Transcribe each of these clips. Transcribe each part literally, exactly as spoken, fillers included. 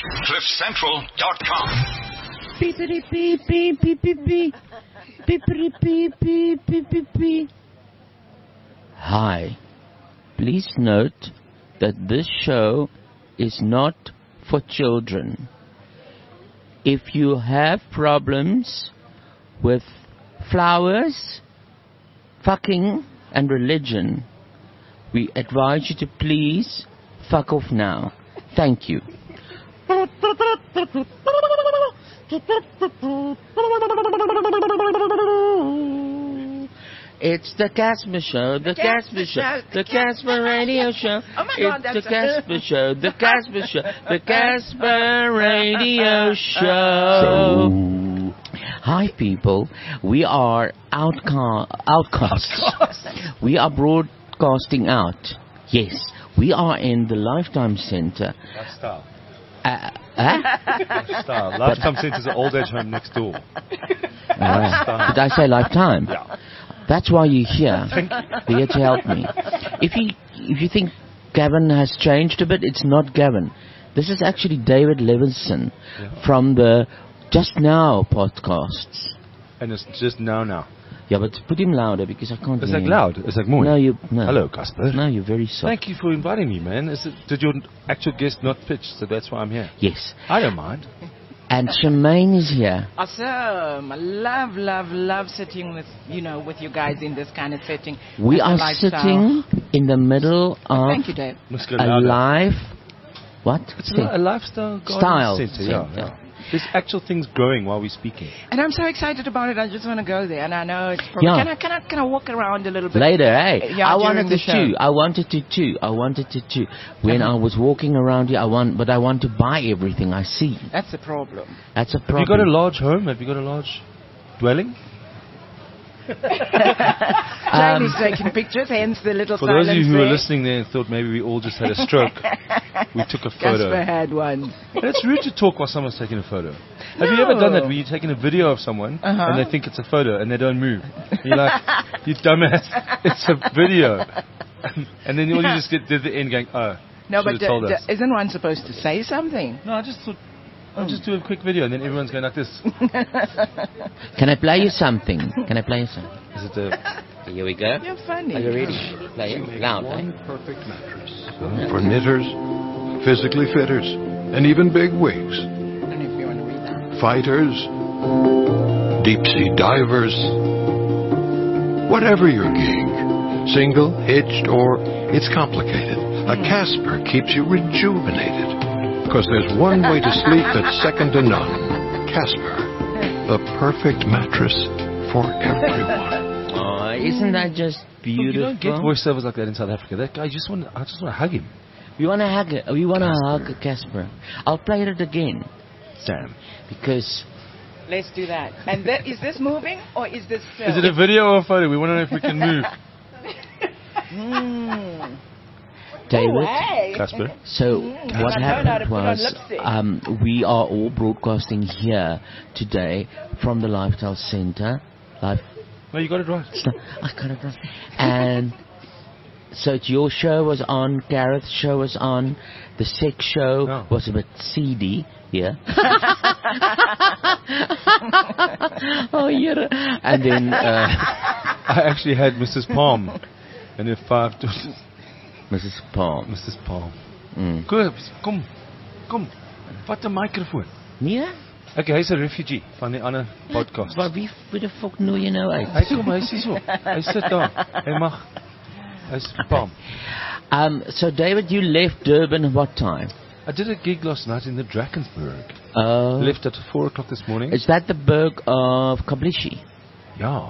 cliff central dot com. Beepity beep beep beep beep beep. Beepity beep beep beep beep beep. Hi. Please note that this show is not for children. If you have problems with flowers, fucking, and religion, we advise you to please fuck off now. Thank you. It's the Casper Show, the Casper Show, the Casper Radio Show. Oh my God, it's the that's Casper Show, the Casper Show, the Casper Radio Show. Hi people, we are outca- outcasts. We are broadcasting out. Yes, we are in the Lifetime Center. Lifestyle. Uh, huh? Lifestyle. Lifetime Centre is an old age home next door. Right. Did I say Lifetime? Yeah. That's why you're here. You're here to help me. If you if you think Gavin has changed a bit, it's not Gavin. This is actually David Levinson Yeah. from the Just Now podcasts. And it's just now now. Yeah, but put him louder because I can't Is hear that him. loud? Is that more? No, you... No. Hello, Casper. No, you're very soft. Thank you for inviting me, man. Is it, did your actual guest not pitch? So that's why I'm here. Yes. I don't mind. And Shemaine is here. Awesome. I love, love, love sitting with, you know, with you guys in this kind of setting. We With the are lifestyle. sitting in the middle of Thank you, Dave. Must go a louder. live... What? It's Thing. a, a lifestyle garden Style center. Yeah, center. yeah. There's actual things growing while we're speaking. And I'm so excited about it. I just want to go there. And I know it's probably... Yeah. Can I, can I, can I walk around a little bit? Later, hey. Yeah, I during wanted the to show. chew. I wanted to chew. I wanted to chew. When I was walking around here, I want, but I want to buy everything I see. That's the problem. That's a Have problem. you got a large home? Have you got a large dwelling? Jamie's taking pictures, hence the little For those of you silence who were there. listening there and thought maybe we all just had a stroke, we took a photo. Casper had one. And it's rude to talk while someone's taking a photo. Have you ever done that where you're taking a video of someone Uh-huh. and they think it's a photo and they don't move? You're like, you dumbass, it's a video. And then all you just get to the end going, oh, No, but should've d- told d- us. isn't one supposed to say something? No, I just thought, I'll just do a quick video and then everyone's going like this. Can I play you something? Can I play you something? Is it a... Here we go. You're funny. Are you ready? Play it loud, eh? One perfect mattress for knitters, physically fitters, and even big wigs. I don't know if you want to read that. Fighters, deep sea divers, whatever your gig, single, hitched, or it's complicated. A Casper keeps you rejuvenated. Because there's one way to sleep that's second to none. Casper, the perfect mattress for everyone. Oh, isn't that just beautiful? You don't get voiceovers like that in South Africa. That guy, just want, I just want to hug him. We want to hug it. We want to hug Casper. I'll play it again. Sam. Because Let's do that. And th- is this moving or is this still? Is it a video or a photo? We want to know if we can move. Mm. David, Oh, hey. Casper. so Mm, what I learned how to happened put on was lipstick. um, we are all broadcasting here today from the Lifestyle Center. Life, No, you got it right. I got it wrong. And so it's your show was on, Gareth's show was on, the sex show Oh. was a bit seedy. Yeah. Oh, yeah. And then uh, I actually had Missus Palm. And if five to Missus Palm. Missus Palm. Mm. Kom, kom, kom. Vat 'n microfoon. Nee? Okay, hy's 'n refugee van die ander podcast. Maar wie wie de fuck nooi je nou uit? Hy kom, hy is so. Hy sit daar. Hy mag. Hy's Palm. Um, so David, you left Durban at what time? I did a gig last night in the Drakensberg. Oh. Left at four o'clock this morning. Is that the burg of Kablishi? Yeah.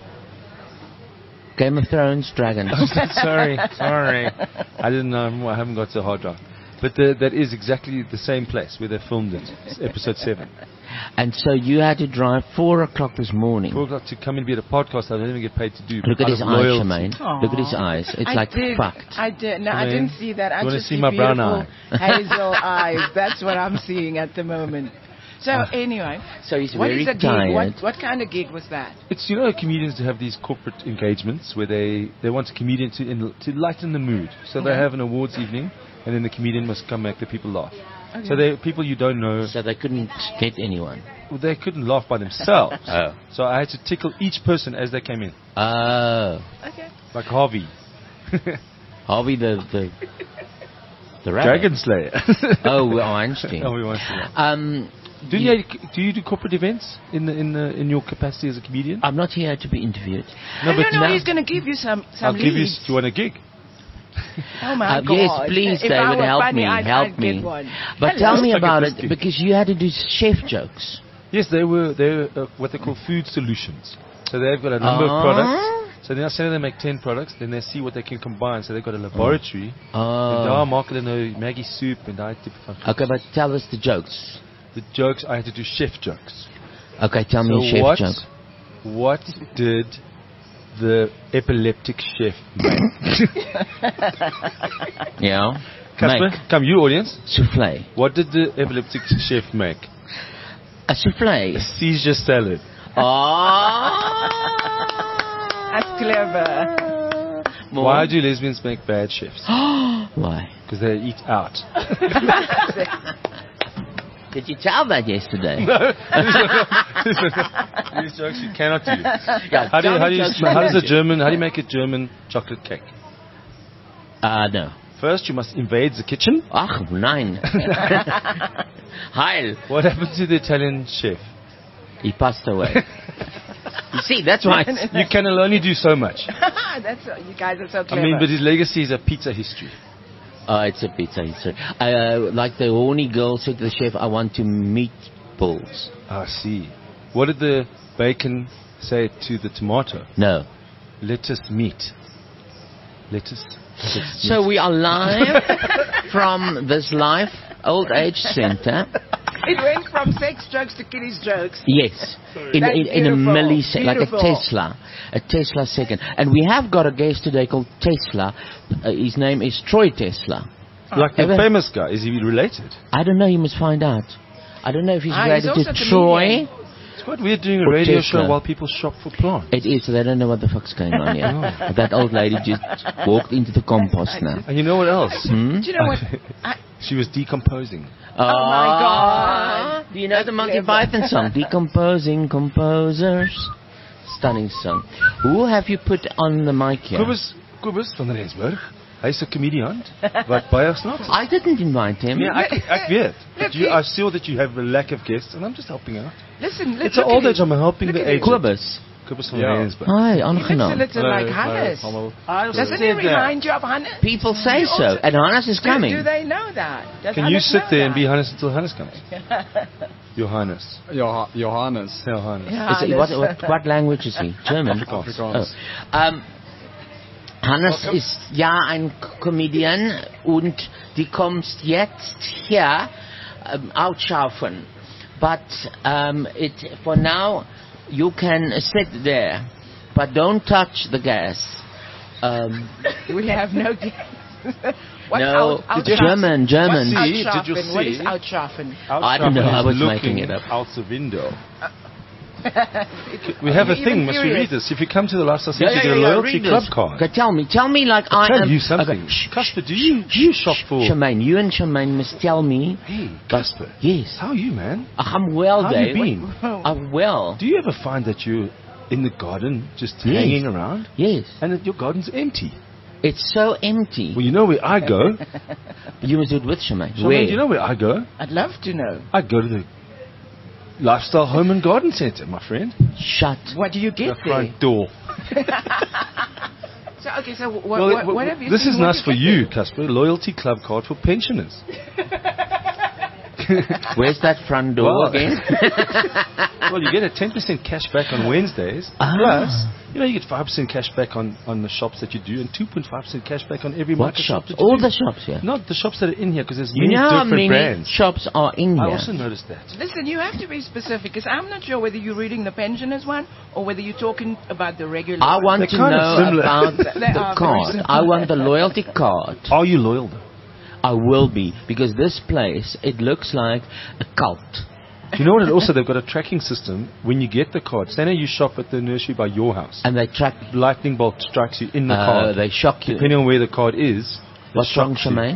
Game of Thrones dragons. sorry, sorry. I didn't know. I haven't got so hard drive. But the, that is exactly the same place where they filmed it. It's episode seven. And so you had to drive four o'clock this morning. Four o'clock to come and be at a podcast I don't even get paid to do. Look at out his of eyes, loyalty. Shemaine. Look at his eyes. It's I like did, fucked. I did. No, I Shemaine, didn't see that. I you wanna just see see my brown beautiful hazel eyes. That's what I'm seeing at the moment. So Ah. anyway, So he's what very is a gig? tired. What, what kind of gig was that? It's, you know, comedians have these corporate engagements where they, they want a comedian to in, to lighten the mood. So they Okay. have an awards evening, and then the comedian must come make the people laugh. Okay. So they're people you don't know. So they couldn't get anyone. Well, they couldn't laugh by themselves. Oh. So I had to tickle each person as they came in. Oh. Okay. Like Harvey. Harvey the the the rabbit. Dragon Slayer. Oh, well, Einstein. Oh, we want to know. Um, Do you, do you do corporate events in the, in the, in your capacity as a comedian? I'm not here to be interviewed. No, no, but no, now- he's going to give you some, some I'll give you. leads. Do you want a gig? Oh, my Uh, God. yes, please, If I David, were help funny, me, I'd, help I'd me. Get one. But Hello. tell me I'll get about this it gig. because you had to do chef jokes. Yes, they were they were uh, what they call food solutions. So they've got a number Ah. of products. So then I say they make ten products. Then they see what they can combine. So they've got a laboratory. And Oh. daar maak hulle nou Maggie soup and daai tipe van. Okay, but tell us the jokes. The jokes I had to do chef jokes. Okay, tell me So a chef what joke. what did the epileptic chef make? Yeah. Casper, Make come you audience. souffle. What did the epileptic chef make? A souffle. Seizure salad. Oh. That's clever. More. Why do lesbians make bad chefs? Why? Because they eat out. Did you tell that yesterday? These jokes you cannot do. Yeah, How do you, tell how me do you, jokes sm- how does a about it. German, how do you make a German chocolate cake? Uh, no. First, you must invade the kitchen. Ach, nein. Heil. What happened to the Italian chef? He passed away. You see, that's why. it's- You can only do so much. That's you guys are so I clever. mean, but his legacy is a pizza history. Oh, it's a pizza. It's a, uh, like the horny girl said to the chef, I want to meatballs. I see. What did the bacon say to the tomato? No. Lettuce meat. Lettuce. lettuce So meat. we are live from this live old age center. It went from sex jokes to kiddies jokes. Yes, in, That's in, in a beautiful. millisecond, like a Beautiful. Tesla, a Tesla second. And we have got a guest today called Tesla. Uh, his name is Troy Tesla. Like the Ever- famous guy. Is he related? I don't know. You must find out. I don't know if he's Ah, he's related also to a Troy. comedian. It's quite weird doing a Or radio Tesla. show while people shop for plants. It is. They don't know what the fuck's going on here. That old lady just walked into the compost now. And you know what else? Hmm? Do you know what? I, She was decomposing. Oh my God. Do you know the Monty Clever. Python song? Decomposing composers. Stunning song. Who have you put on the mic here? Kobus, Kobus van Rensburg. Hy's 'n comedian wat baie snaaks is. I didn't invite him. Nee, ek ek weet. But Look, you, he- I saw that you have a lack of guests and I'm just helping out. listen, let's It's an look old at age, it. I'm helping Look the at it. aged. Kobus. Kobus van Ja. Rensburg. Hi, He looks a aangenaam. little like Hannes. Doesn't he remind you of Hannes? People say You so. also- And Hannes is Do, coming. do they know that? Does Can you Hannes sit know there and that? be Hannes until Hannes comes? Johannes. Jo- Johannes. Ja, Hannes. Yeah, Is it, what, Hannes. what, what language is he? German? Afrikaans. Oh. Um, Hannes ist ja ein Comedian und die kommst jetzt hier um, outschaffen. But um, it, for now, you can sit there, but don't touch the gas. Um, We have no guess. What's no, out, out, German, German. What's See, did you Outschaffen. What is see? outschaffen? I don't know, I was looking making it up. out the window. It's- We have a even thing, must we curious. read this? If you come to the Lifestyle Center, Yeah, you yeah, get a yeah, loyalty read club this. card. Okay, tell me, tell me like I Tell am. you something. Okay, shh, Casper, do you, do you shop for... Shemaine, you and Shemaine must tell me. Hey, but- Casper. Yes. How are you, man? I'm well, How Dave. you been? I'm well. Do you ever find that you're in the garden just Yes. hanging around Yes. and that your garden's empty? It's so empty. Well, you know where I go. You must do it with Shemaine. Charmaine, Where? do you know where I go? I'd love to know. I go to the Lifestyle Home and Garden Center, my friend. Shut. What do you The get there? front door. So, okay, so what, Well, what, it- what have you this seen? is What nice do for get you, there? Casper. Loyalty club card for pensioners. Where's that front door Well- again? Well, you get a ten percent cash back on Wednesdays. Ah. Plus, you know, you get five percent cash back on, on the shops that you do and two point five percent cash back on every What Microshop shops? that you All do. the shops here. Not the shops that are in here, because there's You many know how different many brands. shops are in I here? also noticed that. Listen, you have to be specific, because I'm not sure whether you're reading the pensioners one or whether you're talking about the regular I one. want They're to kind of know similar. about They the are very card. similar. I want the loyalty card. Are you loyal though? I will be, because this place, it looks like a cult. Do you know what? It also, they've got a tracking system. When you get the card, say now you shop at the nursery by your house. And they track, Lightning bolt strikes you in the uh, card. they shock you. Depending on where the card is. it What's wrong, shocks you. Shemaine?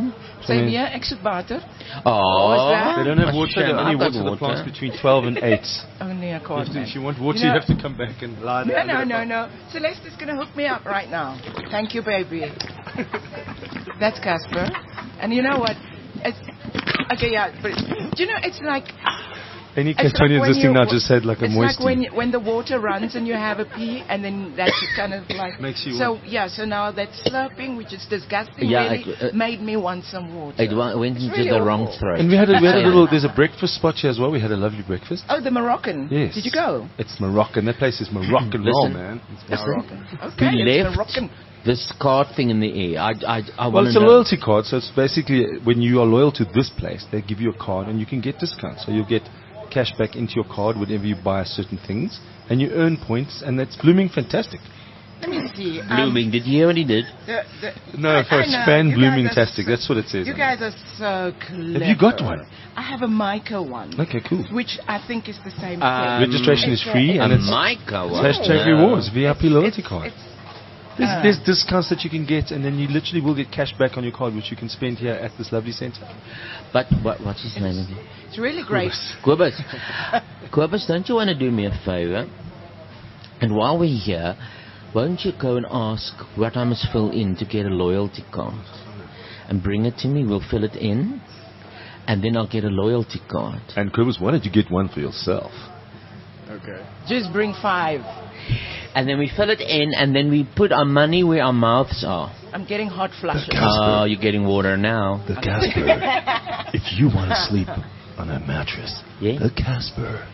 Same here, exit water. Oh, is that? They don't have Oh, water. They shame, only I've got water the water. plants between twelve and eight. Only I If, can't. if you want water, You you, know- have to come back and lie No, there. no, no, no. Celeste is going to hook me up right now. Thank you, baby. That's Casper. And you know what? It's, okay, yeah. But, do you know, it's like... Any It's like Cantonians when listening you- now just had like a It's moisty. like when you- when the water runs and you have a pee, and then that's kind of like Makes you so. want- Yeah, so now that slurping, which is disgusting, Yeah, really it, uh, made me want some water. It wa- went It's into really the wrong awful. throat. And we had a, we had a little. There's a breakfast spot here as well. We had a lovely breakfast. Oh, the Moroccan. Yes. Did you go? It's Moroccan. That place is Moroccan roll, Listen. man. It's Listen. Moroccan. Okay, We it's left Moroccan. this card thing in the air. I, I, I Well, want it's to a know. loyalty card, so it's basically when you are loyal to this place, they give you a card and you can get discounts. So you'll get cash back into your card whenever you buy certain things, and you earn points, and that's blooming fantastic. Let me see. um, Blooming. Did you hear what he did? the, the, No, I- for I a know. span You guys blooming are tastic. so- That's what it says. You on guys are so clever. Have you got one? I have a Mica one. it. Okay, cool. Which I think is the same Um, thing. Registration is It's a- free, it's and A it's Mica one. hashtag No. rewards, V I P loyalty it's- card. it's- There's, Ah. there's discounts that you can get, and then you literally will get cash back on your card, which you can spend here at this lovely centre. But what, what's his name again? It's really great. Quibus. Quibus, don't you want to do me a favor? And while we're here, won't you go and ask what I must fill in to get a loyalty card? And bring it to me, we'll fill it in, and then I'll get a loyalty card. And Quibus, why don't you get one for yourself? Just bring five. And then we fill it in, and then we put our money where our mouths are. I'm getting hot flushes. Casper. Oh, you're getting water now. The Casper. If you want to sleep on a mattress, Yeah? the Casper.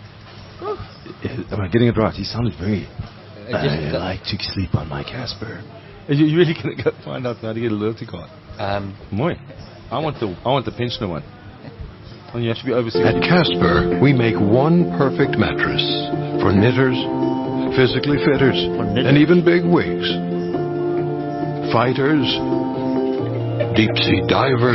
Am I getting it right? He sounded very. I like to sleep on my Casper. Are you really going to go find out how to get a loyalty card? Um, Moi. I want the I want the pensioner one. And you have to be over At sixty. Casper, we make one perfect mattress for knitters, physically fitters, knitters. and even big wigs. Fighters, deep sea divers,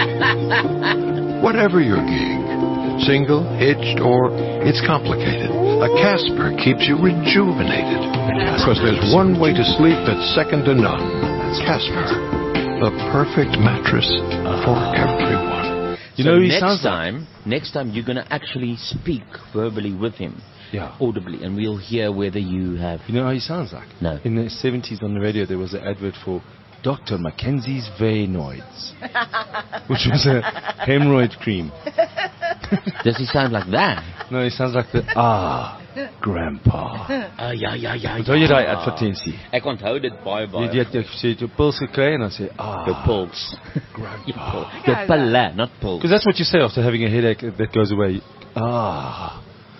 whatever your gig. Single, hitched, or it's complicated. A Casper keeps you rejuvenated. Because there's one way to sleep that's second to none. Casper, the perfect mattress for everyone. You so know, he next sounds like- time, next time you're going to actually speak verbally with him, Yeah. audibly, and we'll hear whether you have. You know how he sounds like? No. In the seventies on the radio, there was an advert for Doctor Mackenzie's Venoids, which was a hemorrhoid cream. Does he sound like that? No, he sounds like the ah, grandpa. Ah, ja, ja, ja. Onthou jy daai advertensie? Ek onthou dit baie baie. Jy het jy sê jy pils gekry en dan sê ah, Jou puls. grandpa. Jou pille, not puls. Because that's what you say after having a headache that goes away. Ah.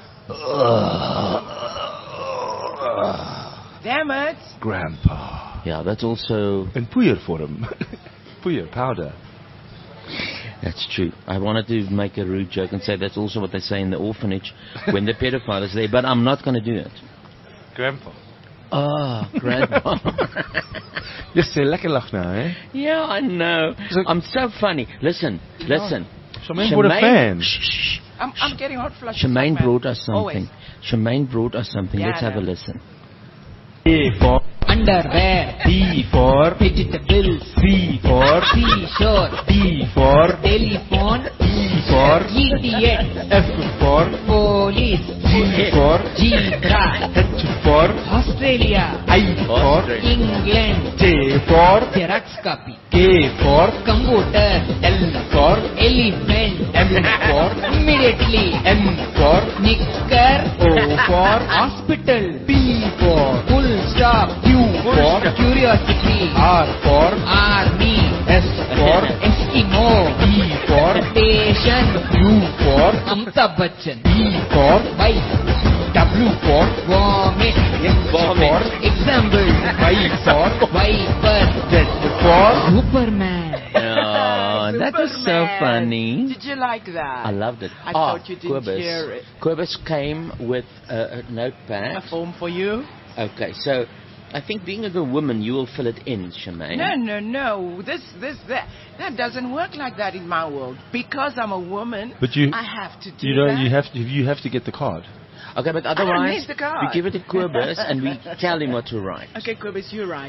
Damn it. Grandpa. Yeah, that's also, En poeier for him. Poeier, powder. that's true. I wanted to make a rude joke and say that's also what they say in the orphanage when the pedophile is there, but I'm not going to do it. Grandpa. Ah, grandpa. Jy sê lekker lag nou, hè? Yeah, I know. So- I'm so funny. Listen, listen. Charmaine wordt een fan. Shh, shh. I'm, I'm getting hot flushes. Charmaine like mad. brought us something. Always. Charmaine brought us something. Yeah, Let's I have a know. listen. A for Underwear. B for Vegetables. C for T-shirt. D for Telephone. E for Idiot. F for Police. G for Zebra. H for Australia. I for England. J for Xerox copy. K for Computer. L for Elephant. M for Immediately. N for Knicker. O for Hospital. P for Full stop. Q for Curiosity. R for Army. S for Eskimo. E for Station. U for Amitabh Bachchan. E for Bike. W for Vomit. X for Example. Y for Viper. Z for Superman. Oh, that was so Superman. funny. Did you like that? I loved it. I Ah, thought you didn't Quibus. hear it. Quibus came with a, a notepad. A form for you? Okay, so I think being a good woman, you will fill it in, Charmaine. No, no, no. This, this, that. That doesn't work like that in my world. Because I'm a woman, But you, I have to do you know, that. you have to, you have to get the card. Okay, but don't otherwise, need the card. we give it to Quibus and we tell him what to write. Okay, Quibus, you're right.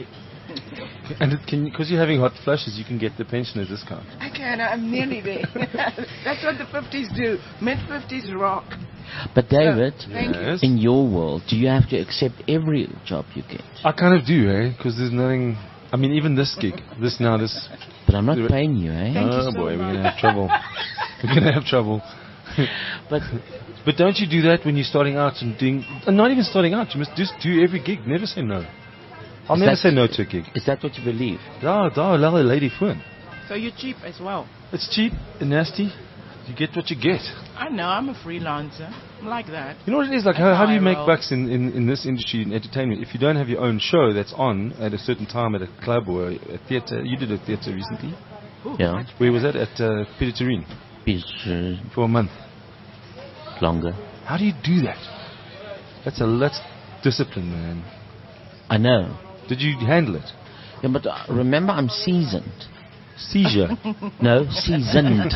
And it can, because you're having hot flushes, you can get the pensioner discount. I can. I'm nearly there. That's what the fifties do. Mid fifties rock. But David, Thank you. Yes. in your world, do you have to accept every job you get? I kind of do, eh? Because there's nothing. I mean, even this gig, this now, this. But I'm not paying you, eh? Thank you oh so boy, we're much. gonna have trouble. We're gonna have trouble. But But don't you do that when you're starting out and doing, and not even starting out. You must just do every gig. Never say no. I'll Is never that- say no to a gig. is that what you believe? Da, da, la, lady phone. So you're cheap as well. It's cheap and nasty. You get what you get. I know. I'm a freelancer. I'm like that. You know what it is? Like, That's how, how how do you I make roll. bucks in, in, in this industry, in entertainment? If you don't have your own show that's on at a certain time at a club or a theatre. You did a theatre recently. Ooh, Yeah. much- Where was that? At uh, Peter Turin Is uh, for a month. longer. How do you do that? That's a that's discipline, man. I know. Did you handle it? Yeah, but uh, remember, I'm seasoned. Seizure. No, seasoned.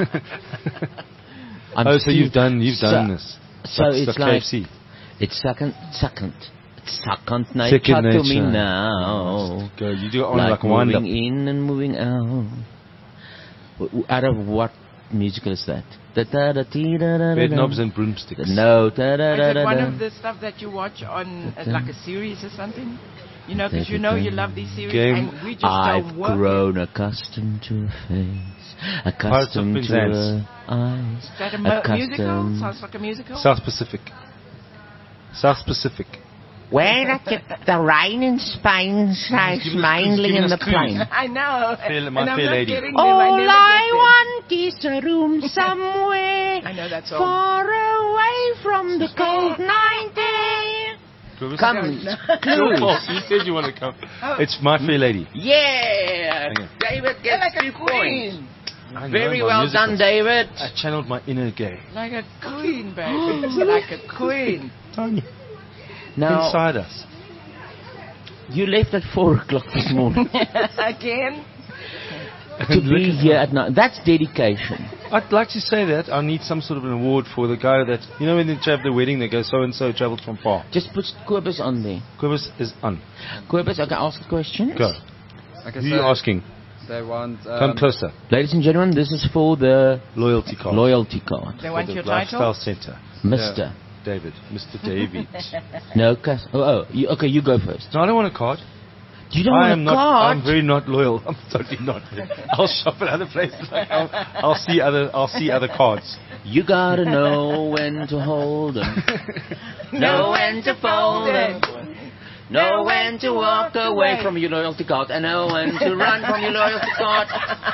I'm oh, so you've sea- done you've so- done this. So Like- it's like like K F C. it's second, second, it's second nature Second to me nature. now. Go. You do it on Like, like, wind up. moving in and moving out. W- w- Out of what musical is that? Da da da dee da da da Bed da. knobs and broomsticks. No, da da da Is da it one da. of the stuff that you watch on uh, Okay. like a series or something? You know, because There's you a know you game. love these series, Game. and we just I've don't work. grown accustomed to a face, Pirates of accustomed to Penzance. her eyes, Is that a mo- musical? accustomed. Sounds like a musical. South Pacific. South Pacific. Where I get the rain in Spain shines Give us- mainly giving in us the clues. plain. I know. Fair- my and I'm fair not lady. getting them. I All never I get them. want is a room somewhere I know that song. far away from the cold night air. Come, Your clues. fault. You said you want to come. Oh. It's My Fair Lady. Yeah, Hang on. David You're gets like two a points. queen. I know Very my well musicals. done, David. I channeled my inner gay. Like a queen, baby. Like a queen. Tanya. Now, Inside us. you left at four o'clock this morning Again? to be here at night. That's dedication. I'd like to say that I need some sort of an award for the guy that, you know, when they have the wedding, they go so and so travelled from far. Just put Kobus on there. Quibus is on. Kobus, I can ask a question. Go. Okay, Who so are you asking? they want. Um, Come closer. Ladies and gentlemen, this is for the Loyalty card. loyalty card. They For want the your Lifestyle title? Centre. Mister David. Mister David. No, cus- oh, oh you, okay, you go first. No, I don't want a card. You don't I want am a not. card? I'm very not loyal. I'm totally not. I'll shop at other places. Like, I'll, I'll see other. I'll see other cards. You gotta know when to hold 'em, know when to fold 'em, know when to walk away from your loyalty card, and know when to run from your loyalty card.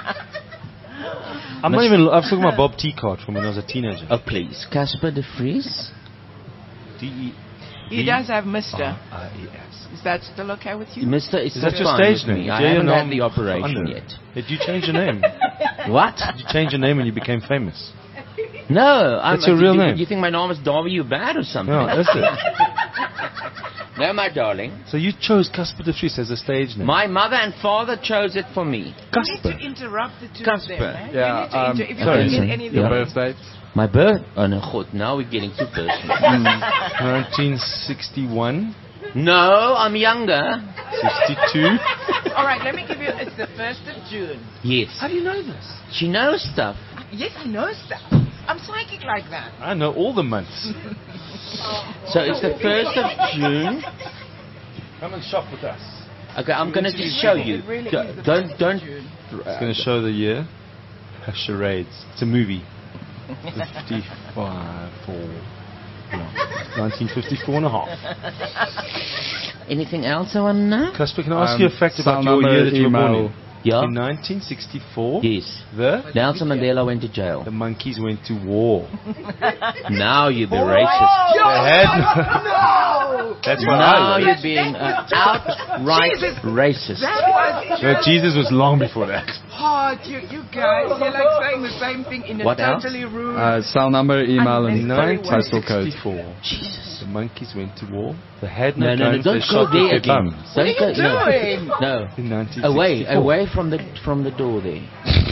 I'm not even. I'm talking about Bob T card from when I was a teenager. Oh, please. Casper de Vries? D E He does have Mister R I E S. Is that still okay with you? Mister is, Is that still your fine stage with name? me. I Jay haven't Nom had the operation Under. yet. Did you change your name? What? Did you change your name when you became famous? No. I'm, That's your real you, name? You think my name is Darby You Bad or something? No, that's it. No, my darling. So you chose Casper de Vries as a stage name. My mother and father chose it for me. You need Casper. to interrupt the two Casper. of them. Eh? Yeah, You need to um, inter- if you sorry, can sir. get any of Your Yeah. them. birth date? My birth? Oh, no, God. Now we're getting too personal. nineteen sixty-one, No, I'm younger. sixty-two. All right, let me give you. It's the first of June. Yes. How do you know this? She knows stuff. Yes, I know stuff. I'm psychic like that. I know all the months. So it's the first of June. Come and shop with us. Okay, I'm going to just show you. It really Do- is the Don't, first of don't. June. It's going to show the year. Charades. It's a movie. fifty-five, four. nineteen fifty-four and a half. Anything else I want to know? Casper, can I ask Um, you a fact about cell your number, year that you were born email. in? Yeah? In nineteen sixty-four, Yes. the Nelson Mandela went to jail. the monkeys went to war. Now you're the racist. They had No! That's what Now I you're read. being uh, outright Jesus. racist. That was No, Jesus was long before that. hard. You, you guys, you're like saying the same thing in a What else? totally rude. Uh, cell number, email, and Unnecessary postal code. nineteen sixty-four, Jesus. the monkeys went to war. They had no, No, no, no, guns. don't they go shot with there their again. thumbs. Don't are you go, no. doing? No. In nineteen sixty-four. Away, away from the from the door there.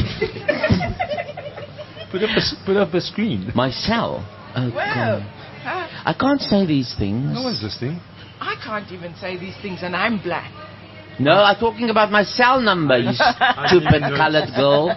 Put up a, s- put up a screen. My cell. Oh, Well, God. huh? I can't say these things. No one's listening. I can't even say these things, and I'm black. No, I'm talking about my cell number, you stupid colored girl.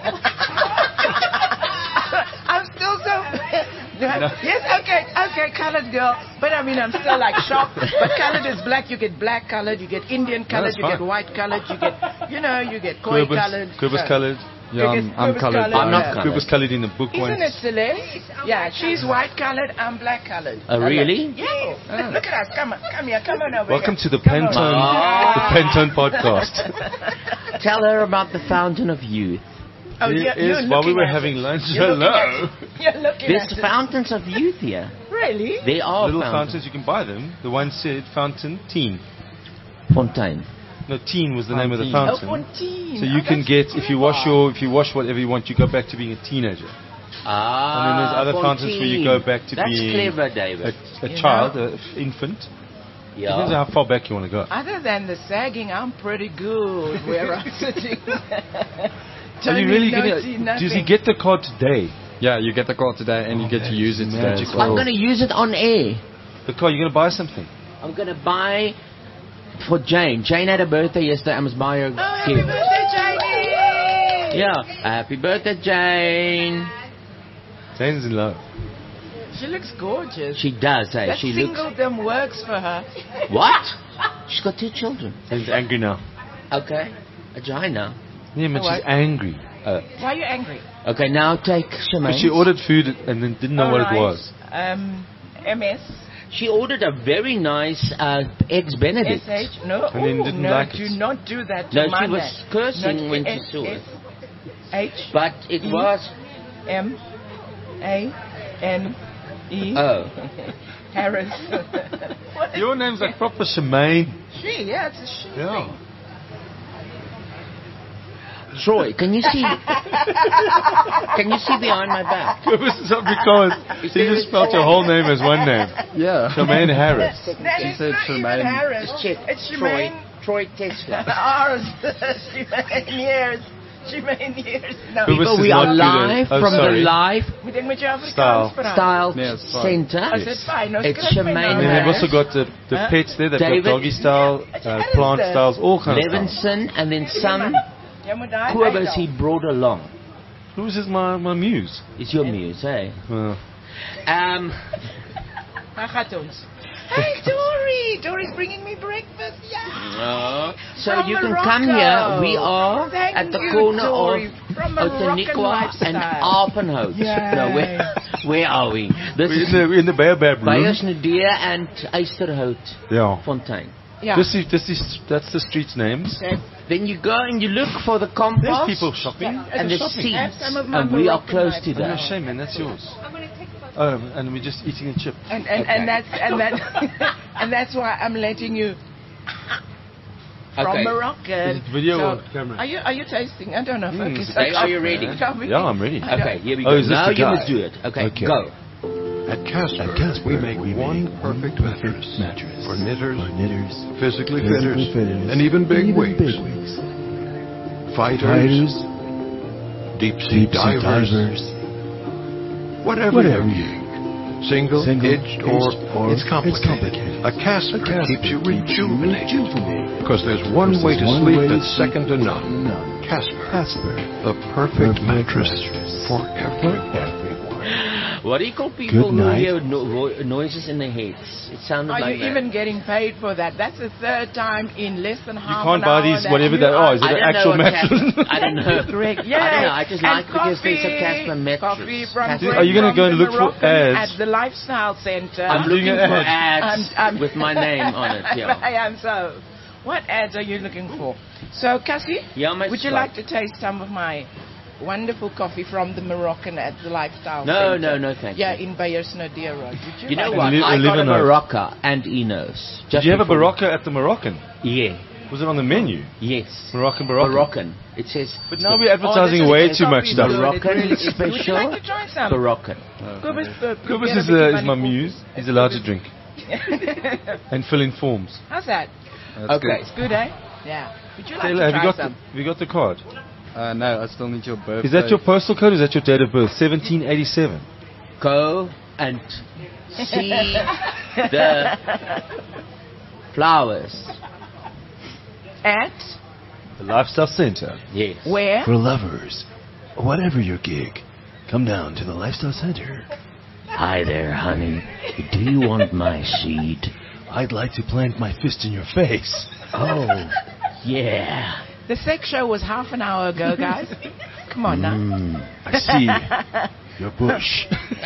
I'm still so. Yes, okay, okay, colored girl. But I mean, I'm still like shocked. But colored is black. You get black colored. You get Indian colored. that's You get fine. white colored. You get, you know, you get koi colored. Kubus so- colored. Yeah, I'm, Because I'm Kubus colored. colored. I'm not colored. Kubus colored in the book Isn't once. it, Celeste? Yeah, she's white colored. I'm black colored. Oh, really? Yes. Look at us. Come on, come here. Come on over Welcome here. to the Come on. Pantone, Ah. the Pantone podcast. Tell her about the Fountain of Youth. Oh, It you're, is you're while we looking were at having it. lunch. You're looking Hello. at it. You're looking There's at it. fountains of youth here. Really? There are Little fountains. fountains, you can buy them. The one said Fountain Teen. Fontaine. No, Teen was the name of the Fountain. Oh, fountain. Fontaine. So you Oh, can that's get, if you wash clever. your, if you wash whatever you want, you go back to being a teenager. Ah, And then there's other fountains where you go back to That's being clever, A, David. a You child, know? an infant. Yeah. Depends on how far back you want to go. Other than the sagging, I'm pretty good where I'm sitting. Are you really gonna, does he get the card today? Yeah, you get the card today and you get to use it today as magical. well. I'm going to use it on air. The card, you're going to buy something. I'm going to buy for Jane. Jane had a birthday yesterday. I must buy her a Oh, happy gift. birthday, Janie! Yeah. Happy birthday, Jane. Jane's in love. She looks gorgeous. She does, eh? that She looks... singledom works for her. What? She's got two children. Jane's angry now. Okay. Vagina. Yeah, but Oh, she's what? angry. Uh, Why are you angry? Okay, now take Shemaine. but she ordered food and then didn't know All what right. it was. Um, M S. She ordered a very nice uh, eggs Benedict. S H. No, And then ooh, didn't no, like do it. not do that to No, my she was man. cursing Not when she S- saw it. S- H But it E. was... M A N E Oh. Harris. What is Your name's like proper Shemaine. she? Yeah, it's a she. Yeah. Troy, can you see... can you see behind my back? This is because she just spelled your whole name as one name. Yeah. Shemaine Harris. That She is said not even Tremaine. Harris. Check. It's Troy. Tremaine. Troy Tesla. Ours. Tremaine years. Tremaine years. No. Who was- People, is we not are good at- live oh, from sorry. the live Met jy met jou Style. Afrikaans praat? style Yeah, it's fine. center. Is it fine? Nou, It's skryf my Shemaine naam And then they've weg. also got the, the Huh? pets there. They've David? got doggy style, It's uh, Harris plant there. styles, all kinds of styles. Levinson, and then some Jy moet daai Kobus uithaal. he brought along. Who's is my, my muse? It's your muse, eh? Uh, Um, Waar gaat ons? Hey, Dory! Dory's bringing me breakfast. Yeah. so From you can Morocco. come here. We are Thank at the you, corner Dory. of From Moroccan Otaniqua and lifestyle. Alpenhout. Yay. No, where, where are we? This we're, in is the, we're in the Baobab room. Beiersnedier and Eysterhout Yeah. Fontaine. Yeah. This is, this is, that's the street's names. Then you go and you look for the compost. There's people shopping. and the shopping. I have seeds. some of my And we are Moroccan close to life. Oh, no that. shame, man. That's yours. Oh, and we're just eating a chip. And and, and that's and that and that's why I'm letting you from Okay. Moroccan. Is it video So, or camera? Are you are you tasting? I don't know. Mm, Focus. Say, are you ready? Tell me. Yeah, I'm ready. I don't- Okay, here we Oh, go. is this Now the you guy? must do it. Okay, Okay. go. At Casper, At Casper, we make we one make perfect one mattress, mattress for knitters, for knitters, physically, physically fitters, fitters, and even big even wigs, big wigs, fighters, fighters, deep sea deep sea divers, divers, whatever, whatever you you single, single, hitched, or, hitched, or it's complicated. it's complicated. A Casper, A Casper keeps you keeps you rejuvenated. rejuvenated. Because there's one Because way there's to one sleep way to that's sleep second to none. none. Casper, Casper, the perfect, perfect mattress, mattress for for everyone. everyone. What do you call people Good who night. hear no- vo- noises in their heads? It sounded Are like you that. even getting paid for that? That's the third time in less than You half can't an buy hour these, that whatever you they are. Is it I an don't know actual what's mattress? happening. I don't know. Correct. I Yeah. don't know. I just And like because there's a coffee, Casper mattress. Coffee from Casper- Greg Are you gonna from go and the look for Moroccan ads? at the Lifestyle Center? I'm doing looking an for ad. ads I'm- I'm- with my name on it. Yeah. I am so. What ads are you looking for? So, Cassie, Yeah, my would you strike. like to taste some of my wonderful coffee from the Moroccan at the Lifestyle No, Center? no, no, thank yeah, you. in Beyersnodere Road. Would you, You know like what? Li- I got a Livino. Barocca and Enos. Did you have a before- Barocca at the Moroccan? Yeah. Was it on the menu? Yes. Moroccan Barocca. Moroccan. It says. But now we're advertising Oh, this is way the too much coffee stuff. good. Moroccan It really is. Would you special. like to try some? Moroccan. Kubus, uh, Kubus get a is, bit uh, of is my money for- muse. He's allowed to drink and fill in forms. How's that? That's Okay. It's good, eh? Yeah. Would you like Taylor, to have try you got the, some? have you got the card? good. Uh, no, I still need your birthday. Is that your postal code or is that your date of birth? seventeen eighty-seven. Go and see the flowers. At The Lifestyle Center. Yes. where? For lovers, whatever your gig, come down to the Lifestyle Center. Hi there, honey. Do you want my seed? I'd like to plant my fist in your face. Oh, yeah. The sex show was half an hour ago, guys. Come on now. Mm, I see your bush.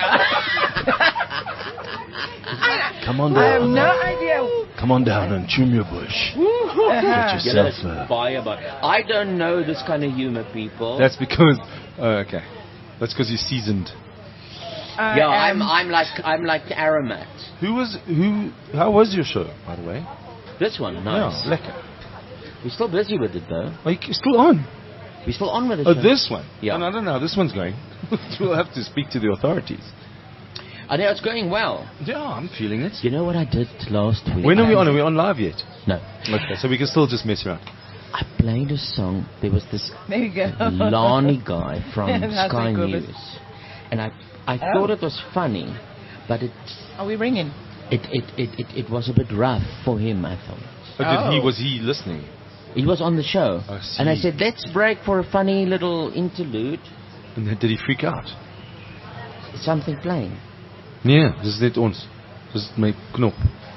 Come on I have down. no idea. Come on down and trim your bush. Get yourself a... Fire, but I don't know this kind of humor, people. That's because. Oh, okay. That's because you're seasoned. I yeah, I'm am- I'm like I'm like Aramat. Who was who? How was your show, by the way? This one, nice. Yeah, lekker. We're still busy with it though. Are you still on? We're still on with it. Oh, this one. Yeah. And I don't know how this one's going. We'll have to speak to the authorities. I know it's going well. Yeah, I'm feeling it. You know what I did last week? When are we I- on? Are we on live yet? No. Okay, so we can still just mess around. I played a song. There was this There you go. Lani guy from That's Sky a good News, and I I Oh. thought it was funny, but it Are we ringing? it, it, it, it it was a bit rough for him. I thought But did he Oh. was he listening? he was on the show, I see. and I said, "Let's break for a funny little interlude. And then did he freak out? Something playing." Nee, dis net ons. Dis my knop.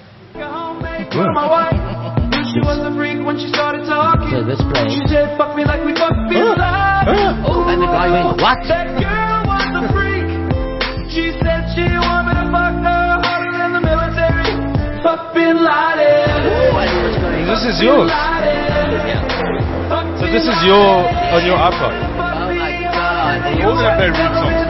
So this playing. Oh, And the guy went, "What?" This is yours. So this is your on your iPod. Oh my God! We're all gonna play root songs.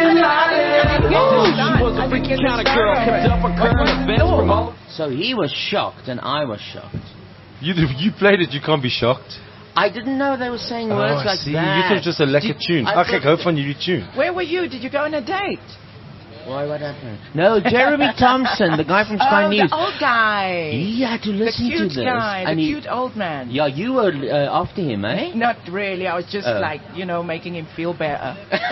So he was shocked, and I was shocked. You you played it. You can't be shocked. I didn't know they were saying words Oh, I like see. that. You thought it was just a lekker Did- tune. I Ag ek thought- hou van jullie tune. Where were you? Did you go on a date? Why? What happened? No, Jeremy Thompson, the guy from Sky oh, News. the old guy. He had to The listen cute to this. guy. The and he, cute old man. Yeah, you were uh, after him, eh? Not really. I was just Oh. like, you know, making him feel better.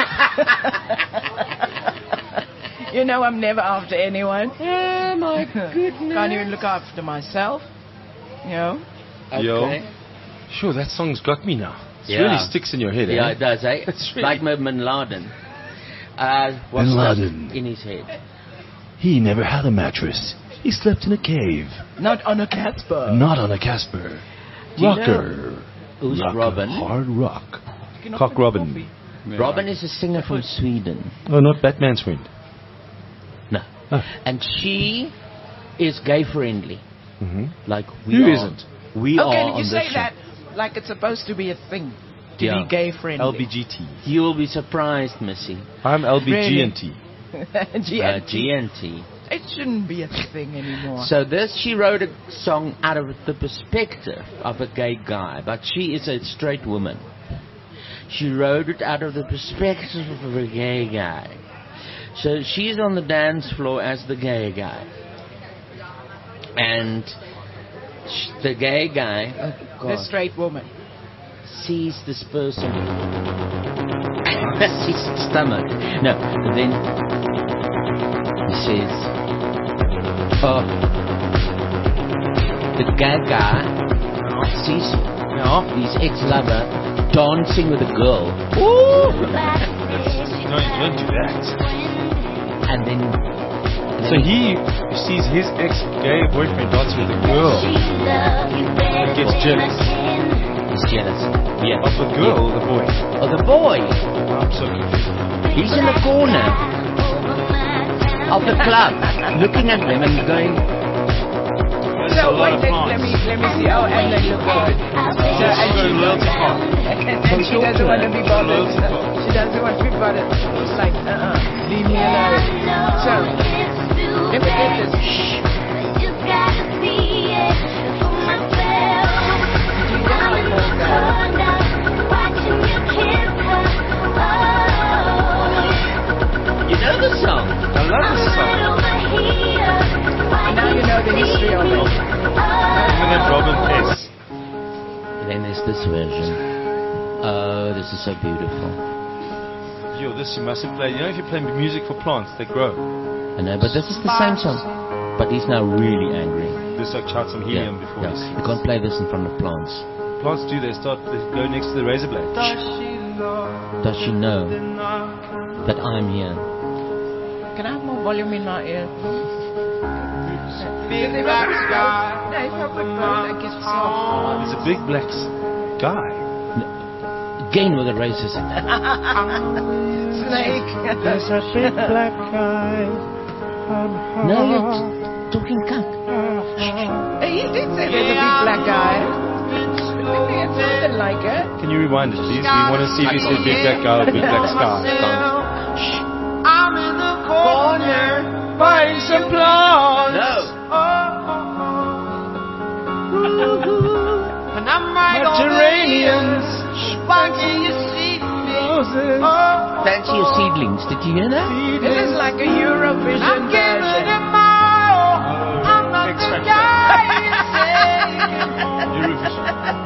You know, I'm never after anyone. Oh my goodness. Can't even look after myself. You know? Okay. Sure, that song's got me now. It Yeah. really sticks in your head, Yeah, eh? it does, eh? It's really- Like my Bin Laden. Uh, what's Bin that Laden. in his head? He never had a mattress. He slept in a cave. Not on a Casper. Not on a Casper. Do you Rocker. Who's Rocker. Robin? Hard rock. Cock Robin. Robin is a singer from Sweden. Oh, not Batman's friend. No. Oh. And she is gay friendly. Mm-hmm. Like we Who are. isn't? We Okay, are did on you this say show. that like it's supposed to be a thing? To Yeah. be gay friendly. L B G T. You will be surprised, Missy. I'm L B G Really? N T. G Uh, N T. G N T. It shouldn't be a thing anymore. So this, she wrote a song out of the perspective of a gay guy, but she is a straight woman. She wrote it out of the perspective of a gay guy. So she's on the dance floor as the gay guy. And sh- the gay guy, oh the God, straight woman. sees this person. Sees his stomach. No, and then he says, oh, the gay guy sees his ex-lover dancing with a girl. No, you don't do that. And then, and So then he sees his ex-gay boyfriend dancing with a girl and gets jealous. he's jealous. Yeah. Of the girl or the boy? Oh, the boy. I'm so confused. He's in the corner of the club, looking at them and going, That's a So lot wait, of let, France. let me let me see. Oh, and they look good. So, and she, loyalty card. and she doesn't want to be bothered. She doesn't want to be bothered. It's like, uh-uh, leave me alone. So, let me get this. you know the song? I love this song. Now you know the history of it. Even if Robin S. And then there's this version. Oh, this is so beautiful. Yo, this you mustn't play. You know, if you play music for plants, they grow. I know, but this is the same song. But he's now really angry. this like shout some helium Yeah, before yeah. he You sleeps. can't play this in front of plants. Plants do, they start, they go next to the razor blade. Does she know that I'm here? Can I have more volume in my ear? Big black sky. No, if I put both, I get so hard. There's a big black s- guy. Again with the racism. Snake. There's a big black guy. No, you're t- talking cuck. He did say there's a big black guy. But maybe it sounded like it. Can you rewind it, please? We want to see if he said big black guy or big black sky. I'm in the corner buying some plants. No. And I'm right on geraniums. Why can you see me? Fancy your seedlings. Did you hear that? This is like a Eurovision I'm giving version. it my all. I'm not X the Factor. guy you say. Eurovision.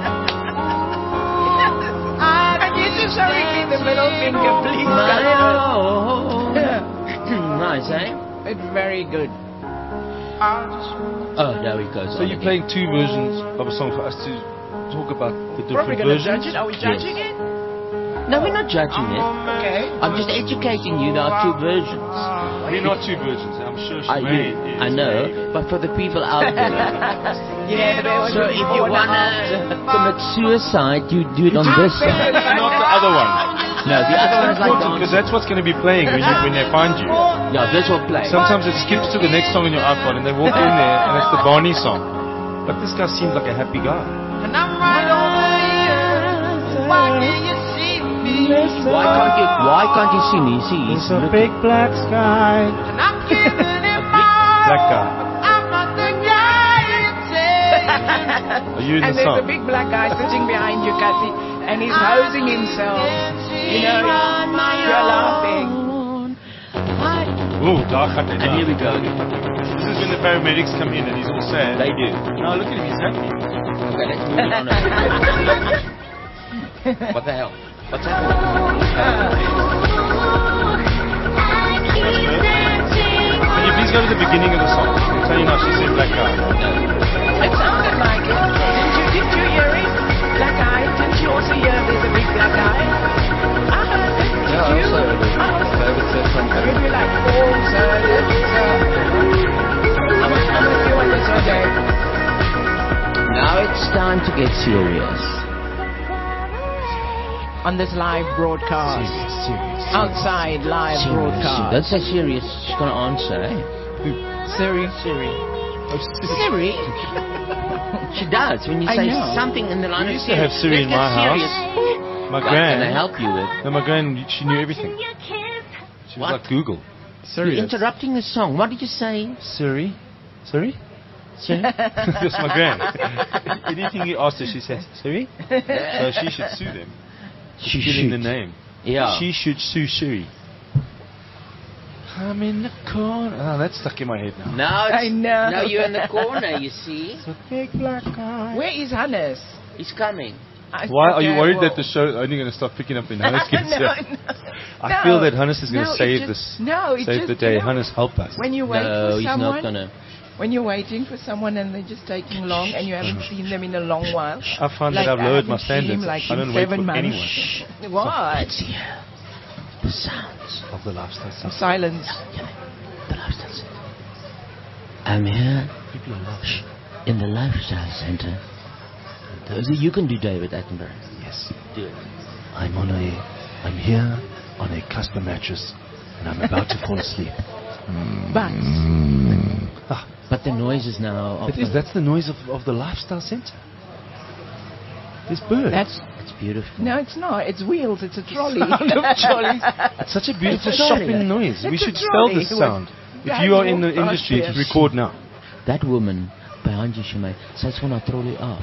And you just showing me the middle finger, please. Oh. Nice, eh? It's very good. Oh, there we go. So you're playing two versions of a song for us to talk about the Probably different going to judge versions? it. Are we judging it? No, we're not judging it. Okay. I'm just educating you. There are two versions. We're not two versions. I'm sure I, Shemaine you, is. I know, but for the people out there. Yeah, there was So if you wanna commit suicide, you do it on this side. Not the other one. No, the other one is like Because dancing. that's what's going to be playing when, you, when they find you. Yeah, this will play. Sometimes it skips to the next song in your iPod and they walk in there and it's the Barney song. But this guy seems like a happy guy. And I'm right over here. Why can you see me? Why can't you? Why can't you see me? See, he's It's a looking. big black sky. And I'm giving it my Black guy. I'm not the guy you say. Are you in And the there's a song? big black guy sitting behind you, Kathy, and he's housing himself. You know, you're laughing. Ooh, daar gaat hy And here we go. This is when the paramedics come in and he's all sad. They do. No, look at him, he's happy. Okay, let's move it on. What the hell? What's happening? Can you please go to the beginning of the song? I'll tell you now, she said black guy. It sounded like it. Didn't you, didn't you hear it? Black guy. Didn't you also hear there's a big black guy? I heard it. Did Yeah, I you? also heard it. I also David said something. Maybe like Paul heard it. So I'm, I'm with you on this one, Dave. Now it's time to get serious. On this live broadcast. Outside live broadcast. Don't say serious. She's gonna answer. Eh? Siri. Siri. Siri. She does when you I say know. something in the line We of used to have Siri in Let's get my house. serious. My What can I gran, help you with? no, my gran, she knew everything. She was What? like Google. You're interrupting the song. What did you say? Siri? Siri? Siri? That's my gran. Anything you ask her, she says, Siri? So she should sue them. She Getting the should. name. Yeah. She should sue Siri. I'm in the corner. Oh, that's stuck in my head now. Now it's, I know. Now you're in the corner, you see. It's a big black guy. Where is Hannes? He's coming. I- Why are you okay, worried well- that the show is only going to start picking up when Hannes gets no, here? no. I No. feel that Hannes is going to No, it save just- this, no, it save just- the day. you know, Hannes, help us. When you wait No, for he's someone, not gonna. when you're waiting for someone and they're just taking long and you haven't seen them in a long while. I find like that I've I lowered my haven't seen him standards. like I in don't wait seven for months. anyone. What? Let's hear the sounds. Of the lifestyle Of system. silence. The lifestyle center. I'm here Shh. in the lifestyle center. You can do David Attenborough. Yes. Do it. I'm on a, I'm here on a Casper mattress, and I'm about to fall asleep. But Ah, But the noise is now. Of It is, that's the noise of, of the lifestyle center. There's birds. that's It's beautiful. no, it's not. It's wheels. It's a trolley. Sound of trolleys. It's such a beautiful It's a trolley. shopping noise. we It's a should spell trolley this with sound. If guys you are in the walk past industry, there. record now. That woman behind you, Shemay, says when I trolley off.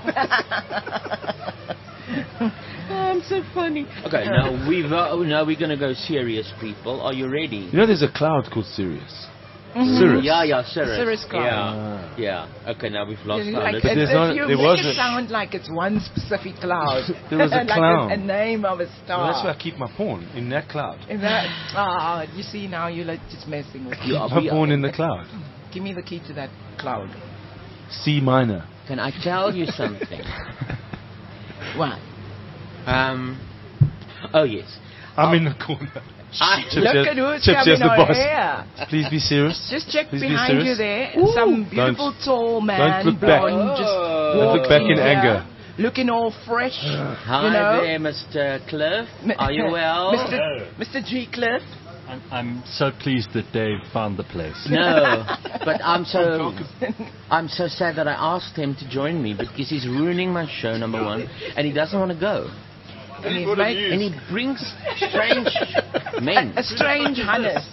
I'm so funny. Okay, now we've uh, now we're gonna go serious, people. Are you ready? You know, there's a cloud called Sirius. Mhm. Cirrus. Yeah, yeah, Cirrus. Cirrus cloud. Yeah, yeah. Okay, now we've lost It's our like, listen. as there's if not- you there make was it a- sound like it's one specific cloud. There was a like clown. A, a name of a star. Well, that's where I keep my porn, in that cloud. Is that? Ah, you see now you're like just messing with You me. are- My we porn are- in the cloud. Give me the key to that cloud. C minor. Can I tell you something? What? Um. Oh yes. I'm Oh. in the corner. I, Chip Look says- at who's Chip coming says the on boss. here. Please be serious. Just check Please be behind you serious. there. Some beautiful Don't- tall man, don't look back. blonde, just Don't look back in walking anger. here, looking all fresh. Hi you know? there, Mister Cliff. Are you well? Mister Mister G. Cliff. I'm, I'm so pleased that Dave found the place. No, but I'm so I'm so sad that I asked him to join me because he's ruining my show, number one, and he doesn't want to go. And he's make, And he brings strange men. a strange Hannes.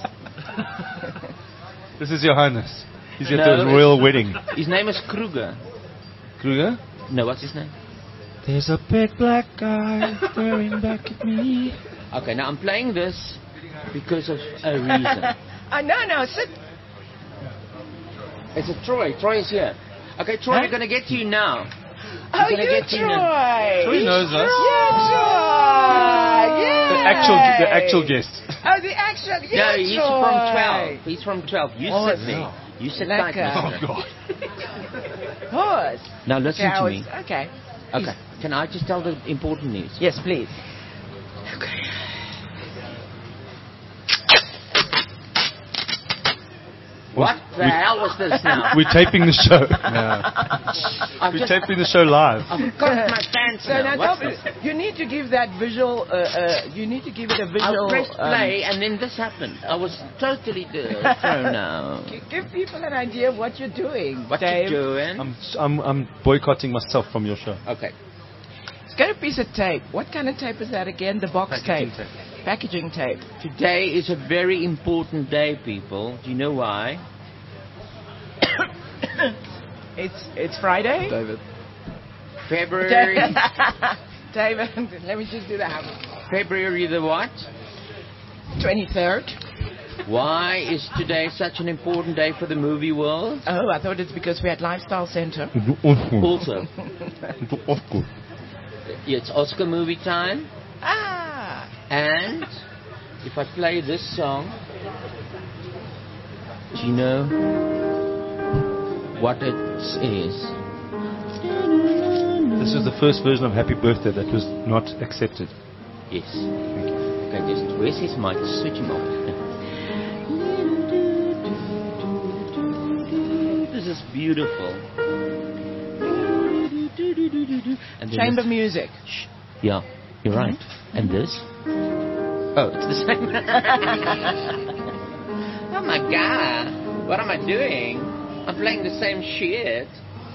This is Johannes. He's at No, the royal wedding. His name is Kruger. Kruger? No, what's his name? There's a big black guy staring back at me. Okay, now I'm playing this because of a reason. Uh, no, no, sit. It's a Troy. Troy is here. Okay, Troy, Huh? we're gonna get to you now. Oh, gonna you get to you now. Troy. Troy knows us. Yeah, Troy. Yeah. The actual, the actual guest. Oh, the actual. No, Yeah, he's Troy. from twelve. He's from twelve. You Oh, sit no. there. You sit tight, Lekker. mister. God. Horse. Now listen Okay, I to was- me. Okay. Okay. Can I just tell the important news? Yes, please. What the hell was this now? We're taping the show. I've We're just, taping the show live. I've got my pants So now. now, What's don't- this? you need to give that visual. Uh, uh, you need to give it a I visual. pressed um, play and then this happened. I was totally uh, thrown out. gi- Give people an idea of what you're doing. What Dave. you doing? I'm, I'm, I'm boycotting myself from your show. Okay. It's got a piece of tape. What kind of tape is that again? The box Packaging tape. tape. Packaging tape. Today is a very important day, people. Do you know why? It's it's Friday. David. February. David, let me just do that. February the what? twenty-third. Why is today such an important day for the movie world? Oh, I thought it's because we had Lifestyle Center. Also, it's Oscar movie time. Ah. And if I play this song, do you know what it is? This was the first version of Happy Birthday that was not accepted. Yes. Okay, just where's his mic? Switch him off. This is beautiful. And then Chamber this- music. Shh. Yeah, you're right. And this? Oh, it's the same. Oh my god. What am I doing? I'm playing the same shit.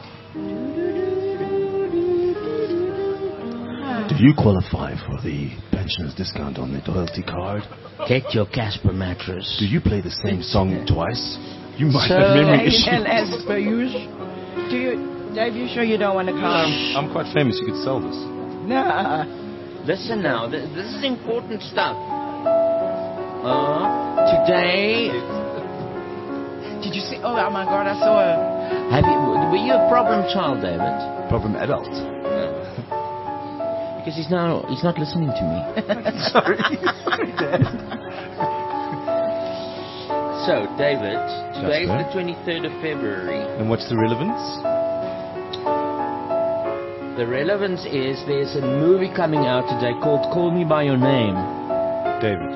Do you qualify for the pensioners discount on the loyalty card? Get your Casper mattress. Do you play the same song twice? You might So- have memory Dave, issues. and as per usual. Do you, Dave, you sure you don't want to come? Um, I'm quite famous. You could sell this. No. Listen now, th- this is important stuff. Uh, today, Did you see? Oh, oh my God, I saw a. have you, were you a problem child, David? Problem adult. Because he's now, he's not listening to me. Sorry. So, David, today is sir. the twenty-third of February. And what's the relevance? The relevance is there's a movie coming out today called Call Me By Your Name. David.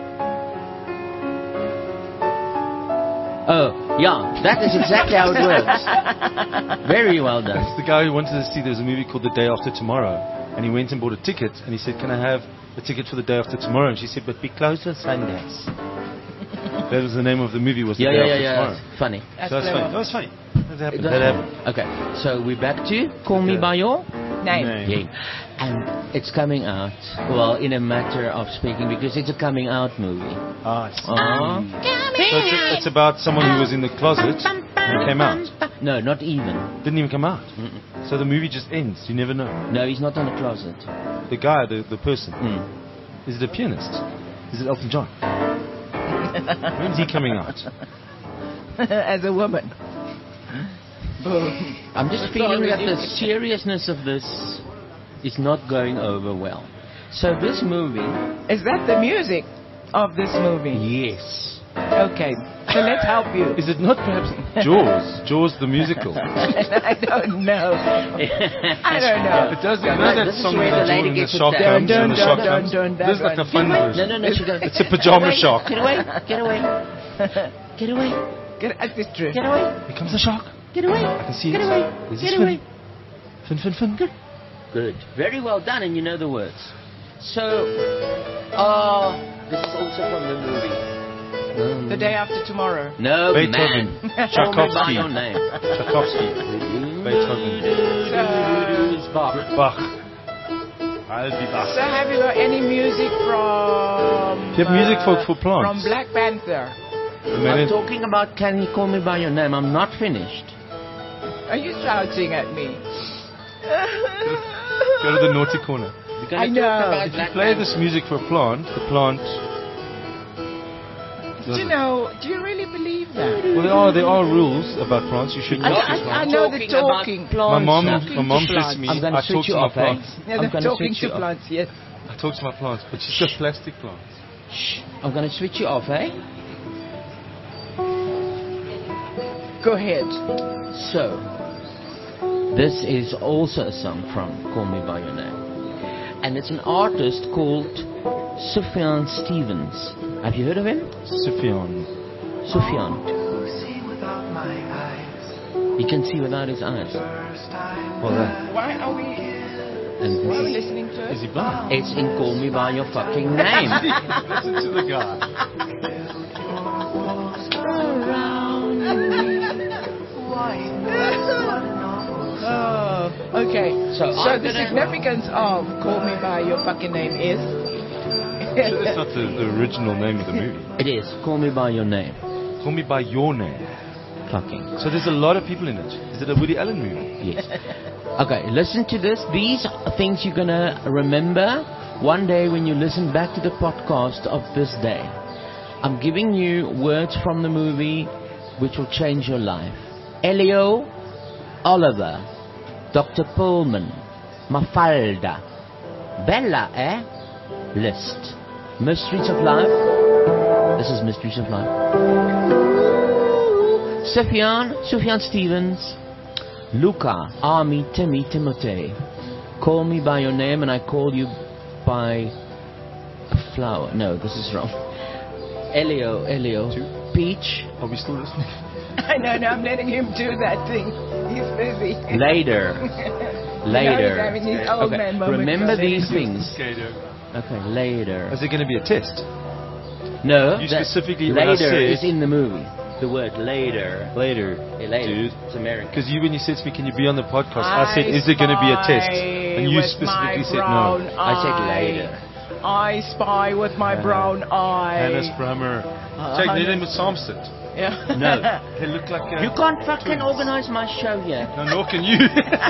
Oh, yeah, that is exactly how it works. Very well done. It's the guy who wanted to see, there was a movie called The Day After Tomorrow. And he went and bought a ticket. And he said, can I have a ticket for The Day After Tomorrow? And she said, but be closed on Sundays. That was the name of the movie, was The Yeah, Day yeah, After yeah, Tomorrow. yeah. Funny. That's So that's clever. funny. That was funny. That happened. It That does- happened. Okay, so we're back to Call Me Okay. By Your Name. Name. Yeah. And it's coming out, well, in a matter of speaking, because it's a coming out movie. Ah, I see. Uh, So it's, it's about someone who was in the closet and came out. no, not even. Didn't even come out. Mm-mm. So the movie just ends. You never know. No, he's not in the closet. The guy, the, the person, Mm. is it a pianist? Is it Elton John? When's he coming out? As a woman. Boom. I'm just feeling that the seriousness of this is not going over well. So this movie, Is that the music of this movie? yes. Okay. So let's help you. Is it not perhaps Jaws? Jaws the musical. I don't know. I don't know. It does. You No, know that this is song where when the lady the gets shark it comes down. and the Dun, shark dun, comes. dun, dun, This is like dun. a fun No, version. no, no, she goes. It's a pajama Get away, shark. Get away, get away, get away, Get at this tree. get away, Here comes the shark. get away, I can see get it. away, There's get his away. fin. Fin, fin, fin. Good. Very well done, and you know the words. So, uh, this is also from the movie. The day after tomorrow. No, Beethoven. man. Call me by Tchaikovsky. your name. Tchaikovsky. Beethoven. So, Bach. Bach. I'll be Bach. so have you got any music from... Do you have music for- uh, for plants? From Black Panther. I'm talking about Can You Call Me By Your Name. I'm not finished. Are you shouting at me? Go to the naughty corner. We're gonna I talk know. about If you Black play Panther. this music for a plant, the plant. Do you know, do you really believe that? Well, there are there are rules about plants. You should I, not. I, I know the talking. My mom, Talking my mom to says to plants. me, I'm gonna I switch talk you to my off, eh? plants. Yeah, I'm they're gonna talking switch to you off. plants, yes. I talk to my plants, but she's got plastic plants. Shh. I'm gonna switch you off, eh? Go ahead. So, this is also a song from Call Me By Your Name. And it's an artist called Sufjan Stevens. Have you heard of him? Sufjan. Sufjan. He can see without his eyes. Well, that. Why are we, And why are we this listening to it? Is he blind? is, it's in Call Me By Your Fucking Name. Listen to the guy. Oh, okay. So So, I'm the gonna- significance of Call Me By Your Fucking Name is... It's not the, the original name of the movie. It is Call Me By Your Name. Call Me By Your Name. Fucking. So there's a lot of people in it. Is it a Woody Allen movie? Yes. Okay, listen to this. These are things you're gonna remember one day when you listen back to the podcast of this day. I'm giving you words from the movie which will change your life. Elio, Oliver, Doctor Pullman, Mafalda, Bella, eh? List. Mysteries of Life. This is Mysteries of Life. Sufjan, Sufjan Stevens. Luca, Army, Timmy, Timothy. Call me by your name and I call you by a flower. No, this is wrong. Elio, Elio. Two. Peach. Are we still listening? I know, no, I'm letting him do that thing. He's busy. Later. Now he's Later. having his old Okay, man moment. remember Let these him do it. things. Okay, later. Is there going to be a test? No, You that- specifically, when I later said- is in the movie. The word later. Later. Yeah, later. Dude. It's American. Because you, when you said to me, can you be on the podcast? I, said, is there going to be a test? And you with specifically my said brown no. I said eye. later. I spy with my brown eye. Hannes Brummer. Uh, Check, Hannes- their name was Samstead. Yeah. No. They look like uh, You can't fucking twins. organize my show here. No, nor can you.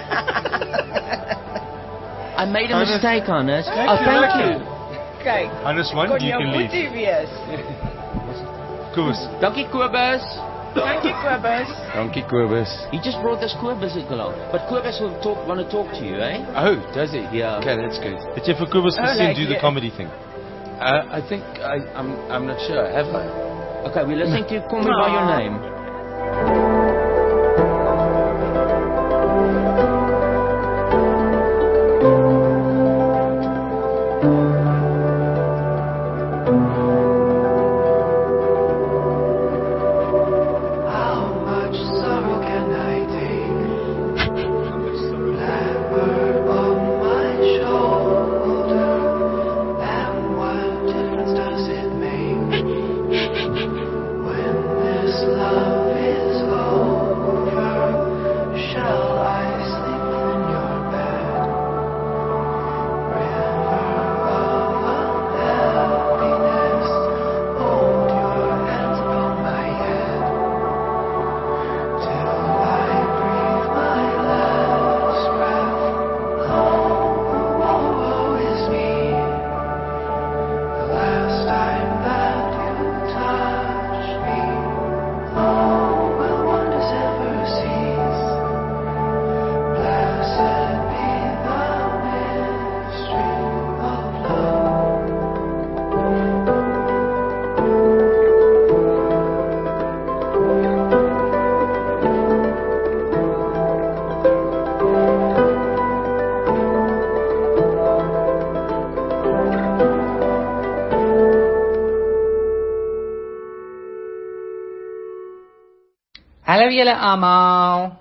I made a Hannes- mistake, Hannes. Thank Oh, you, thank thank you. Kijk. Hannes one, Kon you jou can goed leave. wees. Koos. Dankie, Kobus. Dankie Kobus. Donkey Quibus. He just brought this Kobus along. But Kobus will talk, want to talk to you, eh? Oh, does he? Yeah. Okay, that's good. Het jy vir Koos Oh, gesê like, do the yeah. comedy thing? Uh, I think I, I'm. I'm not sure. Have I? Okay, we're listening to Call Me By Your Name. How much sorrow can I take? That word on my shoulder. And what difference does it make when this love Hallo julle almal.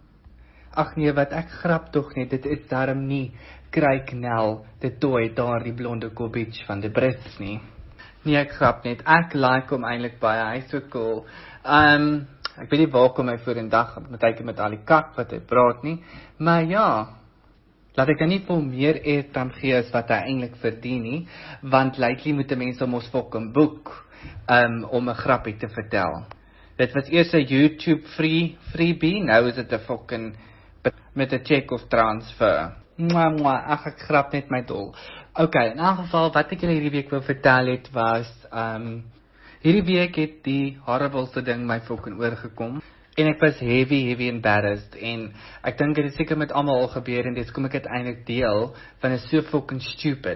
Ag nee, wat ek grap tog net, dit is daarom nie Kruiknel, dit toy daar die blonde kobbage van die Brits nie. Nee, ek grap net. Ek like hom eintlik baie. Hy's so cool. Um ek weet nie waar kom hy voor in dag met hy met al die kak wat hy praat nie, maar ja. Laat ek dan nie vir meer airtime gee as wat hy eintlik verdien nie, want lately moet die mense mos fucking boek um om 'n grappie te vertel. Dit was eers 'n YouTube free freebie, nou is dit 'n fucking met 'n check of transfer. Mwah mwah, ag ek grap net my dol. Okay, in elk geval wat ek julle hierdie week wil vertel het was um hierdie week het die horribelste ding my fucking oorgekom en ek was heavy heavy embarrassed en ek dink dit is seker met almal al gebeur en dis kom ek uiteindelik deel van 'n so fucking stupid.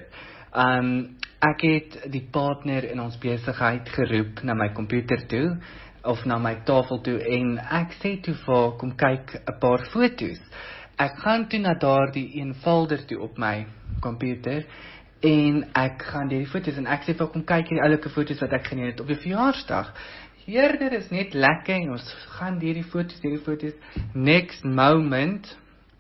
Um ek het die partner in ons besigheid geroep na my komputer toe of na my tafel toe en ek sê toe vir kom kyk 'n paar foto's. Ek gaan toe na daardie een folder toe op my komputer en ek gaan deur die foto's en ek sê vir kom kyk hierdie oulike foto's wat ek geneem het op die verjaarsdag. Heerder is net lekker en ons gaan deur die foto's, deur die foto's. Next moment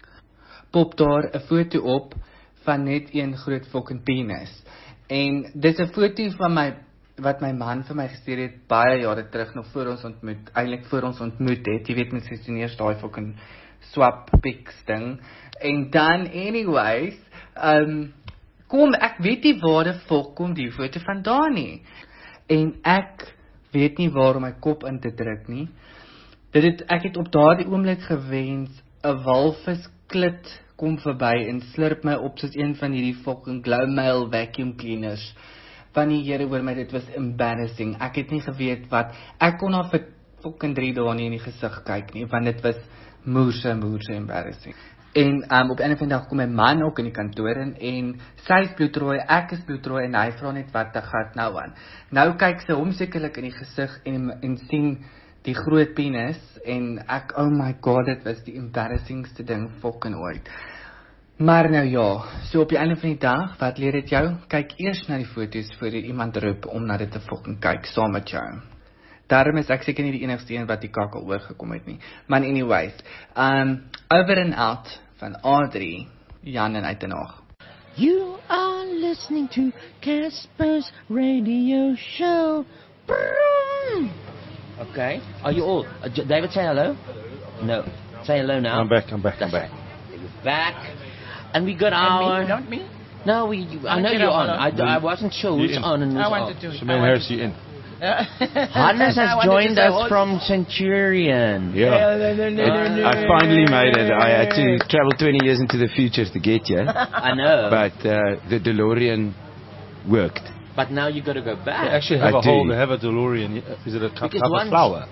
pop daar 'n foto op van net een groot fucking penis. En dis 'n foto van my wat my man vir my gestuur het baie jare terug nog voor ons ontmoet, eintlik voor ons ontmoet het. Jy weet mens is nie eers daai fucking swap pics ding. En dan anyways, um kom ek weet nie waar die fuck kom die foto vandaan nie. En ek weet nie waar om my kop in te druk nie. Dit het ek het op daardie oomblik gewens 'n walvis klit kom verby en slurp my op soos een van hierdie fucking Glowmail vacuum cleaners. Van die Here oor my, dit was embarrassing. Ek het nie geweet wat ek kon haar vir fucking drie dae nie in die gesig kyk nie, want dit was moerse moerse embarrassing. En um, op 'n of ander dag kom my man ook in die kantoor in en sy is bloedrooi, ek is bloedrooi en hy vra net wat te gat nou aan. Nou kyk sy hom sekerlik in die gesig en en sien die groot penis en ek oh my god, dit was die embarrassingste ding fucking ooit. Maar nou ja, so op die einde van die dag, wat leer dit jou? Kyk eers na die foto's voor jy iemand roep om na dit te fucking kyk saam met jou. Daarom is ek seker nie die enigste een wat die kak al oorgekom het nie. Maar anyways, um over and out van Audrey, Jan en Uitenhaag. You are listening to Casper's radio show. Brum. Okay, are you all? Uh, J- David, say hello. No, say hello now. I'm back. I'm back. I'm back. Back, and we got And our. me, not me. No, we. I know get you're on, on. on. I, I wasn't sure who's in. on and who's I off. wanted to. Shemaine Harris, you in? Hannes I has wanted joined to say us what- from Centurion. Yeah. No, no, no, I, no, no. I finally made it. I had to travel twenty years into the future to get here. I know. But uh, the DeLorean worked. But now you got to go back. They actually have I a whole. do. They have a DeLorean. Is it a cup, Because cup of once- flour?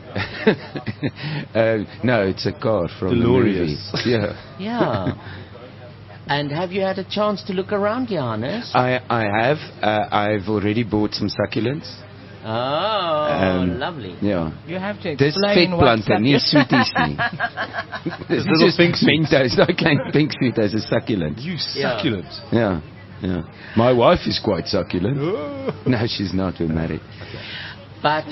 uh, no, it's a car from Delorious. the movie. Yeah. Yeah. And have you had a chance to look around, Johannes? I, I have. Uh, I've already bought some succulents. Oh, Um, lovely. Yeah. You have to Dis explain what's vetplante, nie sweeties nie. Dis little just pink sweets. Mentos, daai klein pink sweeties is succulent. You Yeah. succulent. Yeah. Yeah. My wife is quite succulent. No, she's not. We're married. But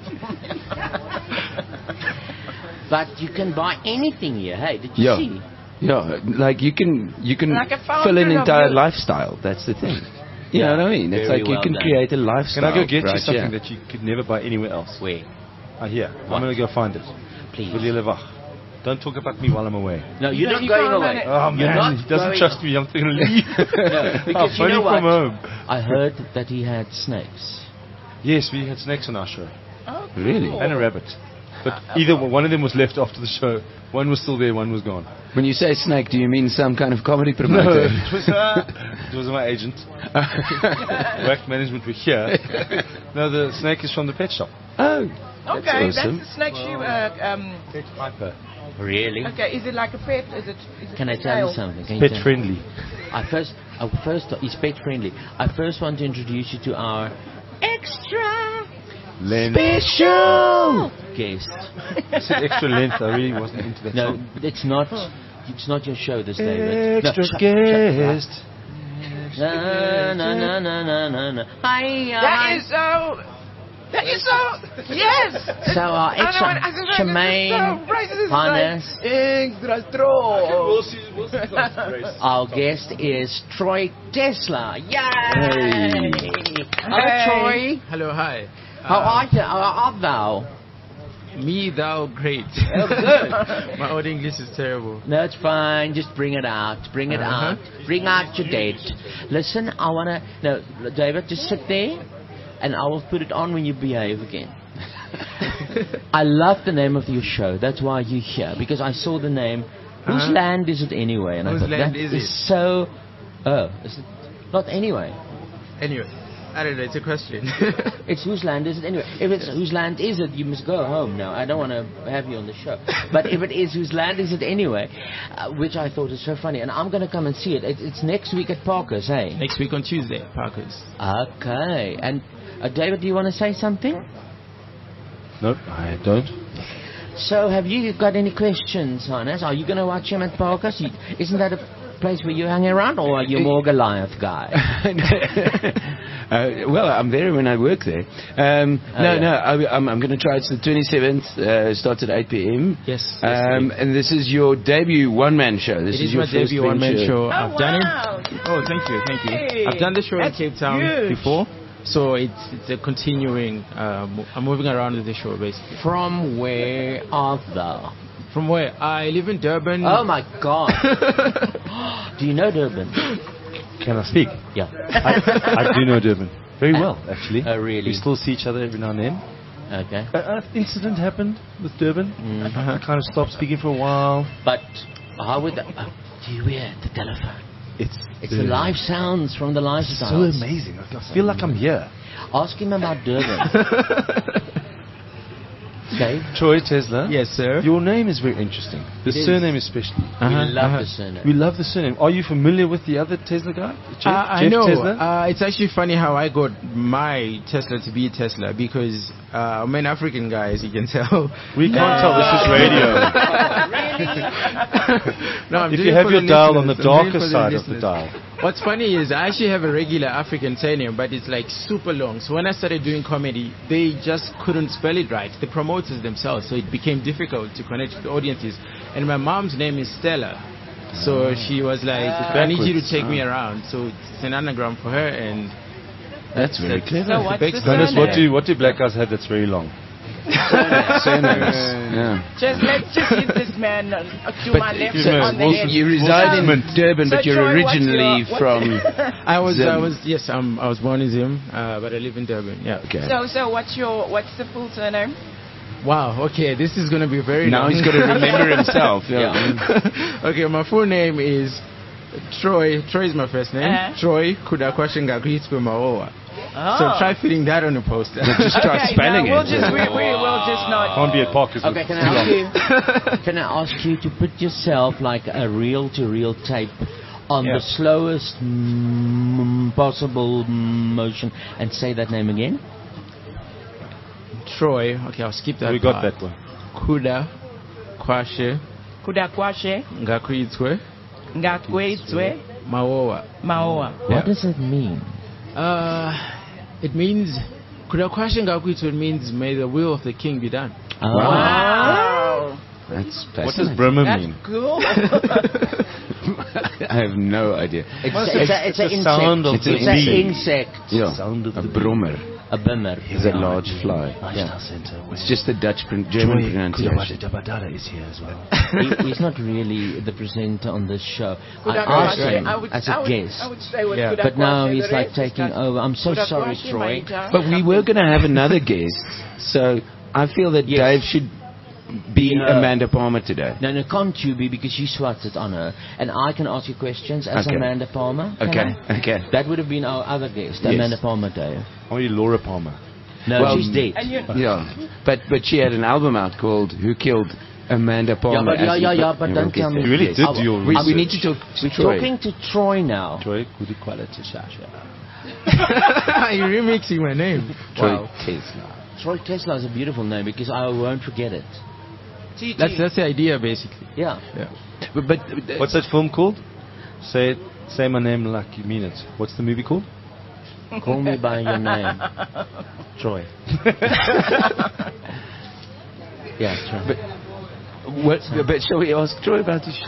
but you can buy anything here. Hey, did you Yeah. see? Yeah, like you can you can Like a fill fountain an of entire youth. lifestyle. That's the thing. You Yeah. know what I mean? It's Very like you well can done. create a Can lifestyle. I go get right you something here. that you could never buy anywhere else? Where? Ah, here. What? I'm going to go find it. Please. Wil jy live? Don't talk about me while I'm away. No, you're You not you going can't away. run it. Oh You're man, not he doesn't going- trust me. I'm going to leave. No, because I'm you know only from what? home. I heard that he had snakes. Yes, we had snakes on our show. Oh, Really? cool. And a rabbit. But either one of them was left after the show. One was still there, one was gone. When you say snake, do you mean some kind of comedy No, promoter? it was, uh, it was my agent. Whack management were here. No, the snake is from the pet shop. Oh, Okay, that's awesome. that's the snake you. Uh, um, Pet Piper. Really? okay, is it like a pet? Is it? Is it Can I for tell you sale? something? Can you Pet tell- friendly. I first, I first, it's pet friendly. I first want to introduce you to our extra Length. special guest. I said extra length. I really wasn't into that No, song. it's not. It's not your show, this David. Extra no, shut- guest. shut- Na na na na na na na. Hi, That is so. That is so. Yes. So our I know extra what- I just- I Jermaine, just- so racist. It's Hannes, like, extra strong. our guest is Troy Tesla. Yay! Hello, Hey. Troy. Hello, hi. How Uh, are you? How art thou? Me, thou, great. Oh, good. My old English is terrible. No, it's fine. Just bring it out. Bring it Uh-huh. out. Bring out your date. Listen, I wanna. No, David, just sit there, and I will put it on when you behave again. I love the name of your show. That's why you're here, because I saw the name. Whose Uh-huh. land is it anyway? And Whose I thought land that is is it? so. Oh, is it not anyway? Anyway, I don't know, it's a question. It's whose land is it anyway? If it's whose land is it, you must go home now. I don't want to have you on the show. But if it is whose land is it anyway, uh, which I thought is so funny, and I'm going to come and see it. it. It's next week at Parker's, hey? Next week on Tuesday, Parker's. Okay. And uh, David, do you want to say something? Nope, I don't. So, have you got any questions, Hannes? Are you going to watch him at Parker's? You- Isn't that a place where you hang around, or are you more Goliath guy? Uh, well, I'm there when I work there. Um, Oh, no, yeah. no, I, I'm, I'm going to try. It's the twenty-seventh. Uh, starts at eight p.m. Yes. Um, and this is your debut one-man show. This It is your my first debut one-man venture. show. Oh, I've done it. wow. Oh, thank you, thank you. Hey, I've done the show in that's Cape Town huge. before, so it's it's a continuing. Uh, mo- I'm moving around with the show basically. From where art thou? From where I live in Durban. Oh my God! Do you know Durban? Can I speak? Yeah. I, I do know Durban very well, actually. Oh, really? We still see each other every now and then. Okay. An incident happened with Durban. Mhm. I kind of stopped speaking for a while. But how would that? Oh, do you hear the telephone? It's It's the live sounds from the lifestyle. so amazing. I feel like I'm here. Ask him about Durban. Okay. Troy Tesla. Yes, sir. Your name is very interesting. The It is. surname especially. We Uh-huh, love uh-huh. the surname. We love the surname. Are you familiar with the other Tesla guy? Jeff, Uh, I Jeff know. Tesla? Uh, it's actually funny how I got my Tesla to be Tesla because uh, I'm an African guy, as you can tell. We can't tell. This is radio. No, I'm If doing you it have for your the dial on the listeners. I'm doing it darker for the side of the listeners. dial. What's funny is I actually have a regular African surname, but it's like super long. So when I started doing comedy, they just couldn't spell it right, the promoters themselves. So it became difficult to connect with the audiences. And my mom's name is Stella. So she was like, I need you to Backwards. take me Ah. around. So it's an anagram for her, and That's very that's- clever. So what's big the surname. Hannes, what surname? do what do black guys have that's very long? Surnames. Yeah. Just let's just hit this man on, uh, to But my left Excuse me, on the Wilson- head. You reside in Wilson- Durban, So but you're Troy, what's originally your- what's- from. I was, I Zim. was, yes, I'm, I was born in Zim, uh, but I live in Durban. Yeah. Okay. So so what's your what's the full surname? Wow. Okay, this is gonna be very. Now long. he's got to remember himself. Yeah. Okay, my full name is Troy. Troy is my first name. Uh-huh. Troy Kudakwashinga Gritwe Maoa. Oh. So try fitting that on a poster. Just try Okay, spelling no, we'll it. just we, we will just not. Can't be at Parker's. Okay, can I ask you? Can I ask you to put yourself like a reel-to-reel tape on Yeah. the slowest mm, possible motion and say that name again? Troy. Okay, I'll skip that. We got part. that one. Kuda Kwashe Kudakwashe Ngakwitwe ngakwetwe Maoa. maoa. What does it mean? Uh, it means Kudakwashe Ngakwitwe means may the will of the king be done. Oh. Wow. That's What does fascinating. Brahma That's mean? cool. I have no idea. It's, What's it's, the- a, it's the an insect. sound of It's the an bee. insect. Yeah. Sound of A the brommer A bimmer. is a large fly. Lifestyle Yeah. Center. where It's just the Dutch pron- German Troy pronunciation. Kudabadada is here as well. he, he's not really the presenter on this show. I Kudakwashe, asked him I would- as I a would- guest. I would stay with Yeah. But now Kudakwashe, he's the like rest is taking not- over. I'm so sorry, Kudakwashe, Troy. Maita. But we were going to have another guest, so I feel that Yes. Dave should be No. Amanda Palmer today. No, no, can't you be, because you swatted on her. And I can ask you questions as Okay. Amanda Palmer. Can Okay, I? okay. That would have been our other guest, Yes. Amanda Palmer, Dave. Are you Laura Palmer? No, Well, she's dead. And you, Yeah, but but she had an album out called "Who Killed Amanda Yeah, Palmer." but, yeah, as yeah, we- yeah, but we don't will get tell me. there. You really Yes. did I- your We, we research. need to talk to We're Troy. talking to Troy now. Troy, good quality, Sasha. You're remixing my name. Troy Wow. Tesla. Troy Tesla is a beautiful name because I won't forget it. T T. That's that's the idea basically. Yeah. Yeah. But, but uh, What's that film called? Say it, say my name like you mean it. What's the movie called? Call me by your name. Troy. Yeah, Troy. But, what, but shall we ask Troy about his show?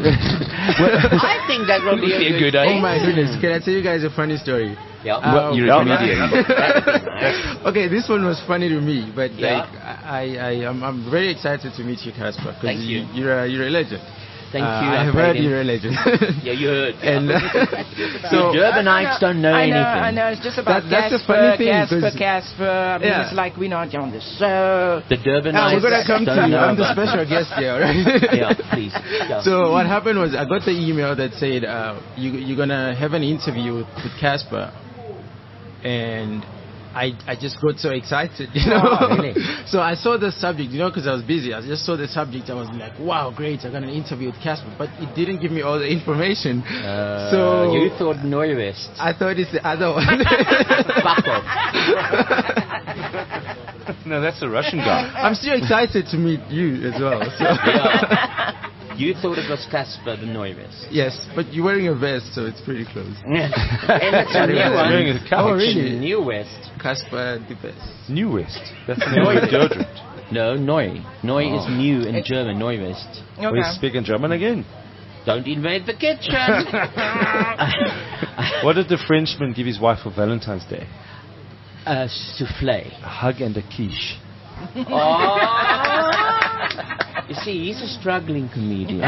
I think that would be a good idea. Oh my goodness, can I tell you guys a funny story? Yeah. Well, you're a comedian. Okay, this one was funny to me, but Yeah. like I, I, I'm, I'm very excited to meet you, Casper, because Thank you. you, you're a, you're a legend. Thank Uh, you. I have played heard him. you're a legend. Yeah, you heard. And uh, So so Durbanites don't know I know, anything. I know. It's just about That- that's the Casper, funny thing, Casper, 'cause- Casper. I mean, Yeah. it's like we're not on the show. The Durbanites Uh, we're gonna come to don't you. know I'm the about special it. guest here, right? Yeah, please. Yeah. So what happened was I got the email that said uh, you, you're gonna have an interview with, with Casper, and I I just got so excited, you know. Oh, really? So I saw the subject, you know, because I was busy. I just saw the subject. I was like, wow, great! I got an interview with Casper, but it didn't give me all the information. Uh, so you thought Neuwest. I thought it's the other one. Fuck off. No, that's a Russian guy. I'm still excited to meet you as well. So. Yeah. You thought it was Casper the Neuwest. Yes, but you're wearing a vest, so it's pretty close. And it's a new one. Wearing a couch. Oh, really? New West. Casper the best. New West. That's the name of the deodorant. No, Neu. Neu Oh. is new in German, Neuwest. We speak in German again. Don't invade the kitchen. What did the Frenchman give his wife for Valentine's Day? A souffle. A hug and a quiche. Oh. You see, he's a struggling comedian.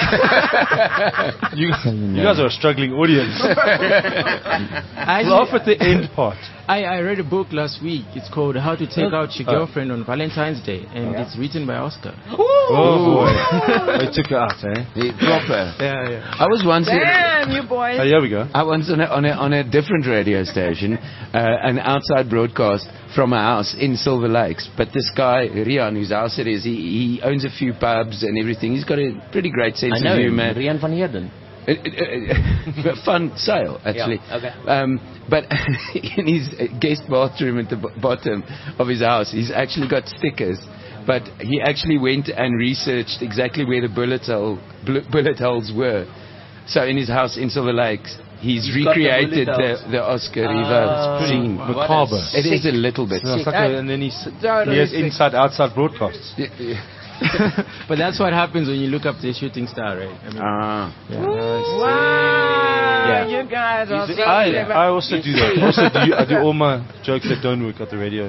you, you guys are a struggling audience. I Laugh at the end part. I, I read a book last week. It's called How to Take Out Your Oh. Girlfriend on Valentine's Day, and Yeah. it's written by Oscar. Oh boy. They took her out, eh? The proper. Yeah, yeah. I was once. Damn, you boys. Oh, here we go. I once on a, on a, on a different radio station, uh, an outside broadcast from a house in Silver Lakes. But this guy, Rian, whose house it is, he, he owns a few pubs and everything. He's got a pretty great sense I know of him, humor. Rian van Heerden. Uh, uh, uh, fun sale, actually. Yeah, okay. Um, but in his uh, guest bathroom at the b- bottom of his house, he's actually got stickers. But he actually went and researched exactly where the bullet, hole, bl- bullet holes were. So in his house in Silver Lakes, he's, He's got the recreated bullet the, holes. the Oscar Ah, River it's pretty scene. macabre. It is a little bit. So it's like a, and then he's, Totally he has sick. inside outside broadcasts. Yeah, yeah. But that's what happens when you look up to a shooting star, right? I mean, Ah. yeah. Wow, Yeah. you guys are so I, clever. I also do that. Also do, I do all my jokes that don't work at the radio.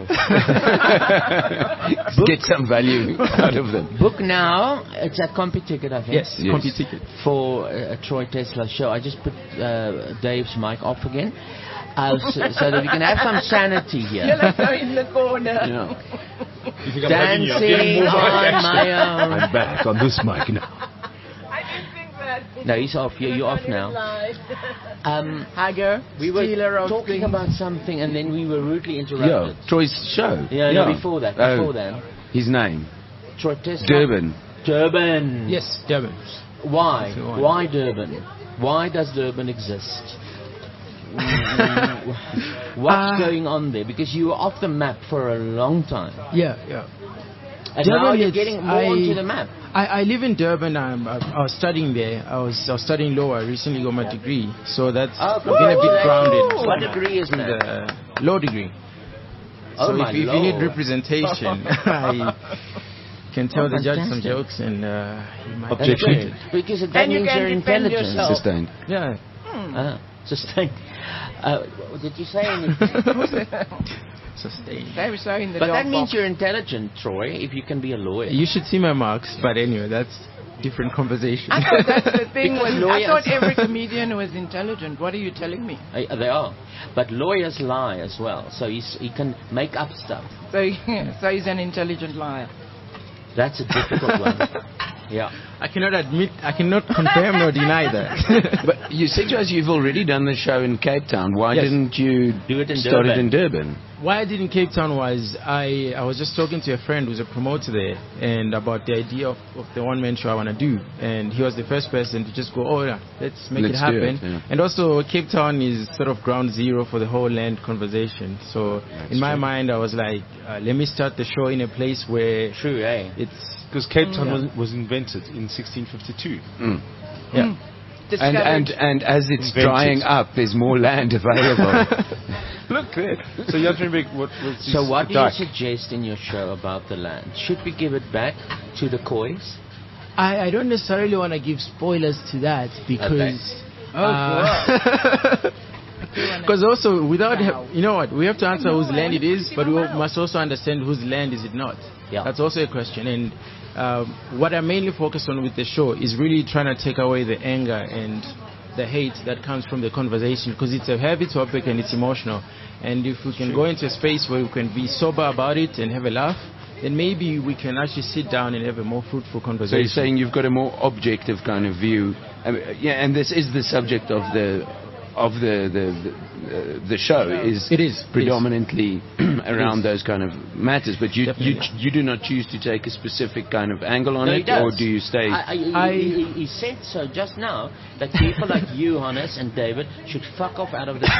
Get some value out of them. Book now. It's at CompuTicket, I think. Yes, Yes. CompuTicket. For uh, a Troy Tesla show. I just put uh, Dave's mic off again. Uh, so, so that we can have some sanity here. You're like so in the corner. Yeah. You think I'm hugging you? I'm getting Dancing more on action. my own. I'm back on this mic now. I didn't think that. No, he's off. You're, you're off now. Um, Hagger, we were stealer of talking things. about something and then we were rudely Yeah, interrupted. Troy's show. Yeah, no, before that. Oh, Before that. his name. Troy Tesla. Durban. Durban. Yes, Devin. Why? That's the one. Why Durban? Why does Durban exist? Mm, What's Uh, going on there? Because you were off the map for a long time. Yeah, yeah. And now Durban you're is- getting more I- onto the map. I, I live in Durban. I'm, I, I was studying there. I was, I was studying law. I recently got my degree, so that's Oh, I've been a bit congratulations. grounded. What degree is In that? the law degree. Oh, so my if, if you need Lord. representation, I can tell Oh, the judge some fantastic. jokes, and uh, he might That's Objection. great. Because it, that And you means can you're defend intelligent. yourself. Sustained. Yeah. Ah, sustained. Uh, did you say anything? Sustained. They were so in the But that dog means box. you're intelligent, Troy, if you can be a lawyer. You should see my marks, but anyway, that's different conversation. I thought that's the thing. Because Was, I lawyers- thought every comedian was intelligent. What are you telling me? Uh, they are. But lawyers lie as well, so he's, he can make up stuff. So, so he's an intelligent liar. That's a difficult one. Yeah. I cannot admit, I cannot confirm nor deny that. But you said to us you've already done the show in Cape Town. Why Yes. didn't you Do it in start it Durban. in Durban? Why I did in Cape Town was I, I was just talking to a friend who's a promoter there and about the idea of, of the one man show I want to do, and he was the first person to just go, oh yeah, let's make Let's it do it, happen. yeah. And also Cape Town is sort of ground zero for the whole land conversation. So in my true. mind I was like, uh, let me start the show in a place where True, eh? it's Because Cape Town Yeah. was, was invented in sixteen fifty-two. Mm. yeah. And, and, and as it's Invented. drying up, there's more land available. Look there. So Jan Trembek, what was his So what do you dike? suggest in your show about the land? Should we give it back to the Khois? I, I don't necessarily want to give spoilers to that because. Okay. Because also, without ha- you know what, we have to answer whose land it is, but we must also understand whose land is it not. Yeah. That's also a question. And um, what I mainly focus on with the show is really trying to take away the anger and the hate that comes from the conversation, because it's a heavy topic and it's emotional. And if we can go into a space where we can be sober about it and have a laugh, then maybe we can actually sit down and have a more fruitful So conversation. you're saying you've got a more objective kind of view. I mean, yeah, and this is the subject of the of the the the, uh, the show is it is predominantly around those kind of matters. But you you Definitely. ch- you do not choose to take a specific kind of angle on No, he it, does. or do you stay? I, I, he, he, he said so just now that people like you, Hannes, and David should fuck off out of the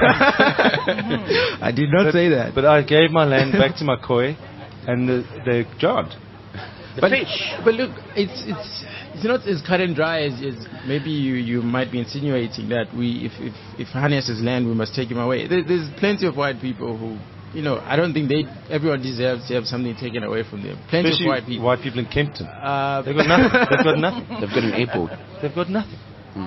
show. I did not But- say that. But I gave my land back to my koi, and the, they jogged. The but, fish. But look, it's it's it's not as cut and dry as, as maybe you, you might be insinuating that we if if if Hannes has land we must take him away. There, there's plenty of white people who, you know, I don't think they everyone deserves to have something taken away from them. Plenty Especially of white people. white people in Kempton. Uh, They've got nothing. They've got nothing. They've got an airport. They've got nothing.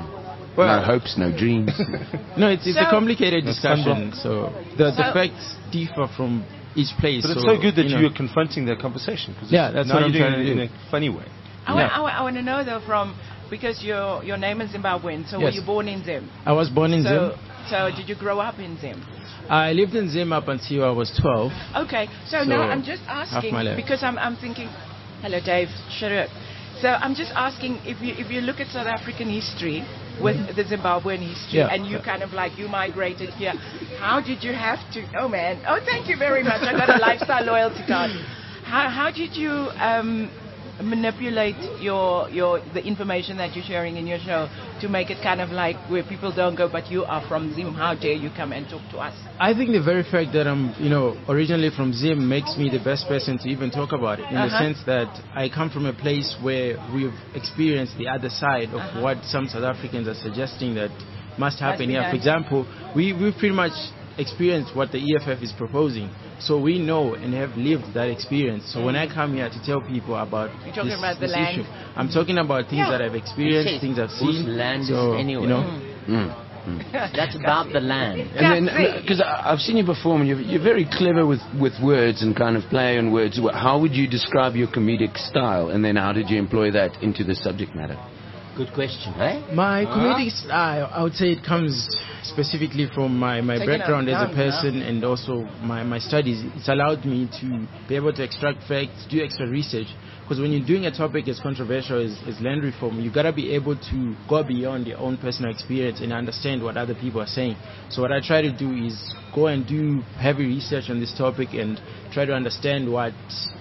no hopes, no dreams. No, it's it's a So- complicated No discussion. So the the So- facts differ from each place. But it's so, so good that you know. you're confronting that conversation. 'cause Yeah, it's- that's now what you're I'm doing trying it to in do. a funny way. I, want, I, want, I want to know though from because your your name is Zimbabwean. So were Yes. you born in Zim? I was born in so, Zim. So did you grow up in Zim? I lived in Zim up until I was twelve. Okay. So, So, now I'm just half asking my life. because I'm I'm thinking. Hello, Dave. Shut up. So I'm just asking if you if you look at South African history with the Zimbabwean history, Yeah. and you kind of like you migrated here. How did you have to? Oh man. Oh, thank you very much. I got a lifestyle loyalty card. How how did you um, manipulate your your the information that you're sharing in your show to make it kind of like where people don't go, but you are from Zim. How dare you come and talk to us? I think the very fact that I'm, you know, originally from Zim makes me the best person to even talk about it, in the Uh-huh. sense that I come from a place where we've experienced the other side of Uh-huh. what some South Africans are suggesting that must happen be here. done. For example, we, we've pretty much experienced what the E F F is proposing. So we know and have lived that experience. So when I come here to tell people about You're talking this, about the this land. issue, I'm talking about things Yeah. that I've experienced, Yes. things I've Whose seen. land is so, it anyway? You know, Mm. That's about the land. And That's then, it. because I've seen you perform, and you're, you're very clever with, with words and kind of play on words. Wh- How would you describe your comedic style, and then how did you employ that into the subject matter? Good question, eh? My comedic style, I would say it comes specifically from my, my Taking background it as a down, person and also my, my studies. It's allowed me to be able to extract facts, do extra research. Because when you're doing a topic as controversial as, as land reform, you got to be able to go beyond your own personal experience and understand what other people are saying. So what I try to do is go and do heavy research on this topic and try to understand what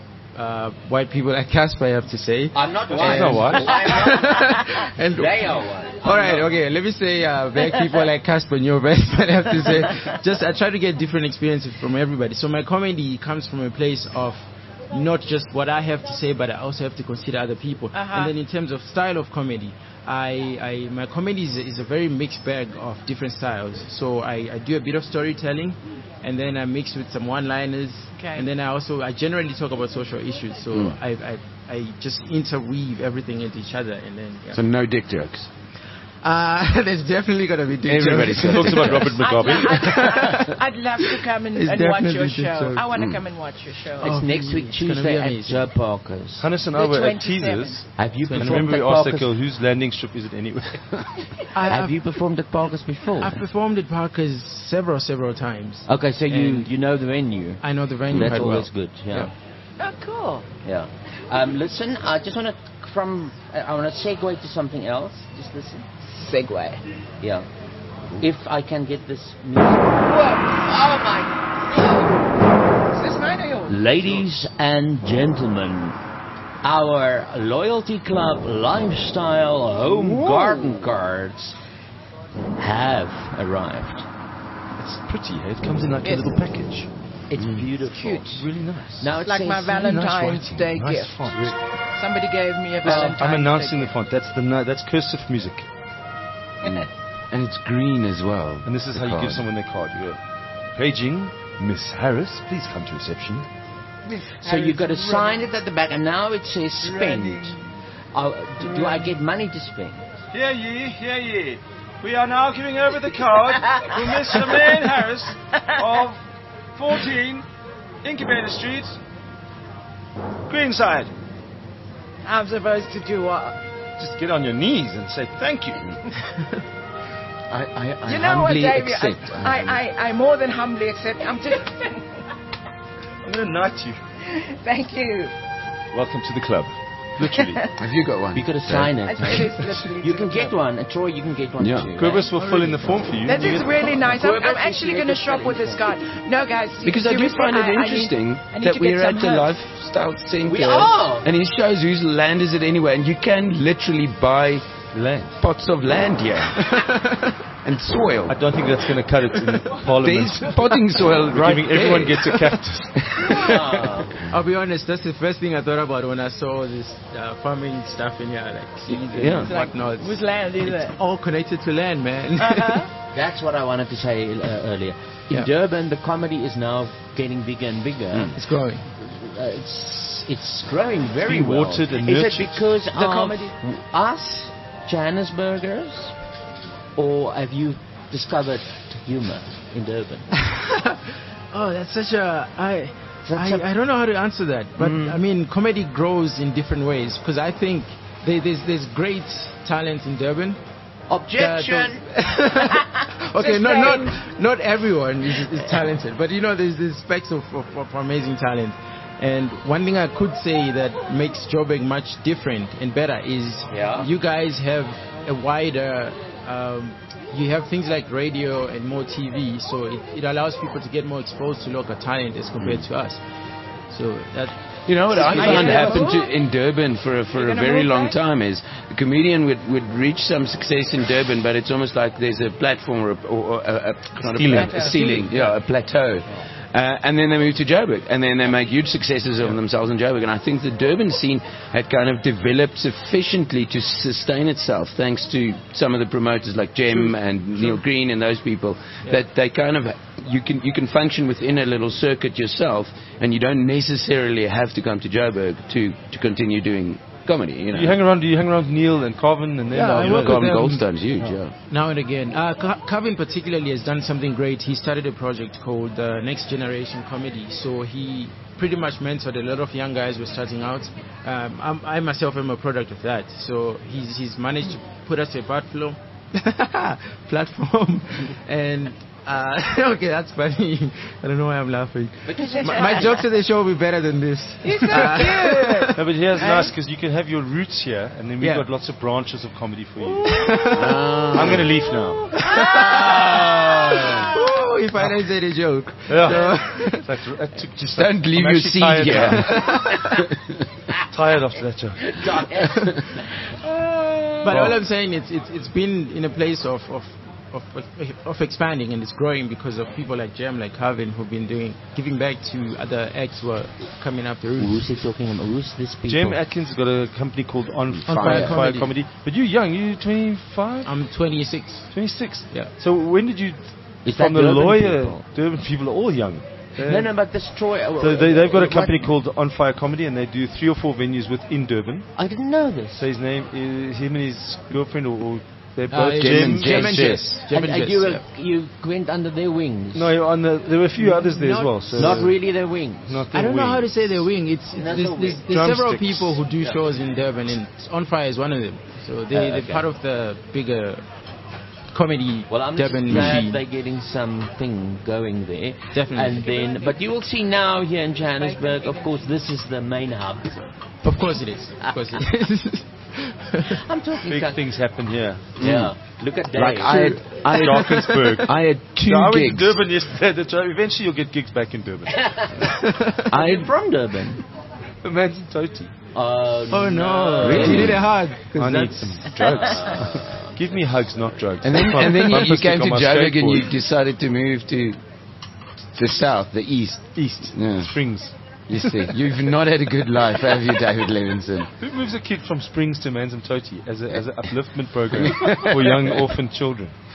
uh, white people like Casper have to say. I'm not He's white. not white. I'm not. And They are white. all right, okay. Let me say, uh, black people like Casper and your best, but I have to say, just I try to get different experiences from everybody. So my comedy comes from a place of not just what I have to say, but I also have to consider other people. Uh-huh. And then in terms of style of comedy, I, I my comedy is, is a very mixed bag of different styles. So I, I do a bit of storytelling, and then I mix with some one-liners, Okay. and then I also I generally talk about social issues. So Mm. I, I I just interweave everything into each other, and then yeah. So no dick jokes. Uh, there's definitely gonna be dick Everybody jokes. talks about Robert Mugabe. I'd, I'd, I'd love to come and, It's and watch definitely your dick show. jokes. I want to Mm. come and watch your show. It's Oh, next week, it's gonna be Tuesday, at amazing. Joe Parker's. Hannes and The I were at twenty-seventh. teasers. Have you And performed remember we at asked that Parker's? girl, whose landing strip is it anyway? I, Have I've, you performed at Parker's before? I've performed at Parker's several, several times. Okay, so you And- you know the venue. I know the venue That's quite always well. good. Yeah. Oh, cool. Yeah. Um, listen, I just want to from I- I want to segue to something else. Just listen. Segway. Yeah. If I can get this music. Oh my. Is this mine or yours? Ladies and gentlemen, our Loyalty Club Lifestyle Home Garden Cards have arrived. It's pretty. eh? It comes in like Yes. a little package. It's beautiful. Cute. It's really nice. Now it Like says my Valentine's nice Day writing. Nice gift. font. Somebody gave me a Valentine's I'm announcing Day the font. That's the no, that's cursive music. gift. And it's green as well. And this is the how you card. give someone their card. You go, Paging Miss Harris, please come to reception. So you got to sign it at the back, and now it says spend. Uh, do, do I get money to spend? Hear ye, hear ye. We are now giving over the card to Mister Maine Harris of fourteen Incubator Street, Greenside. I'm supposed to do what? Just get on your knees and say thank you. I, I, I you know what, humbly David? accept. I, I, I, I more than humbly accept. I'm just. I'm going to knight you. Thank you. Welcome to the club. Literally. Have you got one? You got to sign it. It is literally You can get one. Uh, Troy, you can get one Yeah. too. Quibus will fill in the form for you. That You is get- really nice. I'm, I'm Quibus actually is going to shop with this guy. No, guys. Because I do seriously, find it I- I need- interesting I need that to we're get at some the herbs. lifestyle centre. We are. And it shows whose land is it anyway. And you can literally buy land. pots of land here. And soil. I don't think that's going to cut it in Parliament. There's potting soil We're right giving everyone there. gets a cactus. I'll be honest, that's the first thing I thought about when I saw this uh, farming stuff in here, like seeds and Yeah. whatnot. Whose land is it? All connected to land, man. Uh-huh. That's what I wanted to say uh, earlier. In Yeah. Durban, the comedy is now getting bigger and bigger. It's growing. Uh, it's it's growing very being well. watered and is it nurtured. because The of comedy. us, Johannesburgers, or have you discovered humor in Durban? Oh, that's such a I. That's a- I, I don't know how to answer that, but Mm. I mean, comedy grows in different ways because I think there, there's there's great talent in Durban. Objection. Okay, not not not everyone is, is talented, but you know, there's there's specks of, of, of amazing talent. And one thing I could say that makes Joburg much different and better is Yeah. you guys have a wider. Um, you have things like radio and more T V, so it, it allows people to get more exposed to local talent as compared to us. So that. You know what I Are you found gonna happened move? to, in Durban for a, for You a gonna very move long back? time is the comedian would, would reach some success in Durban, but it's almost like there's a platform or a, or, or a, a, not a, Ceiling. plat- a ceiling, yeah, a plateau. Uh, and then they move to Joburg, and then they make huge successes of themselves in Joburg. And I think the Durban scene had kind of developed sufficiently to sustain itself, thanks to some of the promoters like Jem and Neil Green and those people, that they kind of you can you can function within a little circuit yourself, and you don't necessarily have to come to Joburg to to continue doing comedy. You know, You hang around. Do you hang around with Neil and Carvin and then? Yeah, I you know, work with Carvin them. Goldstone's huge, yeah. Now and again. Uh, Ca- Calvin particularly has done something great. He started a project called uh, Next Generation Comedy. So he pretty much mentored a lot of young guys who are starting out. Um, I'm, I myself am a product of that. So he's, he's managed to put us a platform, platform, and uh, okay, that's funny. I don't know why I'm laughing. My, my jokes at the show will be better than this. He's so cute. No, but here's nice because you can have your roots here, and then we've Yeah. got lots of branches of comedy for you. I'm going to leave now. Ooh, if I didn't say the joke. Yeah. It's like, that took just Don't leave I'm your actually seed tired here. now. Tired after that joke. But Wow. all I'm saying is it's it's been in a place of of, of of expanding, and it's growing because of people like Jem, like Harvin, who've been doing giving back to other acts who are coming up the roots. Who's he talking about? Who's this people? Jem Atkins has got a company called On, On Fire, Fire Fire Comedy. Comedy. But you're young. You're twenty-five? I'm twenty-six. twenty-six? Yeah. So when did you... Is from that the Durban lawyer... people? Durban people are all young. No, no, but this Troy. uh, So they, they've got a what- company called On Fire Comedy, and they do three or four venues within Durban. I didn't know this. So his name is him and his girlfriend, or, or they're Uh, both Jem and Jem Jess. and Jess. Jem And, and uh, Jess, you, yeah. were- you went under their wings. No, on the, there were a few others there not, as well. So not really their wings. Not I their don't know how to wings. say their wing. It's, it's Not there's, the there's, wing. there's several Drumsticks. people who do Yeah. shows in Durban, and On Fire is one of them. So they, Uh, they're okay. part of the bigger comedy Well, I'm just Durban glad machine. they're getting something going there. Definitely. And then, but you will see now here in Johannesburg, of course, this is the main hub. Of course it is. Of course it is. I'm talking Big kind- things happen here. Yeah. Look at that. Like I had, I had, Drakensberg. I had two So I went to gigs. Durban yesterday. That's right. Eventually you'll get gigs back in Durban. I had, from Durban. Imagine Toti. Uh, Oh no! Really? You need a hug. 'cause I need that's- some drugs. Give me hugs, not drugs. and then That's my and then you, bumper you sticker came to on my Joburg and you skateboard. decided to move to the south, the east. East. Yeah. Springs. You see, you've not had a good life, have you, David Levinson? Who moves a kid from Springs to Manzim Toti as a as an upliftment program for young orphan children?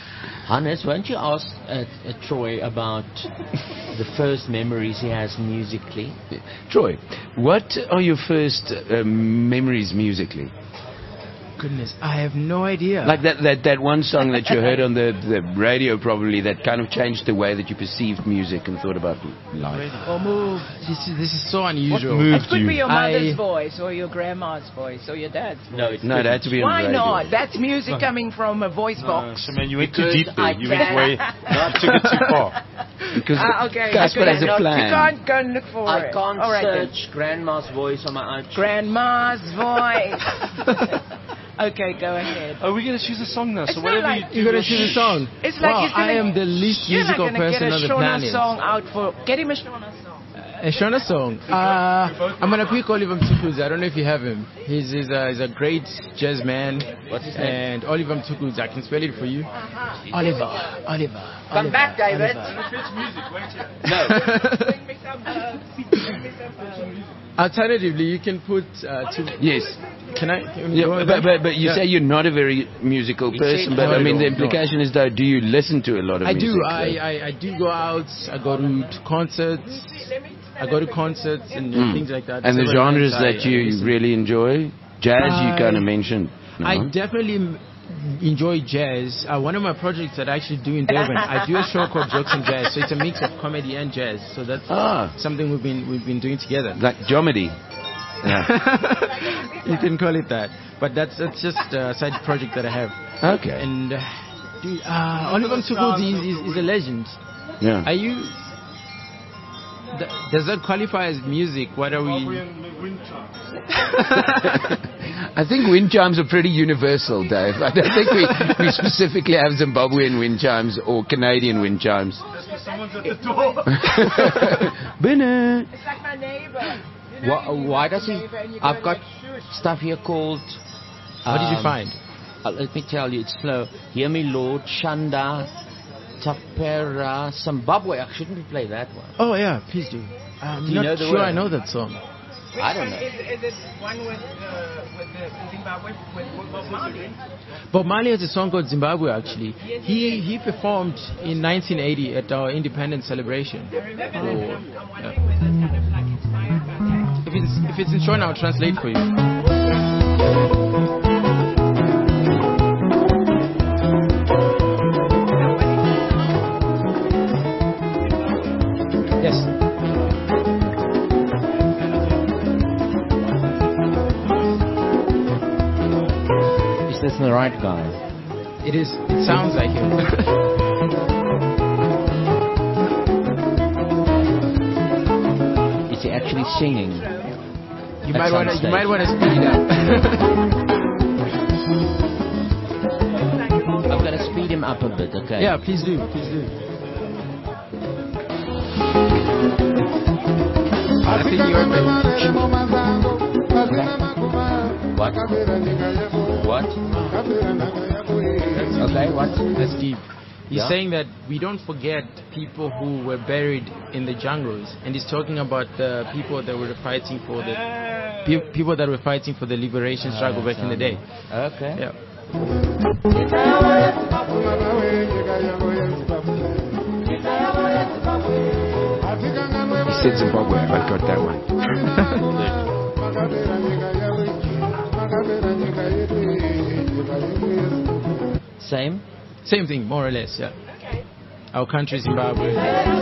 Hannes, won't you ask uh, uh, Troy about the first memories he has musically? Troy, what are your first uh, memories musically? Goodness, I have no idea. Like that, that, that one song that you heard on the, the radio probably that kind of changed the way that you perceived music and thought about life. Oh, move. This is, this is so unusual. It could be your mother's I, voice or your grandma's voice or your dad's No, voice. No, it had to be on Why the radio. not? That's music coming from a voice box. So man, you went too Because deep there. I You went can- way. You took it too far. Because Ah, okay. Casper okay. has a No, plan. You can't go and look for I it. can't All right, then. search grandma's voice on my iTunes. Grandma's voice. Okay, go ahead. Oh, we're going to choose a song now. It's So not whatever like- you You're going to choose a song. It's like wow, he's gonna, I am the least you're musical not gonna person get a on the Shona planet. song out for. Get him a Shona song. A Shona song. Uh, I'm gonna pick Oliver Mtukudzi. I don't know if you have him. He's he's a, he's a great jazz man. What's his name? And Oliver Mtukudzi. I can spell it for you. Uh-huh. Oliver. Oliver. Come Oliver, back, David. No. Alternatively, you can put uh, two. Yes. Can I? Can we Yeah, go but, back? but, but you Yeah. say you're not a very musical He person, said but not I mean at the all, implication is though, do you listen to a lot of I music? do. though? I, I I do go out. I go to concerts. I go to concerts and Mm. things like that. And the Several genres events I- that I you listen. really enjoy? Jazz, you I- kind of mentioned. No? I definitely m- enjoy jazz. Uh, one of my projects that I actually do in Durban, I do a show called Jokes and Jazz. So it's a mix of comedy and jazz. So that's Ah. something we've been we've been doing together. Like Jomedy. Yeah. You can call it that, but that's that's just a side project that I have. Okay. And uh, dude, uh, Oliver Mtukudzi is, is, is a legend. Yeah. Are you? th- Does that qualify as music? What are we? I think wind chimes are pretty universal, Dave. I don't think we, we specifically have Zimbabwean wind chimes or Canadian wind chimes. Someone's at the door. Binner. It's like my neighbor. Why, why does he? I've got stuff here called. What did you um, find? Uh, let me tell you, it's slow. Hear me, Lord. Shanda, Tapera, Zimbabwe. I shouldn't play that one. Oh yeah, please do. I'm Do you not know the sure word? I know that song. I don't know. Is, is it one with uh, with the Zimbabwe with Bob Marley? Bob Marley has a song called Zimbabwe. Actually, he he performed in nineteen eighty at our independence celebration. I remember Oh, that. I'm, I'm yeah. wondering was it kind of like inspired by that? If it's if it's in Shona, I'll translate for you. Yes. Is this the right guy? It is. It sounds like him. Is he actually singing? You At might some want to. You stage. might want to speed it up. I'm going to speed him up a bit, okay? Yeah, please do. Please do. I think you're What? What? Okay, what? That's deep. He's Yeah? saying that we don't forget people who were buried in the jungles, and he's talking about the people that were fighting for the pe- people that were fighting for the liberation struggle back in the day. Okay. Yeah. He said Zimbabwe. I got that one. Same? Same thing, more or less. Yeah. Our country, Zimbabwe.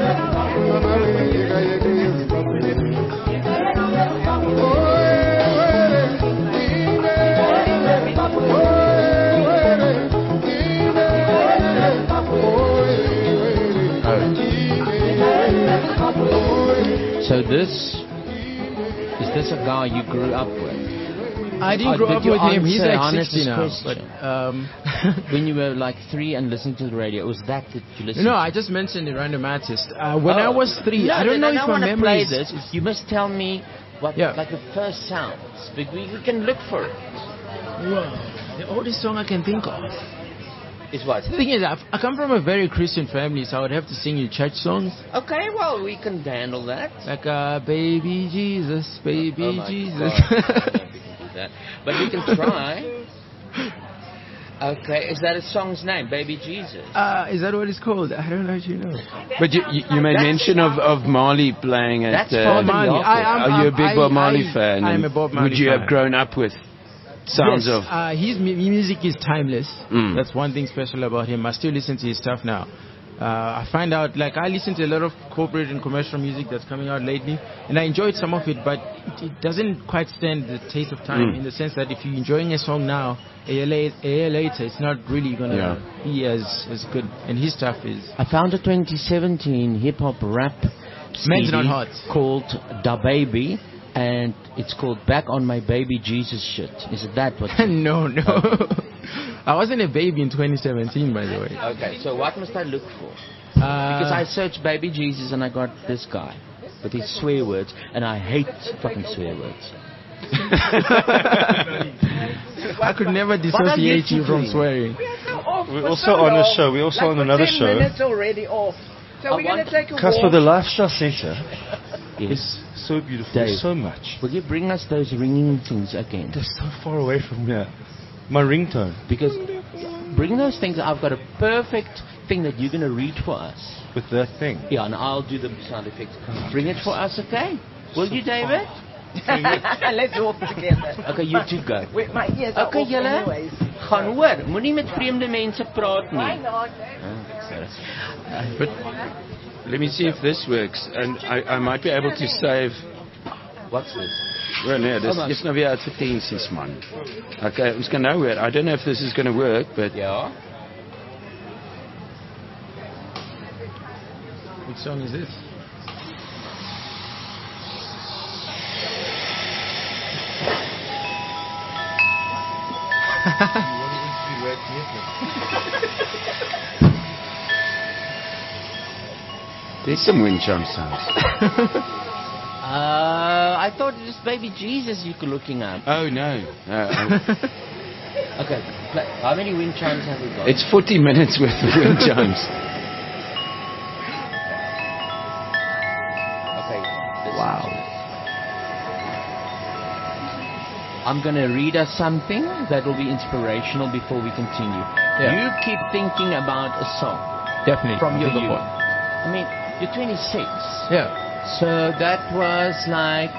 So this, is this a guy you grew up with? I didn't Oh, grow did up you with him. He's answer like Hannes' sixty now. question? But, um, When you were like three and listening to the radio, was that that you listened no, to? I just mentioned a random artist. Uh, when Oh. I was three, no, I don't no, know I if my wanna memory play is... this. You must tell me what, Yeah. like the first sounds. We, we, we can look for it. Wow. The oldest song I can think of. Is what? The thing is, I've, I come from a very Christian family, so I would have to sing you church songs. Okay, well, we can handle that. Like, uh, baby Jesus, baby Oh my Jesus. God, I don't know if we can do that. But we can try. Okay, is that a song's name, Baby Jesus? Uh, is that what it's called? I don't actually know. But you, you, you made mention of, of Marley playing at... That's uh, Bob Marley. I, I'm, Are you a I'm- big I- Bob Marley I- fan? I'm And a Bob Marley Would you fan. have grown up with sounds yes, of... uh, his mu- music is timeless. Mm. That's one thing special about him. I still listen to his stuff now. Uh, I find out, like, I listen to a lot of corporate and commercial music that's coming out lately, and I enjoyed some of it, but it, it doesn't quite stand the taste of time, Mm. in the sense that if you're enjoying a song now, a year, la- a year later, it's not really gonna Yeah. be as, as good. And his stuff is... I found a twenty seventeen hip-hop rap Men's C D Not Hot. called Da Baby, and it's called Back on My Baby Jesus Shit. Is it that what? no, no. I wasn't a baby in twenty seventeen, by the way. Okay, so what must I look for? Uh, Because I searched Baby Jesus and I got this guy with his swear words, and I hate fucking swear words. I could never What are you dissociate you from doing? swearing. We're also on a show. We're also like on for another ten show. minutes already off. So I we're going want- to take a Casper, walk. the Lifestyle Center Yes. is so beautiful. Dave. There's so much. Will you bring us those ringing things again? They're so far away from here. My ringtone. Because bring those things. I've got a perfect thing that you're going to read for us. With that thing. Yeah, and I'll do the sound effects. Bring it for us, okay? Will you, David? Let's walk together. Okay, you two go. Wait, my ears are Okay, off julle. anyways. Gaan hoor. Moenie met vreemde mense praat Why nie. not? Oh, sorry. But let me see if this works. And I, I might be able to save... What's this? Well, nee, dis Oh, is nou weer advertensies, man. Okay, ons kan nou weer. I don't know if this is going to work, but... Ja. Which song is this? There's some wind chime sounds. Uh, I thought it was Baby Jesus you were looking at. Oh, no. Uh, Okay, play. How many wind chimes have we got? it's forty minutes worth of wind chimes. Okay. this Wow. is- I'm going to read us something that will be inspirational before we continue. Yeah. You keep thinking about a song Definitely. from your To the youth. point. I mean, you're twenty-six. Yeah. So that was like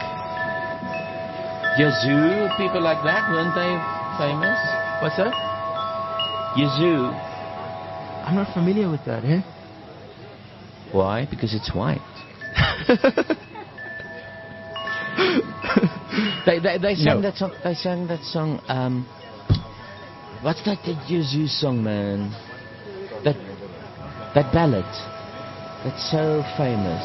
Yazoo, people like that, weren't they famous? What's that? Yazoo. I'm not familiar with that, eh? Why? Because it's white. they they they sang No. that song. They sang that song. Um, what's that the Yazoo song, man? That that ballad. That's so famous.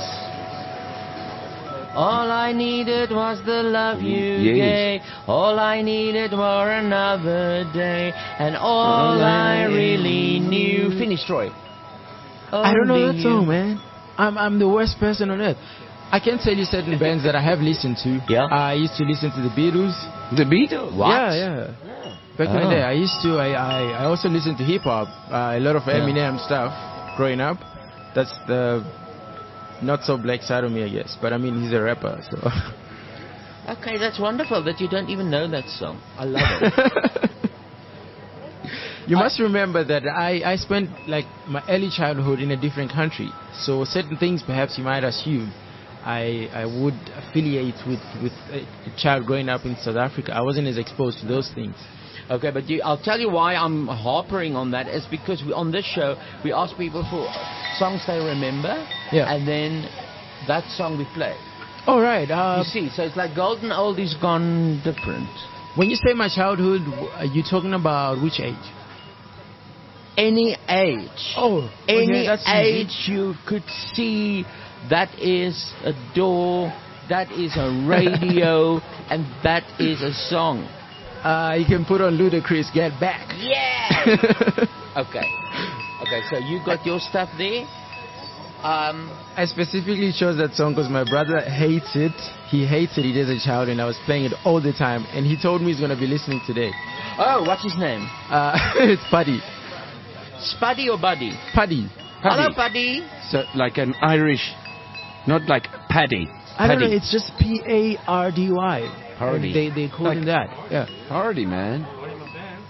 All I needed was the love you Yes. gave. All I needed were another day, and all I really knew. Finish, Troy. I don't know Only that you. song, man. I'm I'm the worst person on earth. I can tell you certain bands that I have listened to. Yeah. I used to listen to the Beatles. The Beatles? What? Yeah, yeah. Back in the Oh. day, I used to. I I, I also listened to hip hop. Uh, a lot of Yeah. Eminem stuff growing up. That's the not so black side of me, I guess. But I mean, he's a rapper, so. Okay, that's wonderful that you don't even know that song. I love it. You must remember that I, I spent like my early childhood in a different country. So certain things perhaps you might assume I I would affiliate with, with a, a child growing up in South Africa. I wasn't as exposed to those things. Okay, but you, I'll tell you why I'm harpering on that is because we, on this show we ask people for songs they remember, Yeah. and then that song we play. All right. Uh, You see, so it's like golden oldies gone different. when you say my childhood, w- are you talking about which age? Any age. Oh, Any okay, that's easy. age you could see, that is a door, that is a radio, and that is a song. Uh, you can put on Ludacris, Get Back. Yeah! Okay. Okay, so you got your stuff there. Um, I specifically chose that song because my brother hates it. He hated it as a child, and I was playing it all the time. And he told me he's going to be listening today. oh, what's his name? Uh, it's Paddy. Spuddy or Buddy? Paddy. Hello, Buddy. So, like an Irish, not like Paddy. I don't know. Paddy. It's just P A R D Y. Hardy. They they call Like- him that. Yeah. Hardy, man.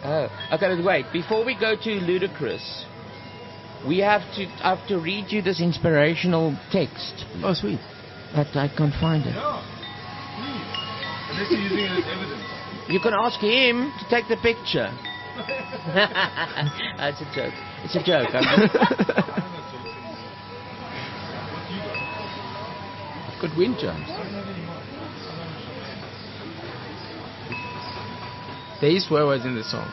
Oh, okay, but wait. Before we go to Ludacris, we have to I have to read you this inspirational text. Oh, sweet. But I can't find it. Yeah. Unless you're using it as evidence. You can ask him to take the picture. That's a joke. It's a joke. I'm Good wind chimes. They swear words in the song.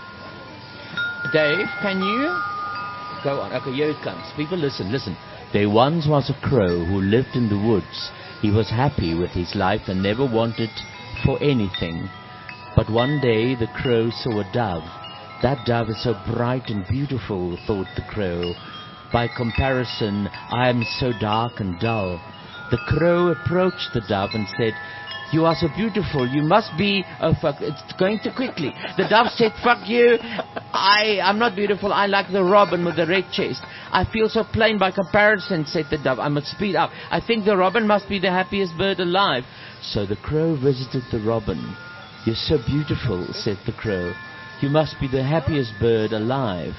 Dave, can you go on? Okay, here it comes. People, listen, listen. There once was a crow who lived in the woods. He was happy with his life and never wanted for anything. But one day the crow saw a dove. That dove is so bright and beautiful, thought the crow. By comparison, I am so dark and dull. The crow approached the dove and said, "You are so beautiful. You must be..." Oh, fuck. It's going too quickly. The dove said, "Fuck you. I, I'm not beautiful. I like the robin with the red chest. I feel so plain by comparison," said the dove. "I must speed up. I think the robin must be the happiest bird alive." So the crow visited the robin. "You're so beautiful," said the crow. "You must be the happiest bird alive."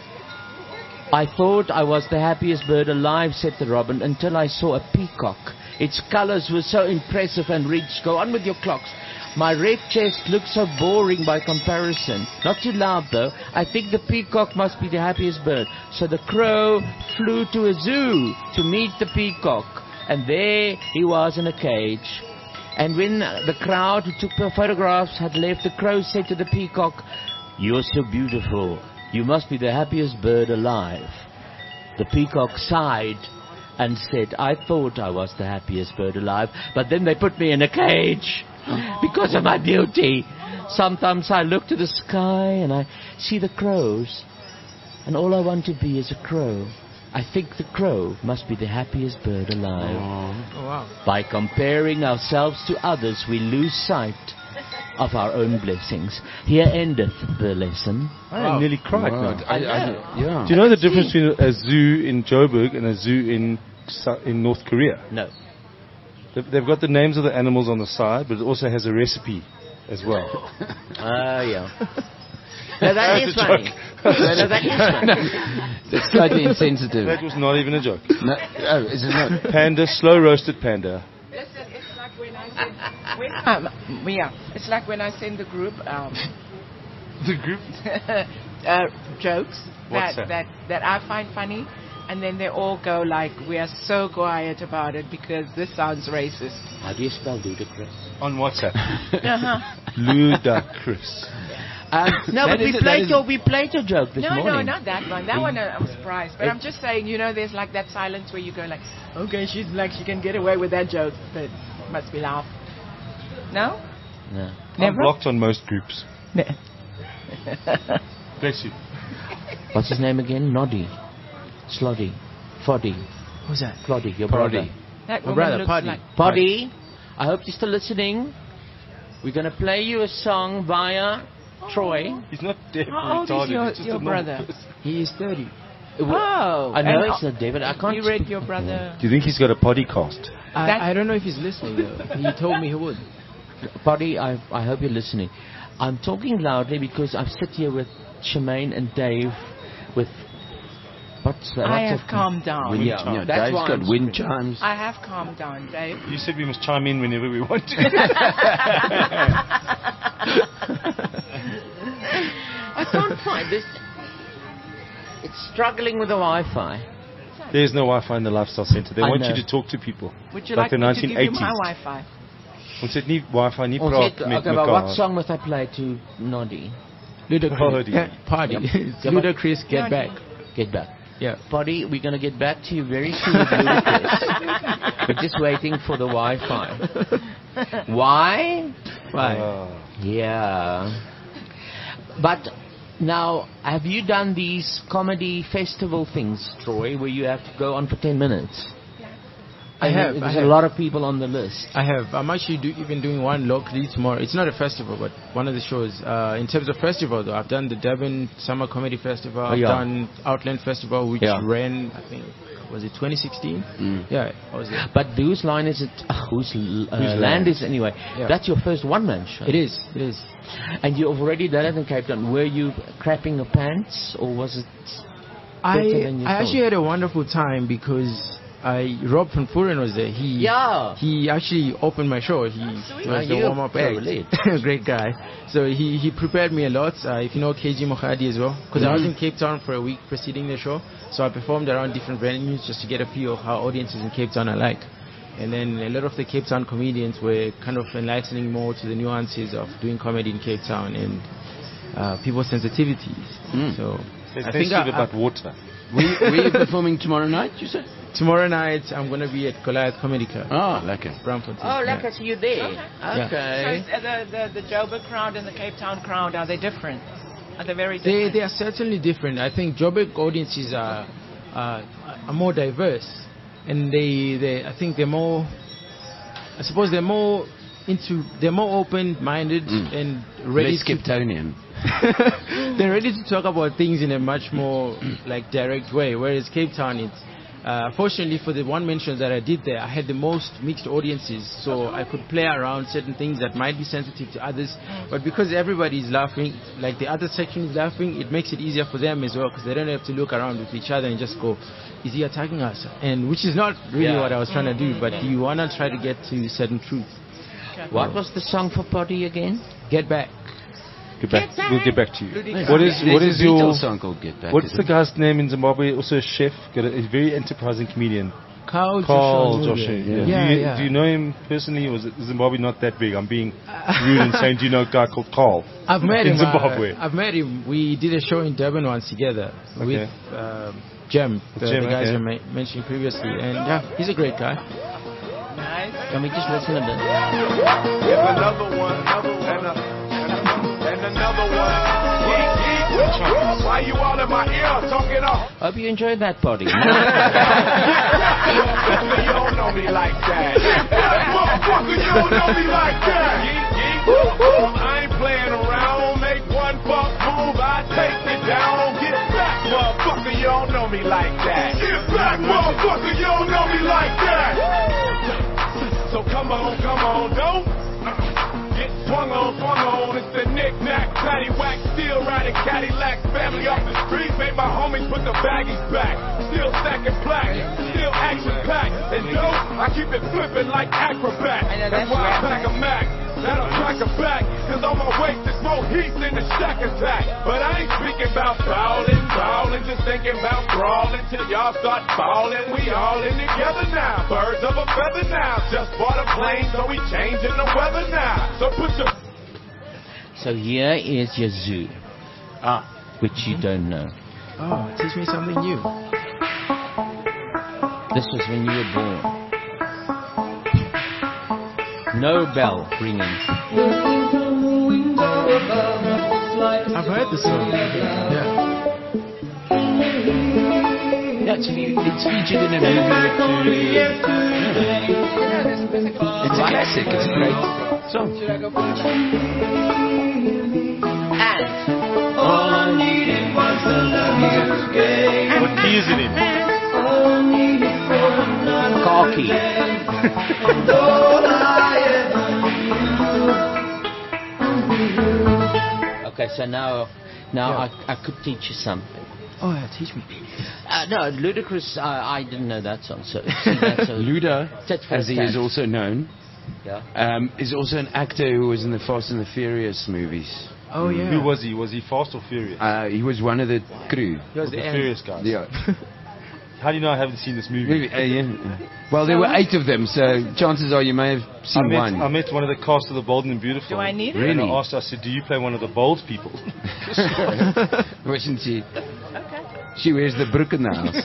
"I thought I was the happiest bird alive," said the robin, "until I saw a peacock. Its colors were so impressive and rich." Go on with your clocks. "My red chest looks so boring by comparison." Not too loud though. "I think the peacock must be the happiest bird." So the crow flew to a zoo to meet the peacock. And there he was in a cage. And when the crowd who took the photographs had left, the crow said to the peacock, "You're so beautiful. You must be the happiest bird alive." The peacock sighed and said, "I thought I was the happiest bird alive, but then they put me in a cage because of my beauty. Sometimes I look to the sky and I see the crows, and all I want to be is a crow. I think the crow must be the happiest bird alive." Oh, wow. By comparing ourselves to others, we lose sight of our own blessings. Here endeth the lesson. I wow. nearly cried wow. now. I, I, yeah. Do you know the difference between a zoo in Joburg and a zoo in in North Korea? No. They've got the names of the animals on the side, but it also has a recipe as well. Ah, uh, yeah. No, that is funny. No, no, that is funny. That's slightly insensitive. That was not even a joke. No, oh, is it not? Panda, slow roasted panda. Listen, it's like when I send, when, um, yeah, it's like when I send the group, um, the group uh, jokes What's that, that? that that I find funny, and then they all go like, "We are so quiet about it because this sounds racist." How do you spell ludicrous? On WhatsApp. Uh-huh. Ludicrous. Um, no, but we played your we played your joke this no, morning. No, no, not that one. That one uh, I'm surprised. But I'm just saying, you know, there's like that silence where you go like, "Okay, she's like she can get away with that joke, but must be laugh." No? No. Never? I'm blocked on most groups. No. Bless you. What's his name again? Noddy. Sloddy. Foddy. Who's that? Floddy, your Poddy. brother. That My woman brother, looks Poddy. like Poddy, I hope you're still listening. We're going to play you a song via Troy. He's not deaf. How old retarded. is your, He's just your a normal brother? person. He is thirty. Oh. I know and, it's not David. I can't. You read your brother. Do you think he's got a podcast? I, I don't know if he's listening though. He told me he would. Poddy, I, I hope you're listening. I'm talking loudly because I sit here with Shemaine and Dave with... What's that? I What's have a- calmed down. Wind Yeah, chimes. no, that's Dave's why got I'm wind screaming. chimes. I have calmed down, Dave. You said we must chime in whenever we want to. I can't find this. It's struggling with the Wi-Fi. There's no Wi-Fi in the Lifestyle Centre. They I want know. you to talk to people. Would you like, like, the me to give you nineteen eighties. my Wi-Fi? Ons het nie Wi-Fi nie Ons praat het- met okay, but what mekaar. song must I play to Noddy? Ludacris. Poddy. Party. It's Ludacris, Get Noddy. Back. Get back. Yeah. Poddy, we're going to get back to you very soon with Ludacris. We're just waiting for the Wi-Fi. Why? Why? Uh, Yeah. But now, have you done these comedy festival things, Troy, where you have to go on for ten minutes? I And have. There's I a have. lot of people on the list. I have. I'm actually do, even doing one locally tomorrow. It's not a festival, but one of the shows. Uh, in terms of festival, though, I've done the Durban Summer Comedy Festival. Oh, I've yeah. done Outland Festival, which Yeah. ran, I think, was it twenty sixteen? Mm. Yeah, I was there. But whose line is it? Uh, whose l- uh, Whose land land? is it anyway? Yeah. That's your first one-man show. It is. It is. And you've already done it in Cape Town. Were you crapping your pants, or was it I better than you I thought? actually had a wonderful time because I Rob van Furen was there. He Yeah. he actually opened my show. He Ah, was the you're warm up very act. late. Great guy. So he he prepared me a lot. Uh, if you know K G Mokhadi as well, because I was in Cape Town for a week preceding the show. So I performed around different venues just to get a feel of how audiences in Cape Town are like. And then a lot of the Cape Town comedians were kind of enlightening more to the nuances of doing comedy in Cape Town and uh, people's sensitivities. Mm. So They I think think I, about water. Were, were you performing tomorrow night, you said? tomorrow night I'm going to be at Goliath Comedy Club. Oh, lekker. Bramford. Oh, like I see you there. Okay. Okay. So is, uh, the, the, the Joburg crowd and the Cape Town crowd, are they different? Are they very They different? they are certainly different. I think Joburg audiences are uh, are more diverse, and they they I think they're more. I suppose they're more into they're more open-minded Mm. and ready Less to Skeptonian. they're ready to talk about things in a much more like direct way. Whereas Cape Town, it's uh, fortunately for the one mention that I did there, I had the most mixed audiences, so I could play around certain things that might be sensitive to others. But because everybody is laughing, like the other section is laughing, it makes it easier for them as well, because they don't have to look around with each other and just go, "Is he attacking us?" And which is not really Yeah. what I was trying to do. But you wanna try to get to certain truth. What was the song for Poddy again? Get back. Get back. We'll get back to you. Ludicrous. What is There's what a is your Beatles song called Get Back, What's isn't the there? guy's name in Zimbabwe? Also a chef, got a, a very enterprising comedian. Carl Carl Joshua. Joshua. Yeah, Yeah. yeah. do, you, yeah. do you know him personally? Or is it Zimbabwe not that big? I'm being rude and saying, do you know a guy called Carl? I've met in him. Zimbabwe. Uh, I've met him. We did a show in Durban once together Okay. with um, Jem, the, Jem, the guys okay. I ma- mentioned previously, and yeah, he's a great guy. Nice. Can we just listen a bit? Here's another one, and, a, and another one. Yeet, yeet. Why you all in my ear talking off? Hope you enjoyed that, Poddy. You don't know me like that. Motherfucker, you don't know me like that. Yeet, yeet. I ain't playing around. Make one fuck move, I take it down. Get back, motherfucker, you don't know me like that. Get back, motherfucker, you don't know me like that. So come on, come on, don't get swung on, swung on. It's the knick-knack, paddywhack, still riding Cadillac. Family off the street, made my homies put the baggies back. Still stacking plaques, still action-packed. And dope, I keep it flipping like acrobat. That's why I pack a Mac. That'll track her back, cause on my waist is more heat than the shack attack. But I ain't speaking about fouling, fouling, just thinking about brawling till y'all start falling. We all in together now, birds of a feather now. Just bought a plane, so we changing the weather now. So put your So here is your zoo, Ah. which you don't know. Oh, teach me something new. This was when you were born. No bell ringing. I've heard the song. Yeah. Yeah, it's, fe- it's featured in a movie. It's a classic. It's a great song. And all I needed was the love you gave. What key is it in? All I needed for another car key. And all I ever Okay, so now, now Yeah. I, I could teach you something. Oh, yeah, teach me. Uh, no, Ludacris, uh, I didn't know that song. So, see, that's a, Luda, Tit for as he tat. is also known, Yeah. um, is also an actor who was in the Fast and the Furious movies. Oh, yeah. Who was he? Was he Fast or Furious? Uh, he was one of the crew. He was the the end. Furious guys. Yeah. How do you know I haven't seen this movie? Maybe, uh, yeah. Well, there were eight of them, so chances are you may have I seen met, one. I met one of the cast of The Bold and the Beautiful. Do I need it? And Really? I asked her, I said, do you play one of the bold people? Wasn't she? Okay. She wears the brook in the house.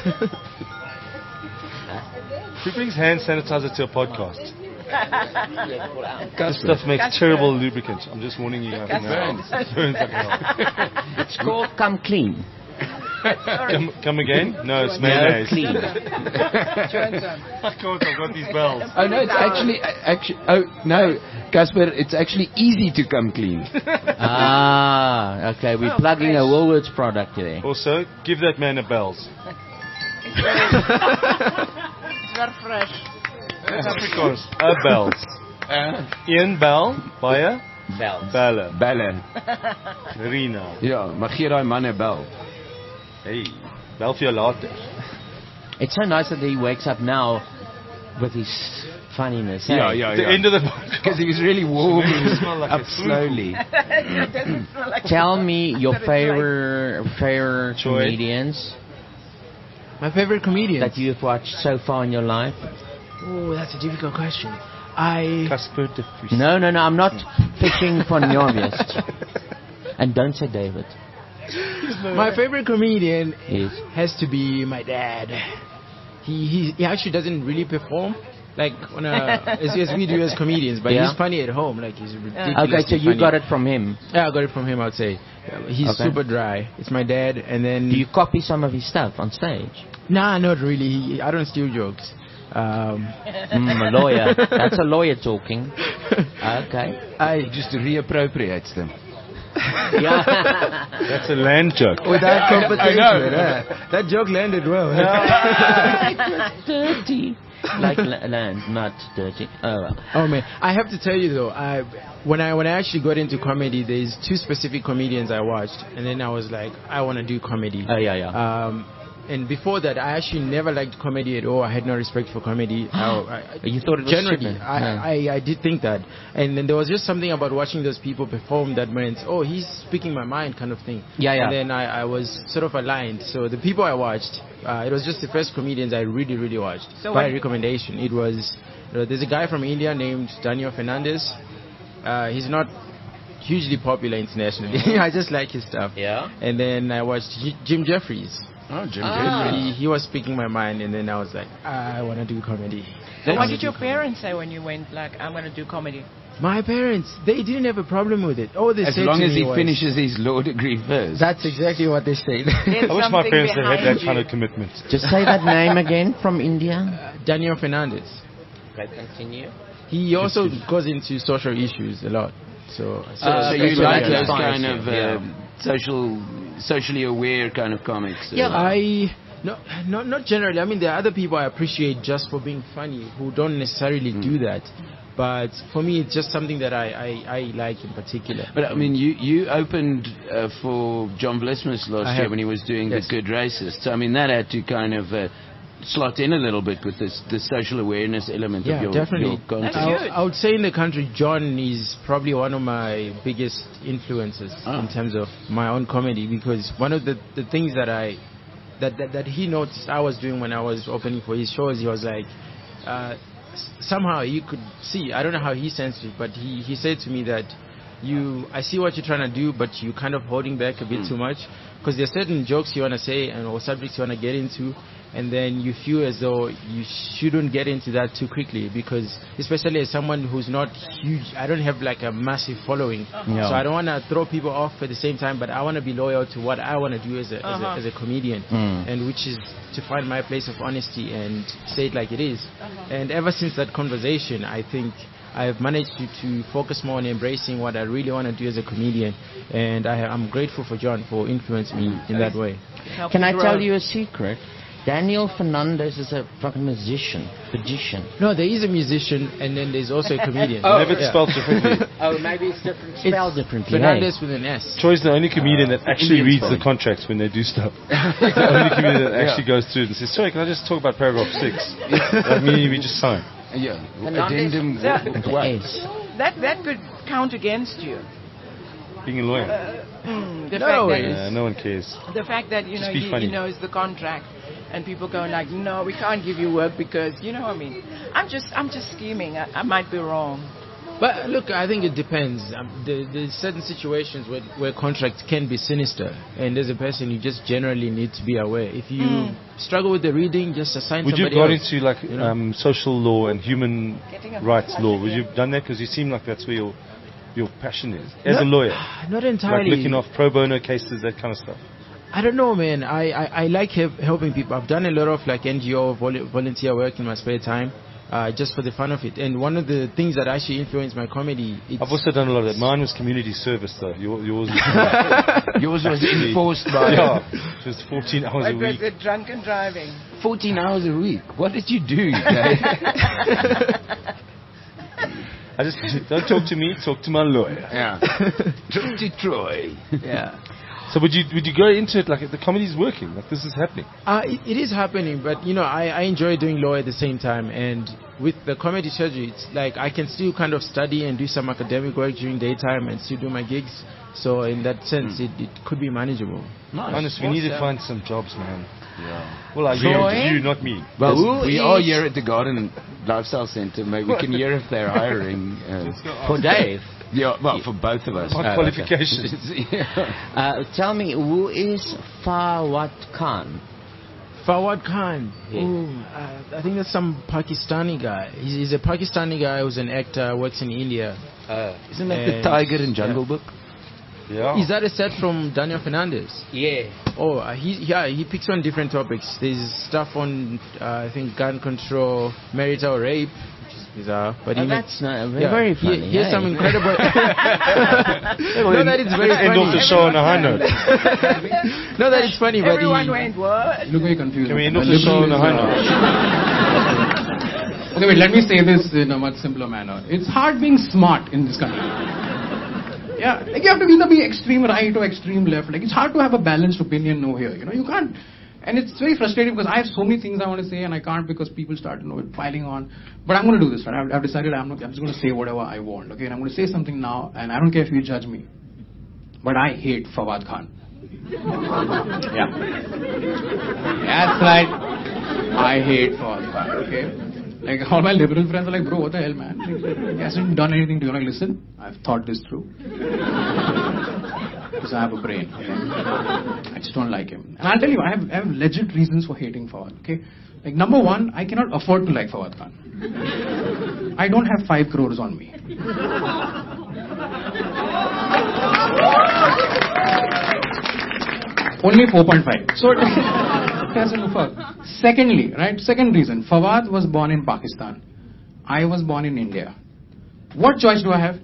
Who brings hand sanitizer to a podcast? This Casper. stuff makes Casper. terrible lubricant. I'm just warning you guys. Casper. now. It burns like hell. It's called Come Clean. Come, come again? No, it's No, mayonnaise. clean. I can't, I've got these bells. Oh no, it's actually actually. Oh no, Casper, it's actually easy to come clean. Ah, okay. We're Oh, plugging fresh. a Woolworths product today. Also, give that man a bells. It's very fresh. That's Afrikaans. A bells. Uh, Een bel, baie Bells. belle. Bellen. Rina. Ja, maar gee daai man 'n bel. Hey, bel vir jou later. It's so nice that he wakes up now with his funniness. Ja, hey? ja, The ja. end of the Because he was really warming smell like up a food. slowly. It doesn't smell like Tell me your But it's like- favorite favorite Joy. comedians My favorite comedian. that you've watched so far in your life. Oh, that's a difficult question. I Casper de Vries. No, no, no. I'm not fishing for Njavjest. And don't say David. my favorite comedian Yes. has to be my dad. He he, he actually doesn't really perform like on a, as, as we do as comedians, but Yeah. he's funny at home. Like he's ridiculous. Okay, so you got it from him. Yeah, I got it from him. I would say he's Okay. super dry. It's my dad, and then Do you copy some of his stuff on stage? Nah, not really. He, I don't steal jokes. Um, Mm, a lawyer. That's a lawyer talking. Okay. I Just reappropriates them. Yeah. That's a land joke. without competition. I know. yeah. That joke landed well. Dirty. Like la- land, not dirty. Oh well. Oh man, I have to tell you though, I when I when I actually got into comedy, there's two specific comedians I watched, and then I was like, I want to do comedy. Oh yeah, yeah. Um, and before that, I actually never liked comedy at all. I had no respect for comedy. I, I, You thought it was generally, shit, I, man. I, I did think that. And then there was just something about watching those people perform that meant, oh, he's speaking my mind kind of thing. Yeah, yeah. And then I, I was sort of aligned. So the people I watched, uh, it was just the first comedians I really, really watched So by what- recommendation. It was, uh, there's a guy from India named Daniel Fernandez. Uh, he's not hugely popular internationally. I just like his stuff. Yeah. And then I watched J- Jim Jeffries. Oh, Jim Ah. He, he was speaking my mind, and then I was like, I want to do comedy. So what did your parents say when you went, like, I'm going to do comedy? My parents, they didn't have a problem with it. All they As said long to as me he was, finishes his law degree first. That's exactly what they said. There's I wish my something parents had had behind that kind you. of commitment. Just say that name again from India. Daniel Fernandez. Okay, continue. He also goes into social issues a lot. So, so, Uh, so so you so like I those can- kind of uh, Yeah. social, socially aware kind of comics? uh, Yeah, I no, not not generally. I mean, there are other people I appreciate just for being funny who don't necessarily do that. But for me, it's just something that I, I, I like in particular. But I mean, you you opened uh, for John Vlismus last I year have. when he was doing Yes. The Good Racist. So I mean, that had to kind of uh, slot in a little bit with this the social awareness element Yeah, of your, definitely. your content. I, I would say in the country, John is probably one of my biggest influences Ah. in terms of my own comedy, because one of the, the things that I that, that that he noticed I was doing when I was opening for his shows, he was like, uh, s- somehow you could see. I don't know how he sensed it, but he he said to me that you I see what you're trying to do, but you kind of holding back a bit Mm. too much, because there's certain jokes you want to say and or subjects you want to get into, and then you feel as though you shouldn't get into that too quickly, because especially as someone who's not huge, I don't have like a massive following, Yeah. so I don't want to throw people off at the same time, but I want to be loyal to what I want to do as a, as a Uh-huh. as a comedian, Mm. and which is to find my place of honesty and say it like it is. And ever since that conversation, I think I've managed to, to focus more on embracing what I really want to do as a comedian, and I, I'm grateful for John for influencing me in that way. Help Can you I grow. tell you a secret? Daniel Fernandez is a fucking musician. Magician. No, there is a musician, and then there's also a comedian. Oh, Never yeah. spelled differently. Oh, maybe it's different. Spelled differently. Fernandez with an S. Troy's the only comedian that actually Indian reads the spelling. contracts when they do stuff. He's the only comedian that actually goes through it and says, sorry, can I just talk about paragraph six? That meaning we just sign. Yeah, Fernandez addendum. Yeah. with what? an S. That that could count against you. Being a lawyer. Mm, the No, fact it that Uh, no one cares. the fact that you know Just be he, funny. he knows the contract, and people go like, no, we can't give you work because you know what I mean. I'm just I'm just scheming. I, I might be wrong. But look, I think it depends. Um, there, there's certain situations where, where contracts can be sinister, and as a person, you just generally need to be aware. If you Mm. struggle with the reading, just assign Would you have somebody got else. into like you know? um, social law and human Getting a rights massage law? Would again. you have done that? Because you seem like that's where your your passion is as Not- a lawyer. Not Like entirely. looking off pro bono cases, that kind of stuff. I don't know, man. I, I, I like help, helping people. I've done a lot of like N G O vol- volunteer work in my spare time, uh, just for the fun of it. And one of the things that actually influenced my comedy. It's I've also done a lot of that. Mine was community service, though. Your, yours, yours was enforced by. Yeah, it was fourteen hours a But week. with the drunken driving. fourteen hours a week. What did you do, Dave? I just don't talk to me. Talk to my lawyer. Yeah. Talk to Troy. Yeah. So would you would you go into it like the comedy's working, like this is happening? Uh, it, it is happening, but you know, I, I enjoy doing law at the same time, and with the comedy surgery, it's like I can still kind of study and do some academic work during daytime and still do my gigs. So in that sense, mm. it, it could be manageable. Nice. Honest, we need to find some jobs, man. Yeah. Well, I hear you, not me. Well, Who we is- are here at the Garden Lifestyle Centre. Maybe we can hear if they're hiring. Uh, For Dave? Yeah, well, for both of us. What Uh, qualifications? okay. Yeah. Uh, tell me, who is Fawad Khan? Fawad Khan. Yeah. Ooh, uh, I think that's some Pakistani guy. He's, he's a Pakistani guy who's an actor, works in India. Uh, Isn't that the tiger in Jungle yeah. Book? Yeah. Is that a set from Daniel Fernandez? Yeah. Oh, uh, he yeah he picks on different topics. There's stuff on uh, I think gun control, marital rape, which is bizarre. But Oh, he that's makes, not, yeah, very he- funny. Here's hey? some incredible. No, that it's very Let's end funny. off the show on a high note. No, that it's funny, but Everyone he, went, what? You look very confused. Can we end off the show on a high note? Okay, wait, let me say this in a much simpler manner. It's hard being smart in this country. Yeah, like you have to either be extreme right or extreme left. Like it's hard to have a balanced opinion over here. You know, you can't. And it's very frustrating because I have so many things I want to say and I can't because people start, you know, piling on. But I'm going to do this, right? I've, I've decided I'm not. I'm just going to say whatever I want. Okay, and I'm going to say something now, and I don't care if you judge me. But I hate Fawad Khan. Yeah. That's right. I hate Fawad Khan. Okay. Like all my liberal friends are like, bro, what the hell, man? Like, he hasn't done anything to you. Like, listen, I've thought this through. Because I have a brain. Okay? I just don't like him. And I'll tell you, I have, I have legit reasons for hating Fawad. Okay, like number one, I cannot afford to like Fawad Khan. I don't have five crores on me. Only four point five. So. Secondly, right, second reason, Fawad was born in Pakistan. I was born in India. What choice do I have?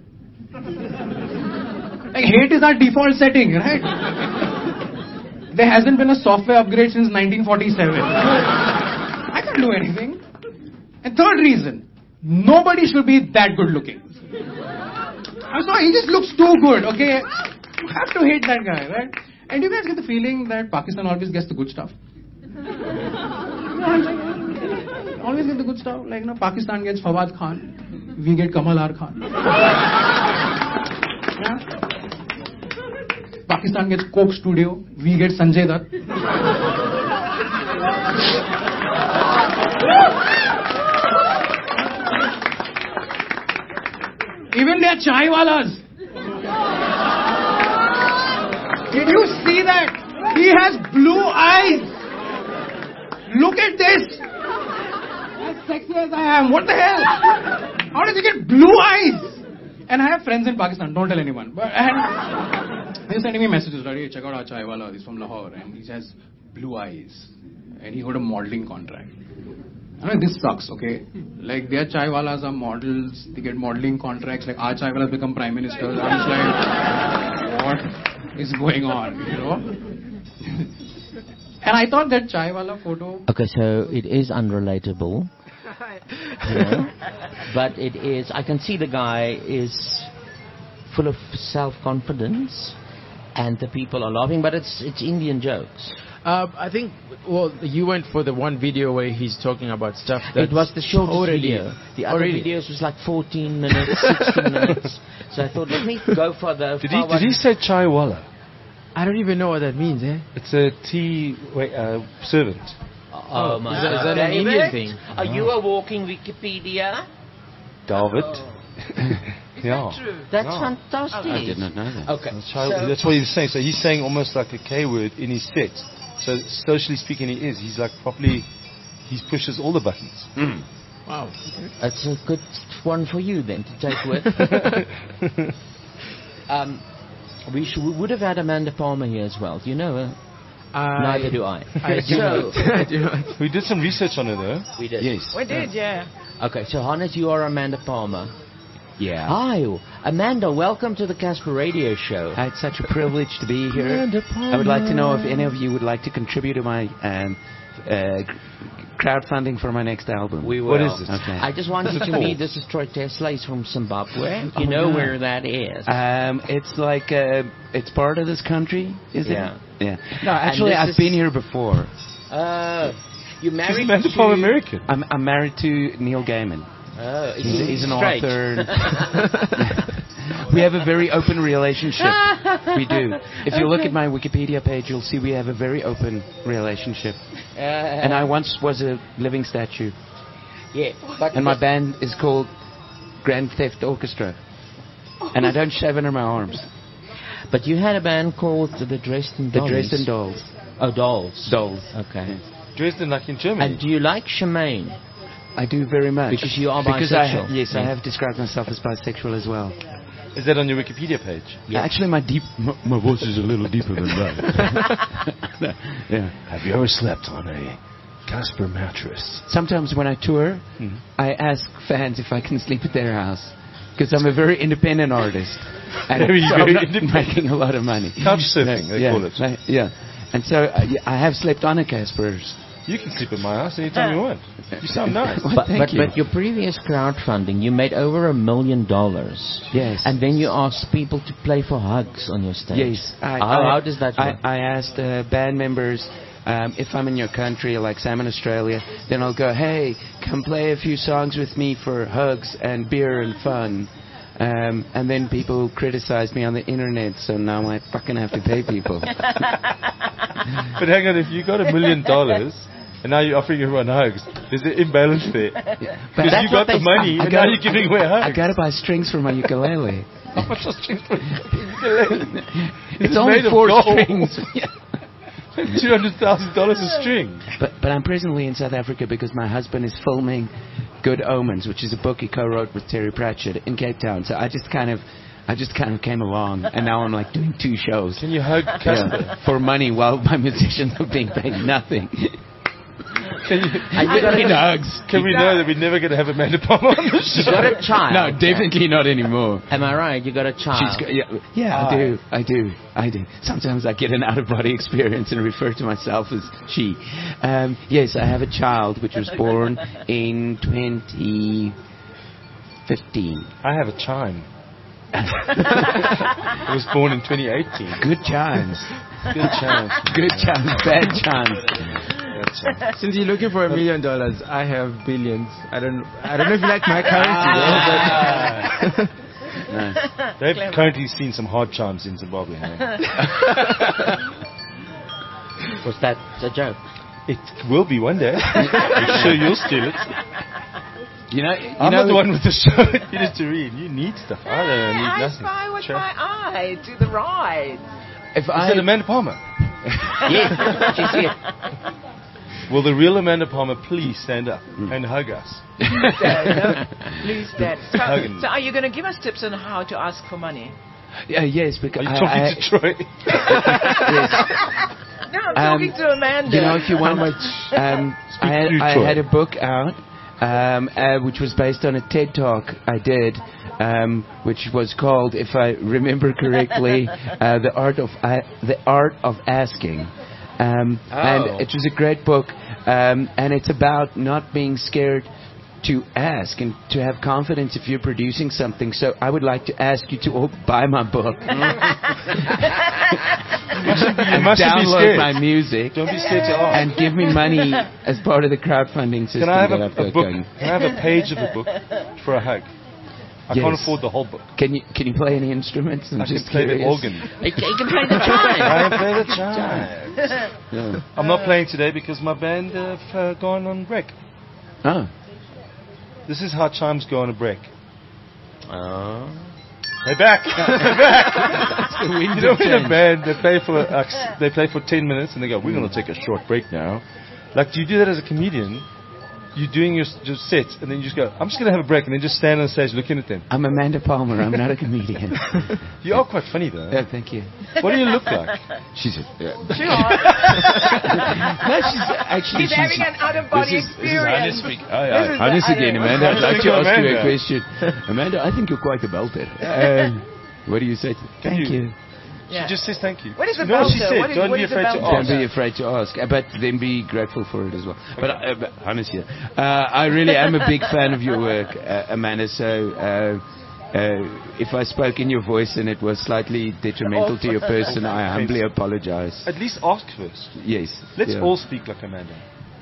Like, hate is our default setting, right? There hasn't been a software upgrade since nineteen forty-seven. I can't do anything. And third reason, nobody should be that good looking. I'm sorry, he just looks too good, okay? You have to hate that guy, right? And you guys get the feeling that Pakistan always gets the good stuff. Always get the good stuff. Like, you know, Pakistan gets Fawad Khan, we get Kamal R. Khan. Yeah? Pakistan gets Coke Studio, we get Sanjay Dutt. Even their chaiwalas. Did you see that? He has blue eyes. Look at this. As sexy as I am, what the hell? How does he get blue eyes? And I have friends in Pakistan, don't tell anyone. But and they're sending me messages, right? Hey, check out our chaiwala, he's from Lahore, and he has blue eyes. And he got a modeling contract. I mean, this sucks, okay? Like, their chaiwalas are models, they get modeling contracts, like our chaiwalas become prime ministers. I'm just like, what is going on, you know? And I thought that chaiwala photo... Okay, so it is unrelatable. You know? But it is, I can see the guy is full of self-confidence and the people are laughing, but it's it's Indian jokes. Uh, I think, well, you went for the one video where he's talking about stuff that... It was the shortest already, video. The other already. videos was like fourteen minutes, sixteen minutes. So I thought, let me go for the... Did he, did he say chaiwala? I don't even know what that means, eh? It's a tea wait, uh, servant. Oh, my is that, is God. that an David, Indian thing? Are you a walking Wikipedia? David. Oh. Yeah. True? That's No. fantastic. I did not know that. Okay. That's, chai- so- that's what he's saying. So he's saying almost like a K word in his set. So socially speaking, he is. He's like properly. He pushes all the buttons. Mm. Wow. That's a good one for you then to take with. um, we, should, we would have had Amanda Palmer here as well. Do you know her? I, Neither do I. I do So- not. I do not. We did some research on it, though. We did. Yes. We did, yeah. Okay, so Hannes, you are Amanda Palmer. Yeah. Hi, Amanda. Welcome to the Casper Radio Show. Uh, It's such a privilege to be here. Amanda I would like to know if Palmer. any of you would like to contribute to my um, uh, crowdfunding for my next album. We will. What is it? Okay. I just want you to meet. This is Troy Tesla. He's from Zimbabwe. You know yeah. where that is. Um, it's like uh, it's part of this country, is Yeah. it? Yeah. No, actually, this I've is- been here before. Uh, you She's married Amanda to... Palmer American. I'm, I'm married to Neil Gaiman. Oh, He's, he's an straight. author. We have a very open relationship. We do. If you look at my Wikipedia page, you'll see we have a very open relationship. Uh, And I once was a living statue. Yeah, but And my band is called Grand Theft Orchestra. And I don't shave under my arms. But you had a band called the Dresden The Dolls. Dresden Dolls. Oh, Dolls. Dolls. Okay. Dresden, like in Germany. And do you like Shemaine? I do very much. Because you are Because bisexual. I, yes, I Yeah. have described myself as bisexual as well. Is that on your Wikipedia page? Yeah. Actually, my deep, my, my voice is a little deeper than that. Yeah. Have you ever slept on a Casper mattress? Sometimes when I tour, I ask fans if I can sleep at their house. Because I'm a very independent artist. And Very, so very I'm not independent. making a lot of money. Couch surfing, they yeah, call it. like- yeah. And so uh, yeah, I have slept on a Casper's. You can sleep at my house anytime you want. You sound nice. Well, But, thank but, you. but your previous crowdfunding, you made over a million dollars. Yes. And then you asked people to play for hugs on your stage. Yes. I, how, I- how does that I, work? I asked uh, band members, um, if I'm in your country, like Sam in Australia, then I'll go, hey, come play a few songs with me for hugs and beer and fun. Um, and then people criticize me on the internet, so now I fucking have to pay people. But hang on, if you got a million dollars and now you're offering everyone hugs, there's an imbalance there. Because that's you got what they the money I and gotta- now you're giving away hugs. I gotta buy strings for my ukulele. How much are strings for ukulele? It's only made of four gold. strings. Two hundred thousand dollars a string. But but I'm presently in South Africa because my husband is filming Good Omens, which is a book he co-wrote with Terry Pratchett in Cape Town. So I just kind of I just kind of came along, and now I'm like doing two shows. Can you hug Casper? For money while my musicians are being paid nothing. Can you, And you gotta hugs. Can we know that we're never going to have Amanda Palmer on the show? You got a child. No, definitely not anymore. Am I right? You got a child. She's got, yeah, yeah I do, I do, I do. Sometimes I get an out-of-body experience and refer to myself as she. Um, yes, I have a child which was born in twenty fifteen. I have a chime. I was born in twenty eighteen. Good chimes. Good chimes. Good chimes, bad chimes. Since you're looking for a million dollars, I have billions. I don't. I don't know if you like my currency, Ah. They've currently seen some hard chimes in Zimbabwe. Hey? Was that a joke? It will be one day. I'm sure you'll steal it. You know, you I'm know, not the one with the show. You need to read. You need stuff. I don't Hey, need I nothing. spy with Sure. my eye to the right. If Is I that Amanda Palmer? Yes, she's here. Will the real Amanda Palmer please stand up and hug us? Dad, no, please, Dad. So, Hugging. so are you going to give us tips on how to ask for money? Yeah, yes, because Are you I- talking I- to Troy? No, I'm Um, talking to Amanda. You know, if you want, um, I, had, through I Troy. had a book out, um, uh, which was based on a TED talk I did, um, which was called, if I remember correctly, uh, the art of I the art of asking. Um, Oh. And it was a great book, um, and it's about not being scared to ask and to have confidence if you're producing something. So I would like to ask you to all buy my book You and mustn't be download scared. my music Don't be scared to ask. and give me money as part of the crowdfunding system Can I have that a, I've got a book? going. Can I have a page of the book for a hug? I can't Yes. afford the whole book. Can you can you play any instruments? I'm I can just play the curious. organ. You can, you can play the chime. I can play the chimes. Yeah. I'm not playing today because my band uh, have uh, gone on break. Oh. This is how chimes go on a break. Oh. They're back. They're back. The winds You know, have in a changed. band, they play for uh, they play for ten minutes and they go, "We're going to take a short break now." Like, do you do that as a comedian? you're doing your, your sets, and then you just go, I'm just going to have a break, and then just stand on stage looking at them. I'm Amanda Palmer. I'm not a comedian. You are quite funny, though. Yeah, thank you. What do you look like? She's a... Yeah. She are. No, she's actually... She's having an out-of-body this is, experience. This is Hannes, oh, yeah. Hannes again, Amanda. I'd like to ask you a question. Amanda, I think you're quite a belter. Um, what do you say? To thank you. Yeah. She just says thank you. What is a You know what she belter? said? What is- Don't what be is a afraid to belter? ask. Don't be afraid to ask, uh, but then be grateful for it as well. But, uh, but Hannes here. Uh, I really am a big fan of your work, uh, Amanda. So uh, uh, if I spoke in your voice and it was slightly detrimental to your person, I humbly apologize. At least ask first. Yes. Let's yeah. all speak like Amanda.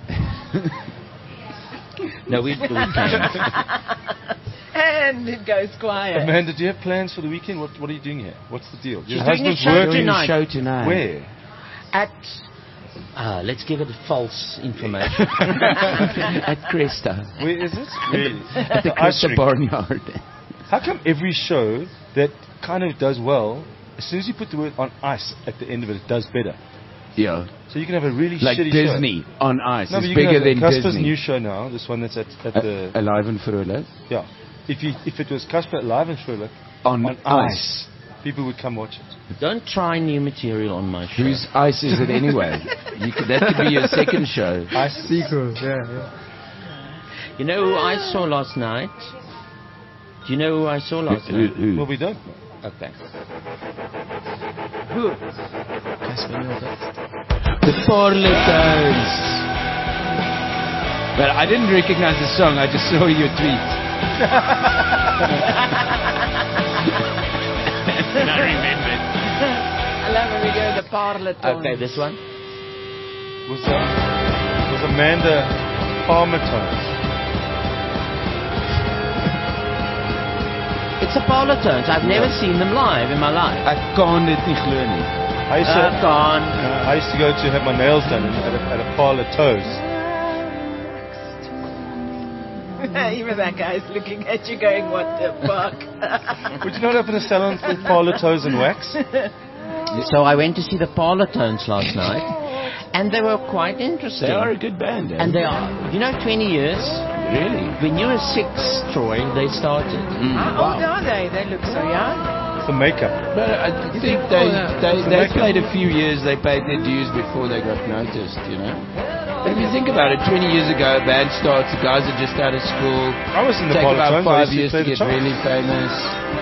No, we, we can't. And it goes quiet. Amanda, do you have plans for the weekend? What What are you doing here? What's the deal? She's Your doing a husband's show working. tonight. Show tonight. Where? At, uh, let's give it false information. At Cresta. Where is it? Really? At the ice Cresta rink. Barnyard. How come every show that kind of does well, as soon as you put the word on ice at the end of it, it does better? Yeah. So you can have a really Like shitty Disney show. on ice. No, it's but you can bigger have than Casper's Disney. new show now, this one that's at, at Uh, the... Alive and Frolik. Yeah. If you if it was Casper Live and Frolic On, on ice. ice, people would come watch it. Don't try new material on my show. Whose ice is it anyway? You could, that could be your second show. Ice Sequel, yeah, yeah. You know who I saw last night? Do you know who I saw last Who- night? who? Well, we don't know. Okay. Who? The Parletons. Well, I didn't recognize the song. I just saw your tweet. And I remembered. I love when we go to the Parletons. Okay, this one. Was uh, was Amanda Palmer tones? It's a Parlotones. I've never seen them live in my life. I kan dit nie glo nie. I used to, Uh, gone. uh, I used to go to have my nails done at a, at a parlor toes. Even that guy's looking at you going, what the fuck? Would you not open a salon for parlor toes and wax? So I went to see the Parlotones last night, and they were quite interesting. They are a good band. Eh? And they are, you know, twenty years. Really? When you were six, Troy, they started. Mm. How old are they? They look so young. The makeup. But I think they, they, they played a few years, they paid their dues before they got noticed, you know. But if you think about it, twenty years ago, a band starts, the guys are just out of school. I was in the take about Parlotones. I five used to years to play the get trumpet. really famous.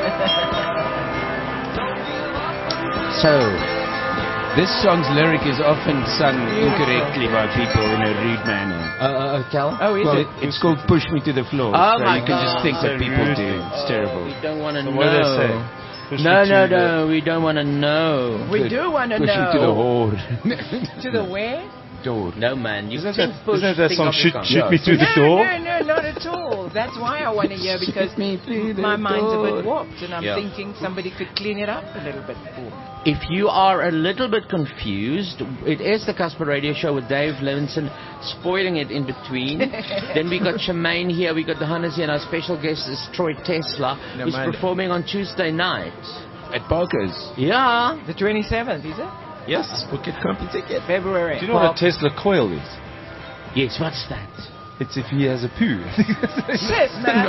So, this song's lyric is often sung incorrectly by people in a rude manner. uh, uh, tell. Oh, is Well, it? it's called Push Me to the Floor. Oh so my you can just God. think what So people rude. do. It's terrible. We don't want to So know. what do they say? Push No, me no, to the- no. We don't want to know. We Push- do want to Push know. Me to the whore. To the where? Door. No, man. You Isn't think that, push, isn't that think song, of Shoot, the shoot car. Me Through the no, Door? no, no, not at all. That's why I want to hear, because me through the my mind's a bit door. warped, and I'm Yeah. thinking somebody could clean it up a little bit. If you are a little bit confused, it is the Casper Radio Show with Dave Levinson spoiling it in between. Then we got Shemaine here, we got the Hannes here, and our special guest is Troy Tesla, No, who's man. performing on Tuesday night. At Parker's. Yeah. The twenty-seventh, is it? Yes. Book it, company ticket. February. Do you know what a Tesla coil is? Yes, what's that? It's if he has a poo. Shit, man.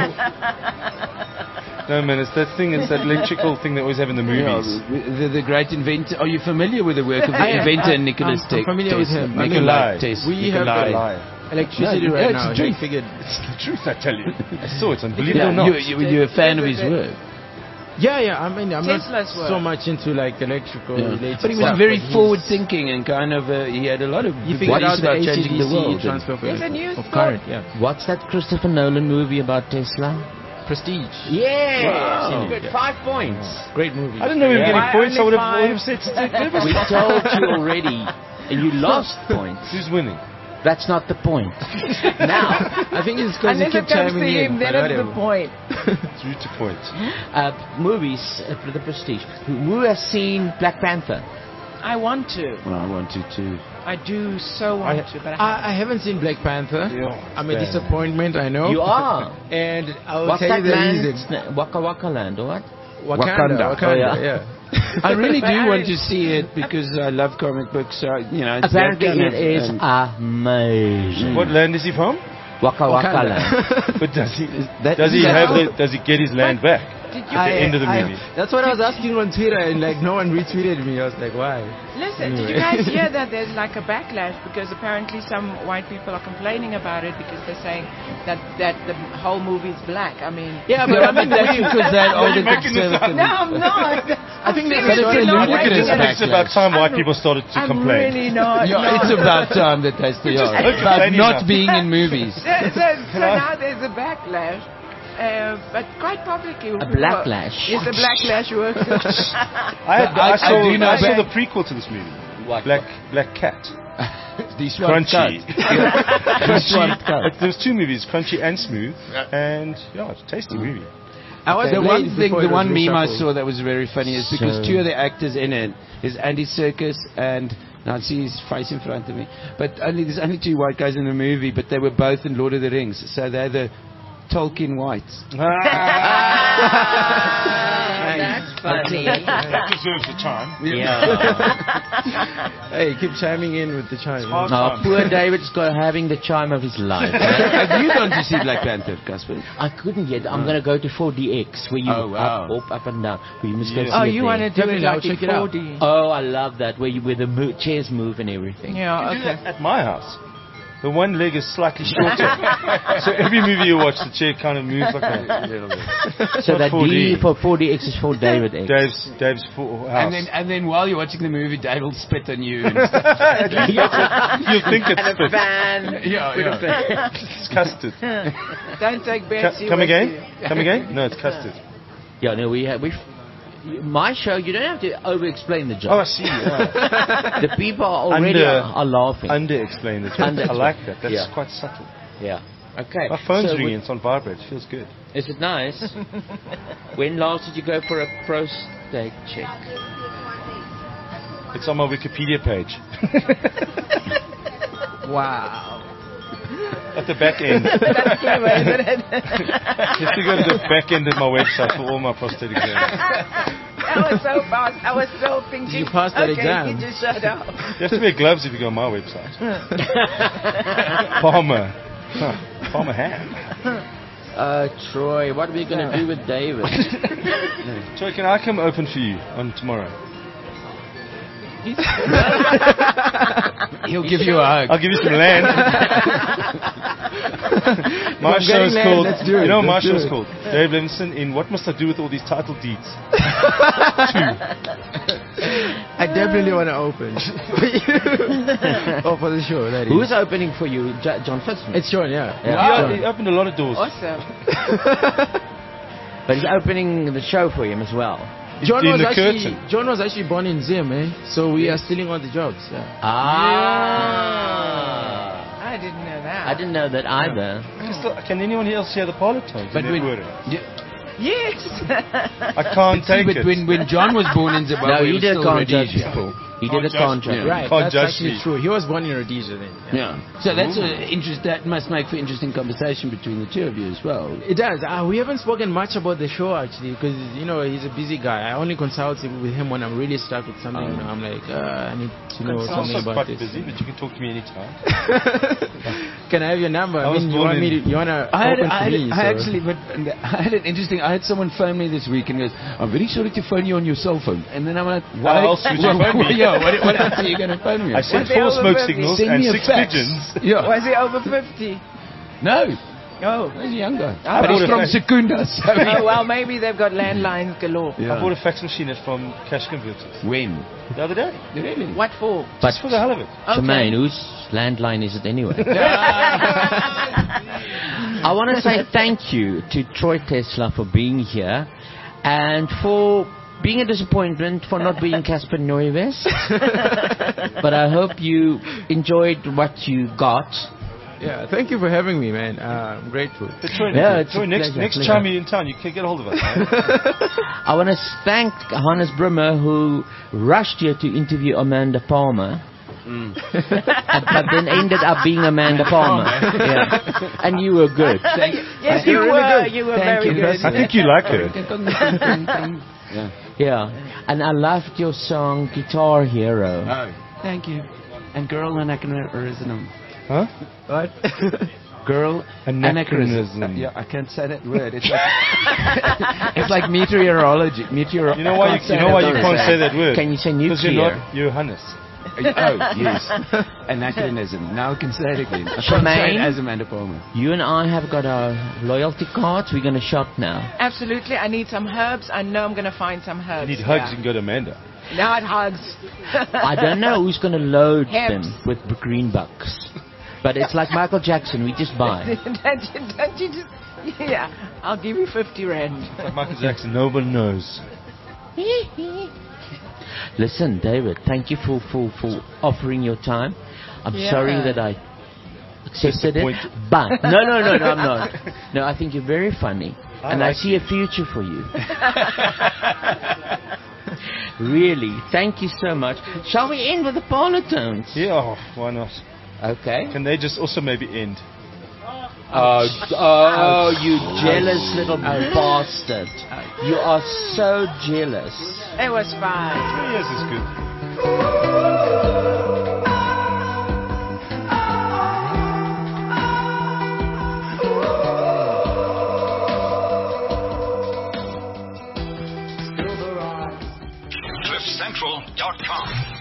No, man, it's that thing, it's that electrical thing they always have in the movies. Yeah, the, the great inventor. Are you familiar with the work of the inventor Nicholas I'm, Te- I'm familiar with Tesla? him. Make I a mean, lie. Tesla. We have Lie. electricity No, right yeah, now. it's and I true. figured. It's the truth, I tell you. I saw it, unbelievable Yeah, or not. you, you, you're a fan of his work. Yeah, yeah. I mean, I'm Tesla's not so work. much into like electrical Yeah. related But he was stuff, very he's- forward thinking and kind of uh, he had a lot of He figured ideas out the about A C changing D the C world. transfer of, It's a new of thought. current. Yeah. What's that Christopher Nolan movie about Tesla? Prestige. Yeah. Wow. Good. Five points. Great movie. I didn't know we were Yeah. getting Why points. I only would have, I would have five? said. We told you already, and you lost points. Who's winning? That's not the point. Now, I think it's because you Unless keep it comes to chiming in. him, then but it's the whatever. point. Three to points. uh, movies uh, for the Prestige. Who has seen Black Panther? I want to. Well, I want to too. I do so want I, to, but I, I, I haven't seen Black Panther. Yeah. I'm a Damn. disappointment, I know. You are. And I'll What's tell that you the land? reason. Sna- Waka Waka land, or what? Wakanda. Wakanda. Wakanda, Oh, yeah. yeah. I really But do I- want to see it because I love comic books. So, you know, it's Apparently, that kind it of, is um, amazing. What land is he from? Waka Waka Wakanda. Land. But does he? That- does he that's have? all. The, does he get his land back Did at you? the I- end of the I- movie? That's what I was asking on Twitter, and like no one retweeted me. I was like, why? Listen, did you guys hear that there's like a backlash because apparently some white people are complaining about it because they're saying that that the whole movie is black. I mean, Yeah, but I mean, that's because that all the making this up? conservative. no, I'm not. I think there's seriously a not look at making his it up. It's about time white people started to I'm complain. really not. Yeah, not. it's about time that they stay just on. like About complaining not now. being in movies. So, so, so now there's a backlash. Uh, but quite publicly. A blacklash. It's a blacklash work. I, had, I, I- I saw, do know I saw back- the prequel to this movie. What? Black Black Cat. This one Crunchy. cut. Crunchy. There was two movies, Crunchy and Smooth, and yeah, it's a tasty movie. I was The late one thing, before the it was one meme I reshuffled. saw that was very funny is because So- two of the actors in it is Andy Serkis and now I see his face in front of me. But only there's only two white guys in the movie, but they were both in Lord of the Rings, so they're the Tolkien whites. That's funny. That deserves the time. Yeah. Hey, keep chiming in with the chime. hard Oh, time. poor David's got having the time of his life. Have you gone to see Black Panther, Casper? I couldn't yet. I'm going to go to four D X where you Oh, wow. up, up, up and down. Where you must go Yeah. see Oh, it you there. want to do it Definitely, I'll like in check it out. four D? Oh, I love that where you where the mo- chairs move and everything. Yeah, You do okay. that at my house. The one leg is slightly shorter. So every movie you watch, the chair kind of moves like a little bit. So Not that four D. D for four D X is for David X. Dave's, Dave's full house. And then, and then while you're watching the movie, Dave will spit on you. And You'll think it's and a spit. fan. yeah, with a yeah. fan. It's custard. Don't take Cu- Betsy come with again? you. Come again? No, it's custard. Yeah, no, we have we. My show, you don't have to over-explain the joke. Oh, I see. Yeah. The people are already Under- are, are laughing. Under-explain the joke. Under- I like that. That's Yeah. quite subtle. Yeah. Okay. My phone's So ringing. we- It's on vibrate. It feels good. Is it nice? When last did you go for a prostate check? It's on my Wikipedia page. Wow. At the back end. That's clever, isn't it? You have to go to the back end of my website for all my prostate exams. That was so fast. I was so thinking. You passed that okay, exam. you just shut up. You have to wear gloves if you go on my website. Farmer. Huh. Farmer ham. Uh, Troy, what are we going to do with David? Troy, can I come open for you on tomorrow? He'll give you a hug. I'll give you some land. my I'm show getting is land, called. let's do it, You know what my let's show do is it. called? Dave Levinson in What Must I Do with All These Title Deeds? I definitely want to open. Oh, for the show, that is. Who's opening for you? J- John Fitzman. It's Sean, yeah. Yeah. He, he opened a lot of doors. Awesome. But he's opening the show for him as well. John In was the actually curtain. John was actually born in Zim, eh? So we are stealing all the jobs. Yeah. Ah. I didn't know that. I didn't know that either. Crystal, can anyone else hear the pilot tones? But in when- their word? Yes. I can't See, take but it. when, when John was born in Zimbabwe, No, he was did a still contract. Rhodesia. He did a Can't judge contract. me. Right, Can't that's judge actually me. true. He was born in Rhodesia then. Yeah. So that's a interest. That must make for interesting conversation between the two of you as well. It does. Uh, we haven't spoken much about the show actually because you know he's a busy guy. I only consult with him when I'm really stuck with something. Oh. You know, I'm like, uh, I need to know I'm something also about quite this. busy, but you can talk to me anytime. Can I have your number? I I, was mean, you born want me to? in- You wanna I had, open I, for had, me? I so- actually, but I had an interesting. I had someone phone me this week and goes, "I'm very sorry to phone you on your cell phone." And then I'm like, How else would you phone me? Yeah, what, what else are you going to phone me? I on? sent Was they four over smoke fifty? signals Send and me a six fax. pigeons. Yeah. Was he over fifty? No, Oh. he's a young guy. Oh. But he's I from bought a fax. Secunda. So Oh, well, maybe they've got landlines galore. I bought a fax machine from Cash Converters when? the other day. Really? What for? But Just for the hell of it. Jermaine, whose landline is it anyway? I want to say thank you to Troy Tesla for being here and for being a disappointment for not being Casper Neuwes. But I hope you enjoyed what you got. Yeah, thank you for having me, man. Uh, I'm grateful. But Troy, Yeah, it's Troy a next, pleasure, next pleasure. time you're in town, you can get a hold of us. Right? I want to thank Hannes Brimmer who rushed here to interview Amanda Palmer. But then ended up being Amanda Palmer. Yeah. And you were good. Yes, you You're were. really good. You were Thank very you. good. I think you like her. Yeah. Yeah. And I loved your song Guitar Hero. Oh, thank you. And girl, and I can reason them. Huh? What? Girl Anachronism. anachronism. Yeah, I can't say that word. It's like, it's like meteorology. Meteor. You know why you, you know why you can't say that word? Can you say Because you're nuclear? not Johannes. Oh, yes. Anachronism. Now I can say it again. I can't say Charmaine? it as Amanda Palmer. You and I have got our loyalty cards. We're going to shop now. Absolutely. I need some herbs. I know I'm going to find some herbs. You need hugs, yeah. you can go to Amanda. Not hugs. I don't know who's going to load Herbs. them with green bucks. But it's like Michael Jackson. We just buy. don't, you, don't you just... Yeah. I'll give you fifty rand. Like Michael Jackson, no one knows. Listen, David, thank you for, for, for offering your time. I'm Yeah. sorry that I accepted it. Disappointed. But, no, no, no, no, I'm not. No, I think you're very funny. I and like I see a future for you. Really, thank you so much. Shall we end with the Parlotones? Yeah, oh, why not? Okay. Can they just also maybe end? Oh, oh, you jealous little bastard. You are so jealous. It was fine. Three years is good. cliff central dot com